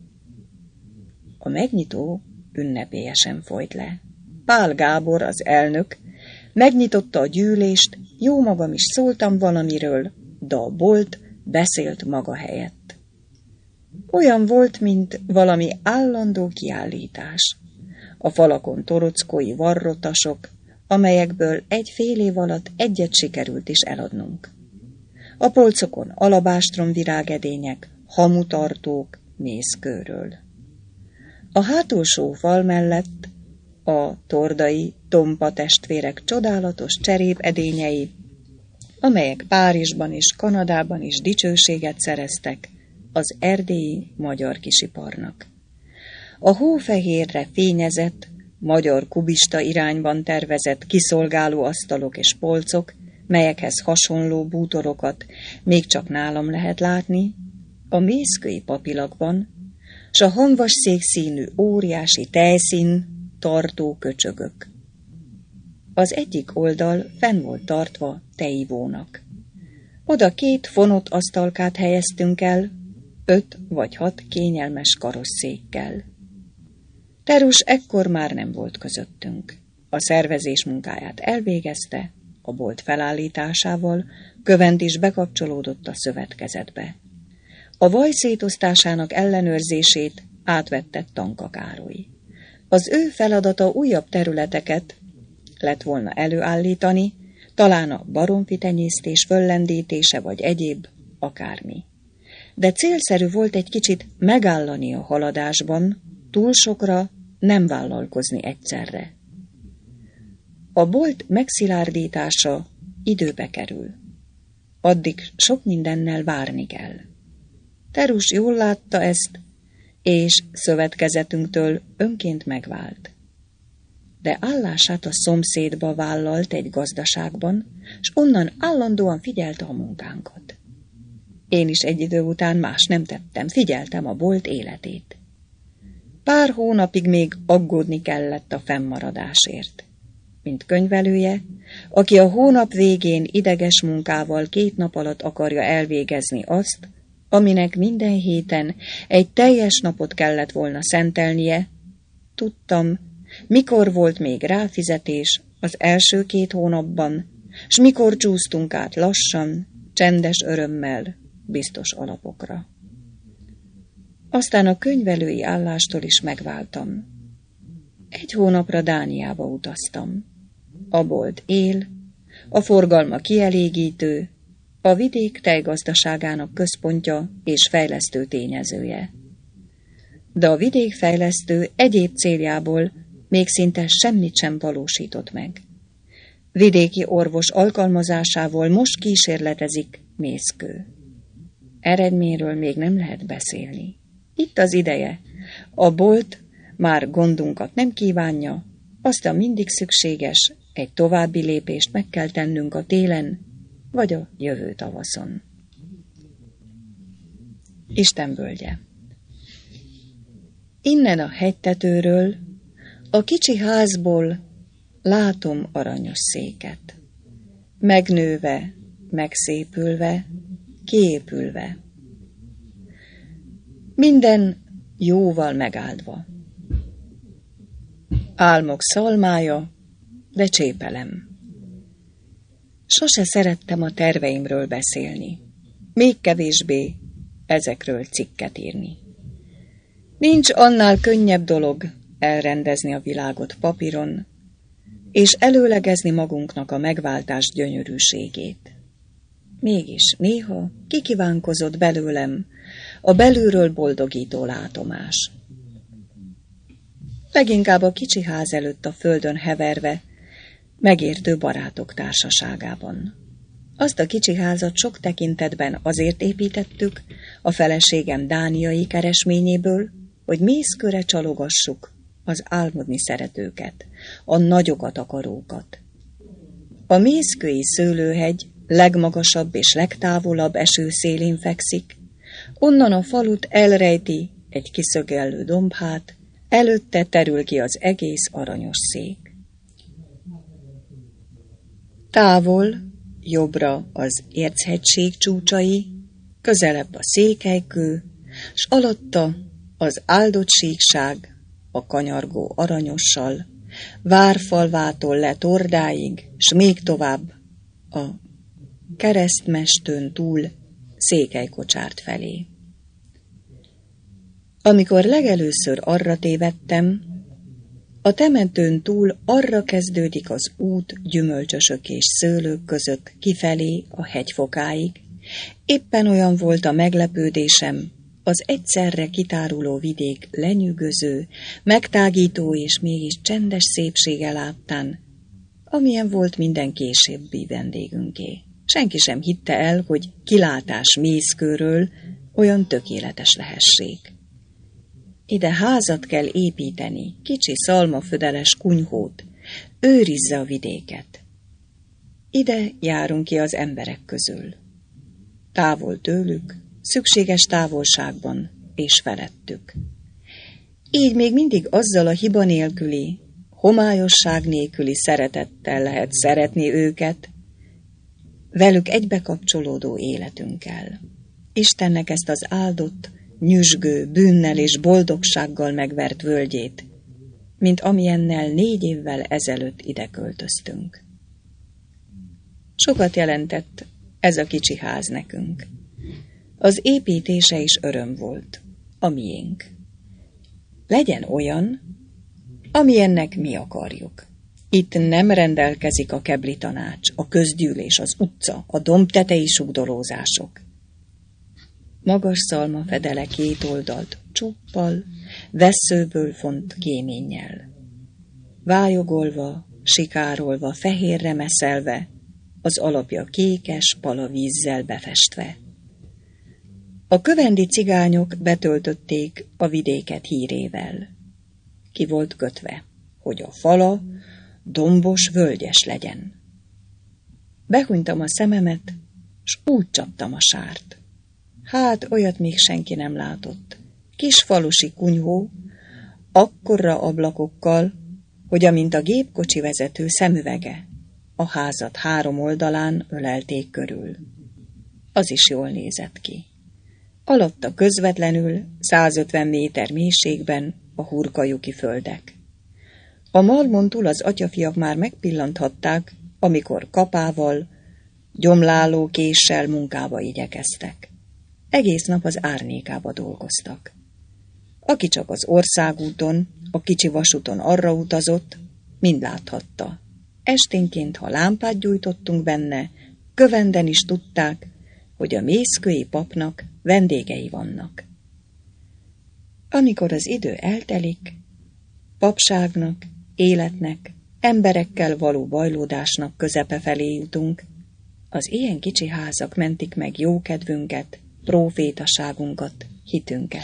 A megnyitó ünnepélyesen folyt le. Pál Gábor, az elnök, megnyitotta a gyűlést, jó magam is szóltam valamiről, de a bolt beszélt maga helyett. Olyan volt, mint valami állandó kiállítás. A falakon torockói varrotasok, amelyekből egy fél év alatt egyet sikerült is eladnunk. A polcokon alabástrom virágedények, hamutartók mészkőről. A hátulsó fal mellett a tordai Tompa testvérek csodálatos cserépedényei, amelyek Párizsban és Kanadában is dicsőséget szereztek az erdélyi magyar kisiparnak. A hófehérre fényezett, magyar kubista irányban tervezett kiszolgáló asztalok és polcok, melyekhez hasonló bútorokat még csak nálam lehet látni, a mészkői papilakban, s a hamvas székszínű óriási tejszín tartó köcsögök. Az egyik oldal fenn volt tartva teivónak. Oda két fonott asztalkát helyeztünk el, öt vagy hat kényelmes karosszékkel. Terus ekkor már nem volt közöttünk. A szervezés munkáját elvégezte, a bolt felállításával Kövend is bekapcsolódott a szövetkezetbe. A vaj szétosztásának ellenőrzését átvette Tanka Károly. Az ő feladata újabb területeket lett volna előállítani, talán a baromfitenyésztés föllendítése vagy egyéb, akármi. De célszerű volt egy kicsit megállani a haladásban, túl sokra nem vállalkozni egyszerre. A bolt megszilárdítása időbe kerül. Addig sok mindennel várni kell. Terus jól látta ezt, és szövetkezetünktől önként megvált. De állását a szomszédba vállalt egy gazdaságban, s onnan állandóan figyelte a munkánkat. Én is egy idő után más nem tettem, figyeltem a bolt életét. Pár hónapig még aggódni kellett a fennmaradásért. Mint könyvelője, aki a hónap végén ideges munkával két nap alatt akarja elvégezni azt, aminek minden héten egy teljes napot kellett volna szentelnie, tudtam, mikor volt még ráfizetés az első két hónapban, s mikor csúsztunk át lassan, csendes örömmel, biztos alapokra. Aztán a könyvelői állástól is megváltam. Egy hónapra Dániába utaztam. A bolt él, a forgalma kielégítő, a vidék tejgazdaságának központja és fejlesztő tényezője. De a vidékfejlesztő egyéb céljából még szinte semmit sem valósított meg. Vidéki orvos alkalmazásával most kísérletezik mészkő. Eredményről még nem lehet beszélni. Itt az ideje. A bolt már gondunkat nem kívánja, aztán mindig szükséges, egy további lépést meg kell tennünk a télen, vagy a jövő tavaszon. Isten völgye. Innen a hegytetőről, a kicsi házból látom aranyos széket. Megnőve, megszépülve, kiépülve. Minden jóval megáldva. Álmok szalmája, de csépelem. Sose szerettem a terveimről beszélni, még kevésbé ezekről cikket írni. Nincs annál könnyebb dolog elrendezni a világot papíron, és előlegezni magunknak a megváltás gyönyörűségét. mégis néha kikívánkozott belőlem a belülről boldogító látomás. Leginkább a kicsi ház előtt a földön heverve, megértő barátok társaságában. Azt a kicsi házat sok tekintetben azért építettük, a feleségem dániai keresményéből, hogy mészköre csalogassuk az álmodni szeretőket, a nagyokat akarókat. A mészkői szőlőhegy legmagasabb és legtávolabb esőszélén fekszik, onnan a falut elrejti egy kiszögellő dombhát, előtte terül ki az egész aranyos szék. Távol, jobbra az Érchegység csúcsai, közelebb a Székelykő, s alatta az áldott síkság, a kanyargó aranyossal, Várfalvától le Tordáig, s még tovább a Keresztmestőn túl Székelykocsárt felé. Amikor legelőször arra tévedtem, a temetőn túl arra kezdődik az út gyümölcsösök és szőlők között kifelé a hegyfokáig. Éppen olyan volt a meglepődésem, az egyszerre kitáruló vidék lenyűgöző, megtágító és mégis csendes szépsége láttán, amilyen volt minden későbbi vendégünké. Senki sem hitte el, hogy kilátás Mészkőről olyan tökéletes lehessék. Ide házat kell építeni, kicsi szalmafödeles kunyhót, őrizze a vidéket. Ide járunk ki az emberek közül. Távol tőlük, szükséges távolságban és felettük. Így még mindig azzal a hiba nélküli, homályosság nélküli szeretettel lehet szeretni őket, velük egybekapcsolódó életünkkel. Istennek ezt az áldott, nyüzsgő, bűnnel és boldogsággal megvert völgyét, mint amilyennel négy évvel ezelőtt ide költöztünk. Sokat jelentett ez a kicsi ház nekünk. Az építése is öröm volt, a miénk. Legyen olyan, amilyennek mi akarjuk. Itt nem rendelkezik a kebli tanács, a közgyűlés, az utca, a dombtetei sugdolózások. Magas szalmafedele két oldalt csuppal, vesszőből font kéménnyel. Vályogolva, sikárolva, fehérre meszelve, az alapja kékes palavízzel befestve. A kövendi cigányok betöltötték a vidéket hírével. Ki volt kötve, hogy a fala dombos, völgyes legyen. Behunytam a szememet, s úgy csaptam a sárt. Hát, olyat még senki nem látott. Kis falusi kunyhó, akkorra ablakokkal, hogy amint a gépkocsi vezető szemüvege, a házat három oldalán ölelték körül. Az is jól nézett ki. Alatta közvetlenül százötven méter mélységben a hurkajuki földek. A malmon túl az atyafiak már megpillanthatták, amikor kapával, gyomláló késsel munkába igyekeztek. Egész nap az árnyékába dolgoztak. Aki csak az országúton, a kicsi vasúton arra utazott, mind láthatta. Esténként, ha lámpát gyújtottunk benne, kövenden is tudták, hogy a mészkői papnak vendégei vannak. Amikor az idő eltelik, papságnak, életnek, emberekkel való bajlódásnak közepe felé jutunk, az ilyen kicsi házak mentik meg jókedvünket, prófétaságunkat, hitünket.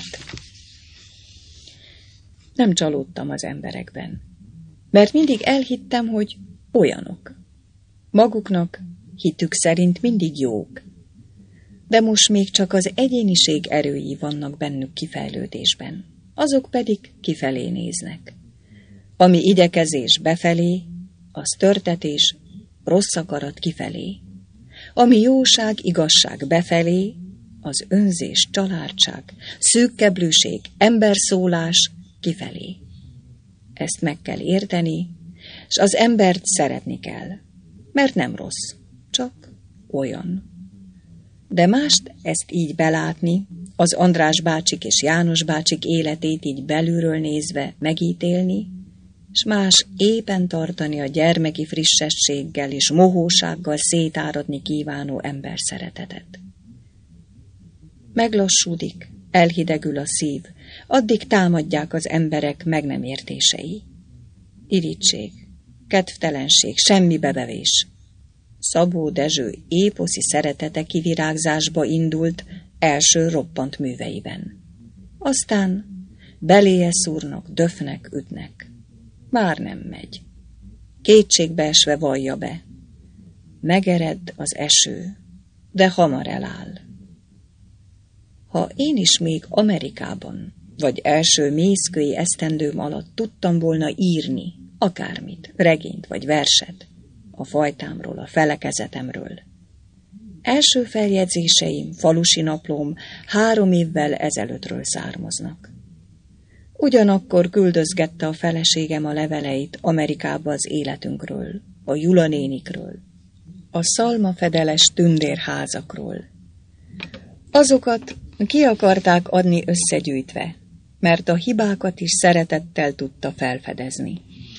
Nem csalódtam az emberekben, mert mindig elhittem, hogy olyanok. Maguknak hitük szerint mindig jók, de most még csak az egyéniség erői vannak bennük kifejlődésben, azok pedig kifelé néznek. Ami igyekezés befelé, az törtetés, rossz akarat kifelé. Ami jóság, igazság befelé, az önzés, családság, szűkkeblűség, emberszólás kifelé. Ezt meg kell érteni, és az embert szeretni kell, mert nem rossz, csak olyan. De mást ezt így belátni, az András bácsik és János bácsik életét így belülről nézve megítélni, s más éppen tartani a gyermeki frissességgel és mohósággal szétáradni kívánó emberszeretetet. Meglassúdik, elhidegül a szív, addig támadják az emberek meg nem értései. Irigység, kedvtelenség, semmi bebevés. Szabó Dezső époszi szeretete kivirágzásba indult első roppant műveiben. Aztán beléje szúrnak, döfnek, ütnek. Már nem megy. Kétségbeesve vallja be. Megered az eső, de hamar eláll. Ha én is még Amerikában, vagy első mészkői esztendőm alatt tudtam volna írni akármit, regényt vagy verset, a fajtámról, a felekezetemről. Első feljegyzéseim, falusi naplóm három évvel ezelőttről származnak. Ugyanakkor küldözgette a feleségem a leveleit Amerikába az életünkről, a Jula nénikről, a szalmafedeles tündérházakról. Azokat ki akarták adni összegyűjtve, mert a hibákat is szeretettel tudta felfedezni.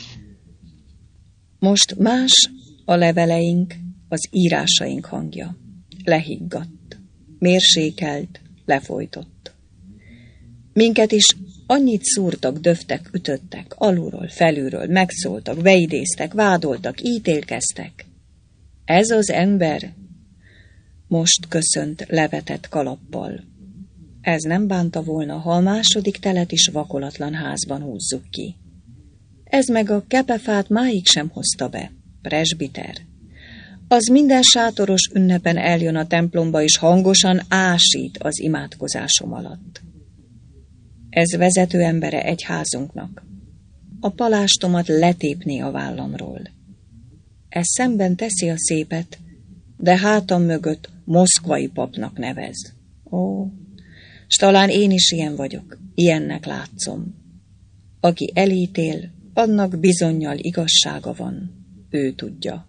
Most más a leveleink, az írásaink hangja. Lehiggadt, mérsékelt, lefolytott. Minket is annyit szúrtak, döftek, ütöttek, alulról, felülről, megszóltak, beidéztek, vádoltak, ítélkeztek. Ez az ember most köszönt levetett kalappal. Ez nem bánta volna, ha a második telet is vakolatlan házban húzzuk ki. Ez meg a kepefát máig sem hozta be, presbiter. Az minden sátoros ünnepen eljön a templomba, és hangosan ásít az imádkozásom alatt. Ez vezető embere egyházunknak. A palástomat letépné a vállamról. Ez szemben teszi a szépet, de hátam mögött moszkvai papnak nevez. Ó, s talán én is ilyen vagyok, ilyennek látszom. Aki elítél, annak bizonnyal igazsága van, ő tudja.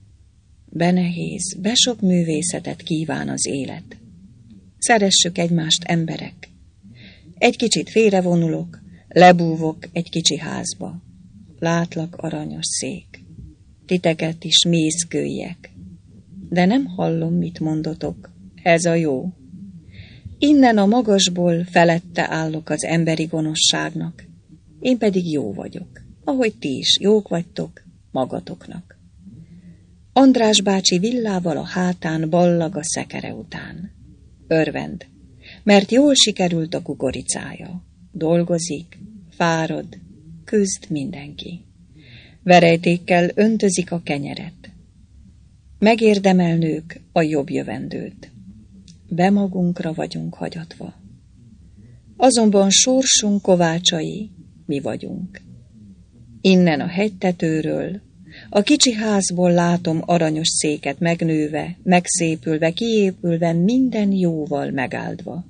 Benehéz, besok művészetet kíván az élet. Szeressük egymást, emberek. Egy kicsit félrevonulok, lebúvok egy kicsi házba. Látlak, aranyos szék. Titeket is mészkőiek. De nem hallom, mit mondotok. Ez a jó. Innen a magasból felette állok az emberi gonoszságnak. Én pedig jó vagyok, ahogy ti is jók vagytok magatoknak. András bácsi villával a hátán ballag a szekere után. Örvend, mert jól sikerült a kukoricája. Dolgozik, fárad, küzd mindenki. Verejtékkel öntözik a kenyeret. Megérdemelnők a jobb jövendőt. Bemagunkra vagyunk hagyatva. Azonban sorsunk kovácsai mi vagyunk. Innen a hegytetőről, a kicsi házból látom aranyos széket megnőve, megszépülve, kiépülve, minden jóval megáldva.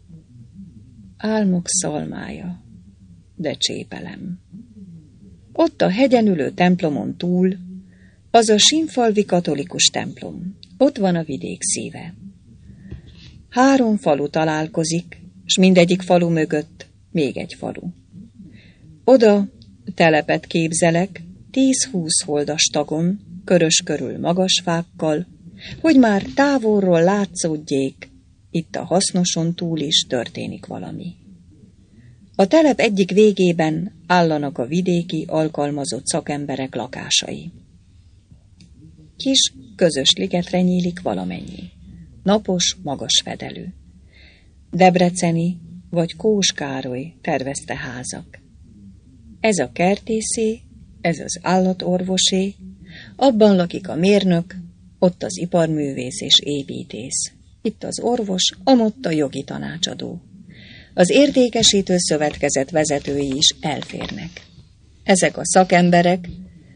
Álmok szalmája, de csépelem. Ott a hegyen ülő templomon túl, az a Sinfalvi katolikus templom, ott van a vidék szíve. Három falu találkozik, s mindegyik falu mögött még egy falu. Oda telepet képzelek, tíz-húsz holdas tagon, körös körül magas fákkal, hogy már távolról látszódjék, itt a hasznoson túl is történik valami. A telep egyik végében állanak a vidéki, alkalmazott szakemberek lakásai. Kis, közös ligetre nyílik valamennyi. Napos, magas fedelű. Debreceni vagy Kós Károly tervezte házak. Ez a kertészé, ez az állatorvosé, abban lakik a mérnök, ott az iparművész és építész. Itt az orvos, amott a jogi tanácsadó. Az értékesítő szövetkezet vezetői is elférnek. Ezek a szakemberek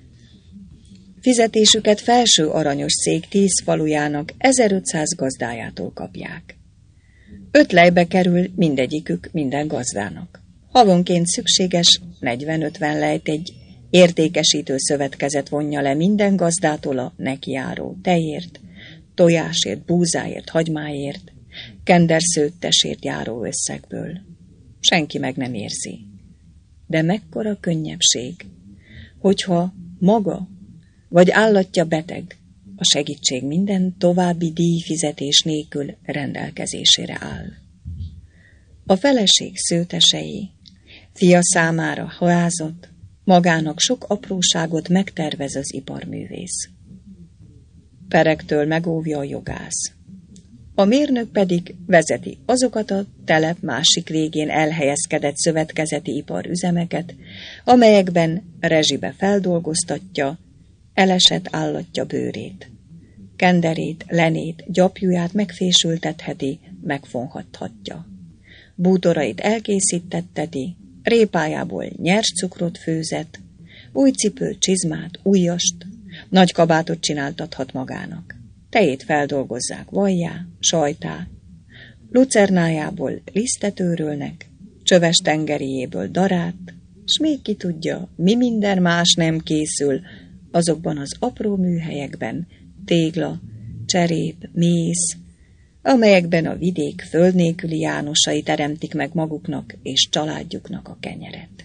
fizetésüket felső aranyos szék tíz falujának ezerötszáz gazdájától kapják. Öt lejbe kerül mindegyikük minden gazdának. Havonként szükséges negyven-ötven lejt egy értékesítő szövetkezet vonja le minden gazdától a nekiáró tejért, tojásért, búzáért, hagymáért, kenderszőttesért járó összegből. Senki meg nem érzi. De mekkora könnyebbség, hogyha maga vagy állatja beteg, a segítség minden további díjfizetés nélkül rendelkezésére áll. A feleség szőtesei, fia számára házat, magának sok apróságot megtervez az iparművész. Perektől megóvja a jogász. A mérnök pedig vezeti azokat a telep másik végén elhelyezkedett szövetkezeti iparüzemeket, amelyekben rezsibe feldolgoztatja elesett állatja bőrét. Kenderét, lenét, gyapjúját megfésültetheti, megfonhathatja. Bútorait elkészítetteti, répájából nyers cukrot főzet, új cipőt, csizmát, ujjast, nagy kabátot csináltathat magának. Tejét feldolgozzák vajjá, sajtá, lucernájából lisztet őrölnek, csöves tengeriéből darát, s még ki tudja, mi minden más nem készül azokban az apró műhelyekben, tégla, cserép, mész, amelyekben a vidék föld nélküli jánosai teremtik meg maguknak és családjuknak a kenyeret.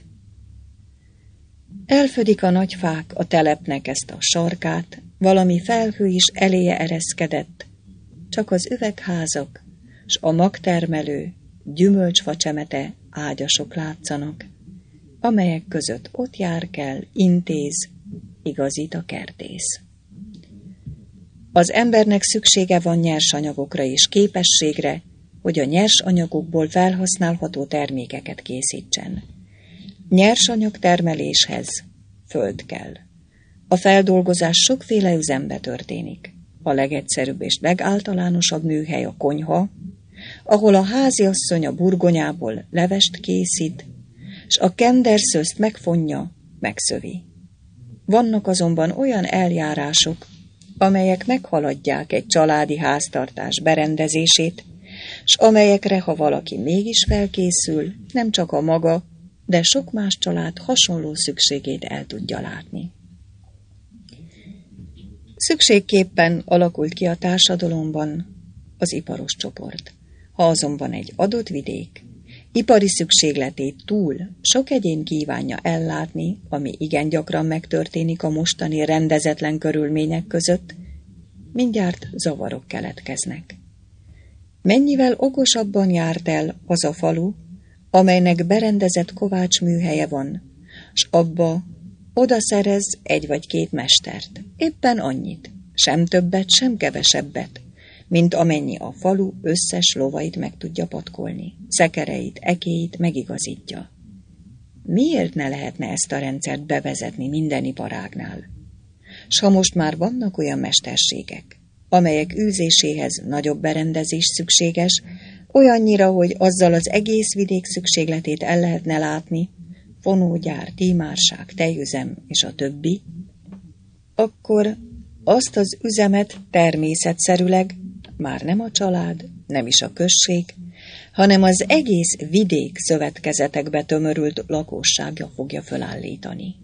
Elfödik a nagy fák a telepnek ezt a sarkát, valami felhő is eléje ereszkedett, csak az üvegházak s a magtermelő, gyümölcsfa csemete ágyasok látszanak, amelyek között ott jár kell, intéz, igazít a kertész. Az embernek szüksége van nyersanyagokra és képességre, hogy a nyersanyagokból felhasználható termékeket készítsen. Nyersanyag termeléshez föld kell. A feldolgozás sokféle üzembe történik. A legegyszerűbb és legáltalánosabb műhely a konyha, ahol a háziasszony a burgonyából levest készít, s a kenderszőzt megfonja, megszövi. Vannak azonban olyan eljárások, amelyek meghaladják egy családi háztartás berendezését, s amelyekre, ha valaki mégis felkészül, nem csak a maga, de sok más család hasonló szükségét el tudja látni. Szükségképpen alakult ki a társadalomban az iparos csoport. Ha azonban egy adott vidék ipari szükségletét túl sok egyén kívánja ellátni, ami igen gyakran megtörténik a mostani rendezetlen körülmények között, mindjárt zavarok keletkeznek. Mennyivel okosabban járt el az a falu, amelynek berendezett kovácsműhelye van, s abba oda szerez egy vagy két mestert, éppen annyit, sem többet, sem kevesebbet, mint amennyi a falu összes lovait meg tudja patkolni, szekereit, ekéit megigazítja. Miért ne lehetne ezt a rendszert bevezetni minden iparágnál? S ha most már vannak olyan mesterségek, amelyek űzéséhez nagyobb berendezés szükséges, olyannyira, hogy azzal az egész vidék szükségletét el lehetne látni, fonógyár, tímárság, tejüzem és a többi, akkor azt az üzemet természetszerűleg már nem a család, nem is a község, hanem az egész vidék szövetkezetekbe tömörült lakossága fogja fölállítani.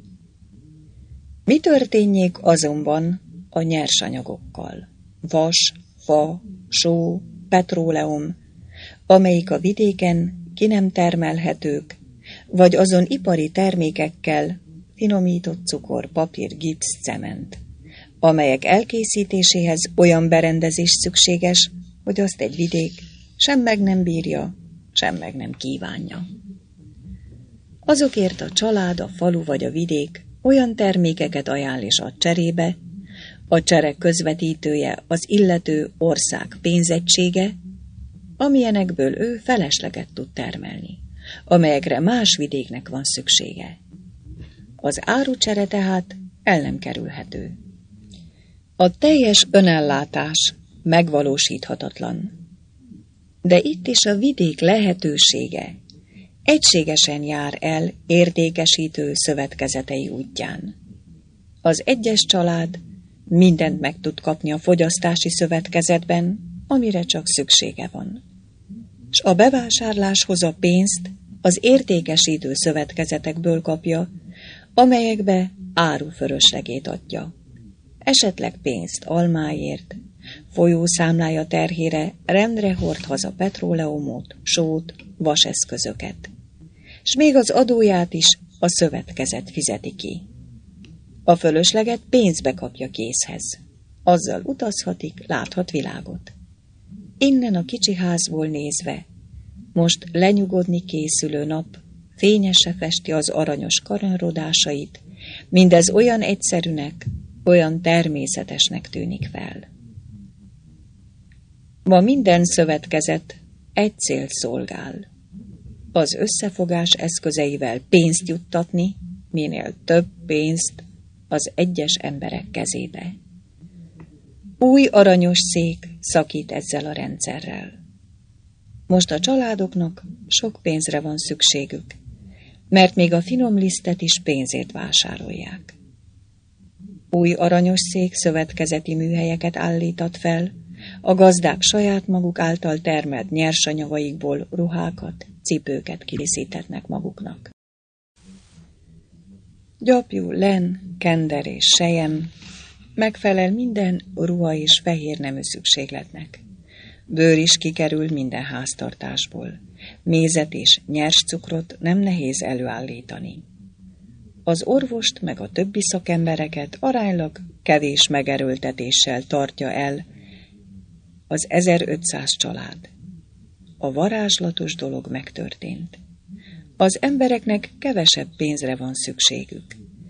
Mi történjék azonban a nyersanyagokkal? Vas, fa, só, petróleum, amelyik a vidéken ki nem termelhetők, vagy azon ipari termékekkel, finomított cukor, papír, gipsz, cement, amelyek elkészítéséhez olyan berendezés szükséges, hogy azt egy vidék sem meg nem bírja, sem meg nem kívánja. Azokért a család, a falu vagy a vidék olyan termékeket ajánl és ad cserébe, a csere közvetítője az illető ország pénzegysége, amilyenekből ő felesleget tud termelni, amelyekre más vidéknek van szüksége. Az árucsere tehát el nem kerülhető. A teljes önellátás megvalósíthatatlan. De itt is a vidék lehetősége egységesen jár el értékesítő szövetkezetei útján. Az egyes család mindent meg tud kapni a fogyasztási szövetkezetben, amire csak szüksége van. S a bevásárláshoz a pénzt az értékesítő szövetkezetekből kapja, amelyekbe árufölöslegét adja. Esetleg pénzt almáért, folyószámlája terhére rendre hord haza petróleumot, sót, vaseszközöket. S még az adóját is a szövetkezet fizeti ki. A fölösleget pénzbe kapja készhez. Azzal utazhatik, láthat világot. Innen a kicsi házból nézve, most lenyugodni készülő nap fényese festi az aranyos kanyarodásait, mindez olyan egyszerűnek, olyan természetesnek tűnik fel. Ma minden szövetkezet egy célt szolgál. Az összefogás eszközeivel pénzt juttatni, minél több pénzt az egyes emberek kezébe. Új aranyos szék szakít ezzel a rendszerrel. Most a családoknak sok pénzre van szükségük, mert még a finom lisztet is pénzért vásárolják. Új aranyos szék szövetkezeti műhelyeket állítat fel, a gazdák saját maguk által termelt nyersanyagaikból ruhákat, cipőket készíthetnek maguknak. Gyapjú, len, kender és sejem megfelel minden ruha és fehér nemű szükségletnek. Bőr is kikerül minden háztartásból. Mézet és nyers cukrot nem nehéz előállítani. Az orvost meg a többi szakembereket aránylag kevés megerőltetéssel tartja el az ezerötszáz család. A varázslatos dolog megtörtént. Az embereknek kevesebb pénzre van szükségük.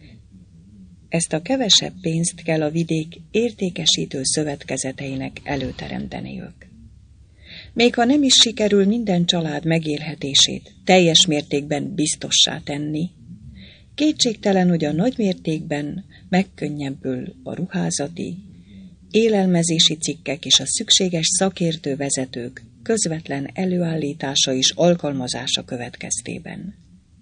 Ezt a kevesebb pénzt kell a vidék értékesítő szövetkezeteinek előteremteniük. Még ha nem is sikerül minden család megélhetését teljes mértékben biztossá tenni, kétségtelen, hogy a nagy mértékben megkönnyebbül a ruházati, élelmezési cikkek és a szükséges szakértő vezetők közvetlen előállítása és alkalmazása következtében.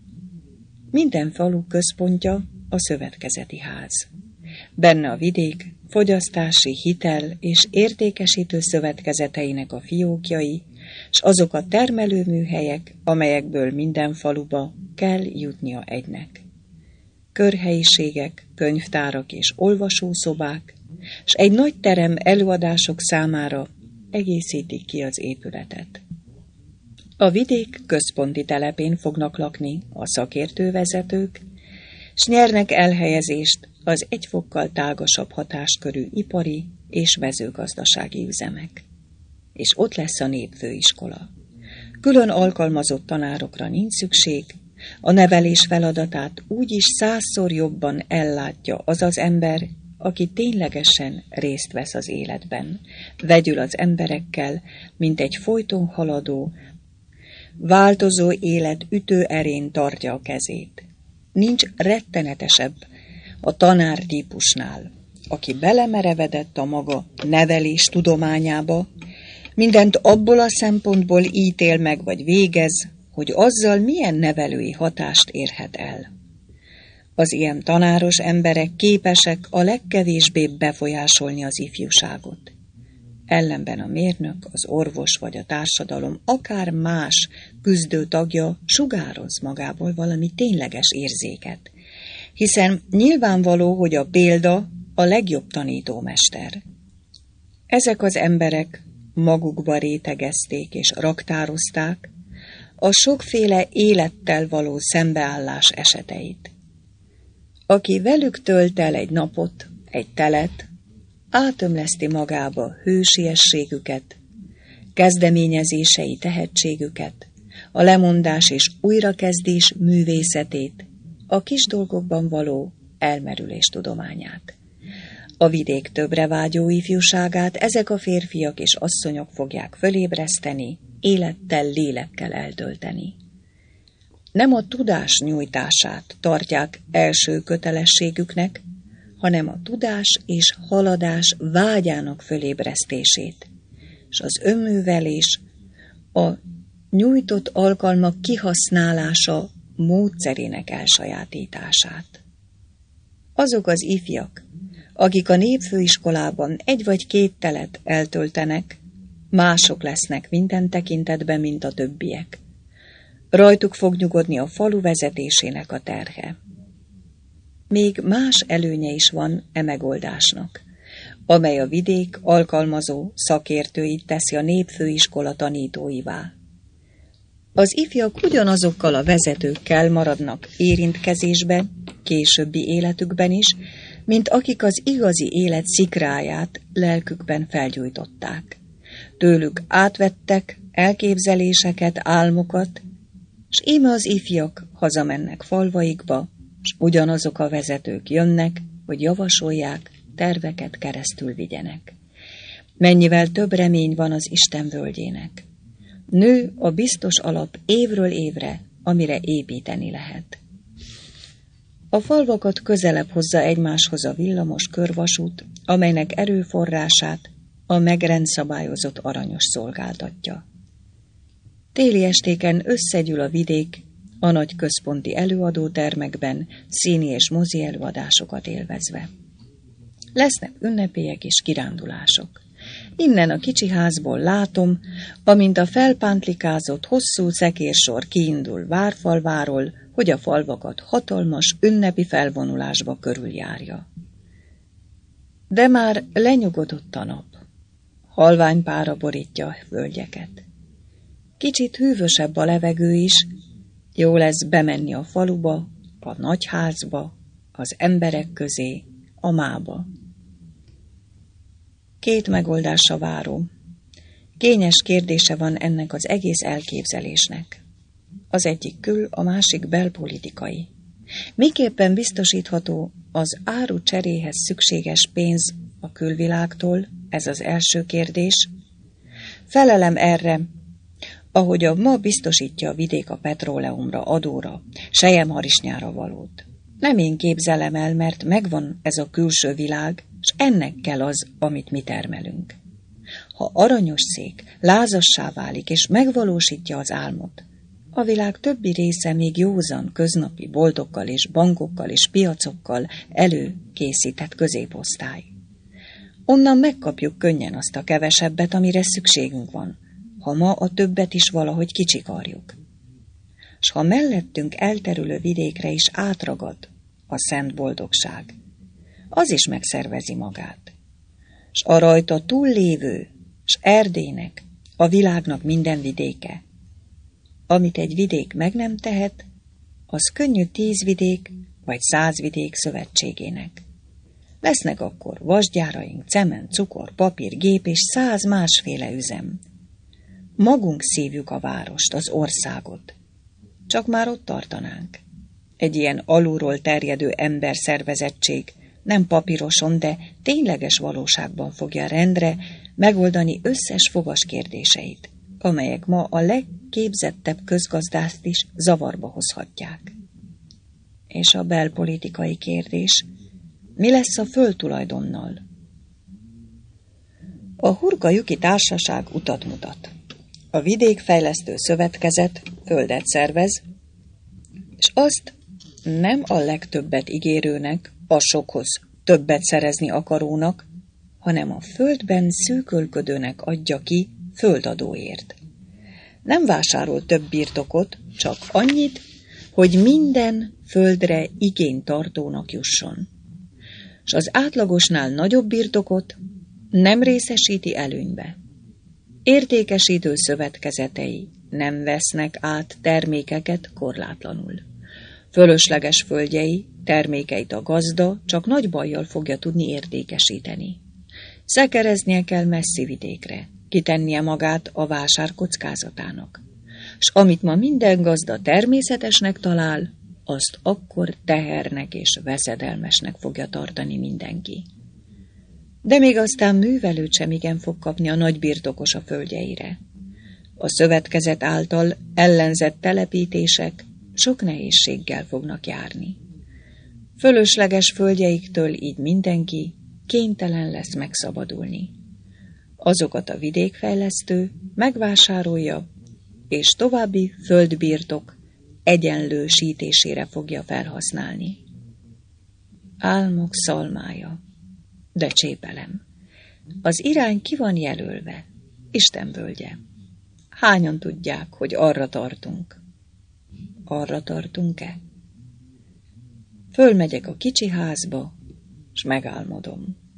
Minden falu központja a szövetkezeti ház. Benne a vidék fogyasztási, hitel és értékesítő szövetkezeteinek a fiókjai, s azok a termelőműhelyek, amelyekből minden faluba kell jutnia egynek. Körhelyiségek, könyvtárak és olvasószobák, s egy nagy terem előadások számára egészítik ki az épületet. A vidék központi telepén fognak lakni a szakértővezetők, s nyernek elhelyezést az egy fokkal tágasabb hatáskörű ipari és mezőgazdasági üzemek. És ott lesz a népfőiskola. Külön alkalmazott tanárokra nincs szükség, a nevelés feladatát úgyis százszor jobban ellátja az az ember, aki ténylegesen részt vesz az életben, vegyül az emberekkel, mint egy folyton haladó, változó élet ütőerén tartja a kezét. Nincs rettenetesebb a tanár típusnál, aki belemerevedett a maga nevelés tudományába, mindent abból a szempontból ítél meg vagy végez, hogy azzal milyen nevelői hatást érhet el. Az ilyen tanáros emberek képesek a legkevésbé befolyásolni az ifjúságot. Ellenben a mérnök, az orvos vagy a társadalom, akár más küzdő tagja sugároz magából valami tényleges érzéket, hiszen nyilvánvaló, hogy a példa a legjobb tanítómester. Ezek az emberek magukba rétegezték és raktározták a sokféle élettel való szembeállás eseteit. Aki velük tölt el egy napot, egy telet, átömleszti magába hősiességüket, kezdeményezései tehetségüket, a lemondás és újrakezdés művészetét, a kis dolgokban való elmerülés tudományát. A vidék többre vágyó ifjúságát ezek a férfiak és asszonyok fogják fölébreszteni, élettel, lélekkel eltölteni. Nem a tudás nyújtását tartják első kötelességüknek, hanem a tudás és haladás vágyának fölébresztését, és az önművelés, a nyújtott alkalmak kihasználása módszerének elsajátítását. Azok az ifjak, akik a népfőiskolában egy vagy két telet eltöltenek, mások lesznek minden tekintetben, mint a többiek. Rajtuk fog nyugodni a falu vezetésének a terhe. Még más előnye is van e megoldásnak, amely a vidék alkalmazó szakértőit teszi a népfőiskola tanítóivá. Az ifjak ugyanazokkal a vezetőkkel maradnak érintkezésbe későbbi életükben is, mint akik az igazi élet szikráját lelkükben felgyújtották. Tőlük átvettek elképzeléseket, álmokat, s íme az ifjak hazamennek falvaikba, s ugyanazok a vezetők jönnek, hogy javasolják, terveket keresztül vigyenek. Mennyivel több remény van az Isten völgyének. Nő a biztos alap évről évre, amire építeni lehet. A falvakat közelebb hozza egymáshoz a villamos körvasút, amelynek erőforrását a megrendszabályozott aranyos szolgáltatja. Téli estéken összegyűl a vidék a nagy központi előadótermekben, színi és mozi előadásokat élvezve. Lesznek ünnepélyek és kirándulások. Innen a kicsi házból látom, amint a felpántlikázott hosszú szekérsor kiindul várfalváról, hogy a falvakat hatalmas ünnepi felvonulásba körüljárja. De már lenyugodott a nap. Halvány pára borítja a völgyeket. Kicsit hűvösebb a levegő is, jó lesz bemenni a faluba, a nagyházba, az emberek közé, a mába. Két megoldásra várom. Kényes kérdése van ennek az egész elképzelésnek. Az egyik kül, a másik belpolitikai. Miképpen biztosítható az áru cseréhez szükséges pénz a külvilágtól, ez az első kérdés. Felelem erre, ahogy a ma biztosítja a vidék a petróleumra, adóra, selyemharisnyára valót. Nem én képzelem el, mert megvan ez a külső világ, s ennek kell az, amit mi termelünk. Ha aranyos szék lázassá válik, és megvalósítja az álmot, a világ többi része még józan, köznapi boltokkal és bankokkal és piacokkal előkészített középosztály. Onnan megkapjuk könnyen azt a kevesebbet, amire szükségünk van, ha ma a többet is valahogy kicsikarjuk. S ha mellettünk elterülő vidékre is átragad a szent boldogság, az is megszervezi magát. S a rajta túllévő, s Erdélynek, a világnak minden vidéke. Amit egy vidék meg nem tehet, az könnyű tíz vidék vagy száz vidék szövetségének. Lesznek akkor vasgyáraink, cement, cukor, papír, gép és száz másféle üzem. Magunk szívjuk a várost, az országot. Csak már ott tartanánk. Egy ilyen alulról terjedő emberszervezettség nem papíroson, de tényleges valóságban fogja rendre megoldani összes fogas kérdéseit, amelyek ma a legképzettebb közgazdászt is zavarba hozhatják. És a belpolitikai kérdés, mi lesz a földtulajdonnal? A Hurga Juki Társaság utat mutat. A Vidékfejlesztő Szövetkezet földet szervez, és azt nem a legtöbbet ígérőnek, a sokhoz többet szerezni akarónak, hanem a földben szűkölködőnek adja ki földadóért. Nem vásárol több birtokot, csak annyit, hogy minden földre igénytartónak jusson. S az átlagosnál nagyobb birtokot nem részesíti előnybe. Értékesítő szövetkezetei nem vesznek át termékeket korlátlanul. Fölösleges földjei, termékeit a gazda csak nagy bajjal fogja tudni értékesíteni. Szekereznie kell messzi vidékre, kitennie magát a vásár kockázatának. S amit ma minden gazda természetesnek talál, azt akkor tehernek és veszedelmesnek fogja tartani mindenki. De még aztán művelőt sem igen fog kapni a nagy birtokos a földjeire. A szövetkezet által ellenzett telepítések sok nehézséggel fognak járni. Fölösleges földjeiktől így mindenki kénytelen lesz megszabadulni. Azokat a vidékfejlesztő megvásárolja, és további földbirtok egyenlősítésére fogja felhasználni. Álmok szalmája, de csépelem. Az irány ki van jelölve, Isten völgye. Hányan tudják, hogy arra tartunk? Arra tartunk-e? Fölmegyek a kicsi házba, s megálmodom.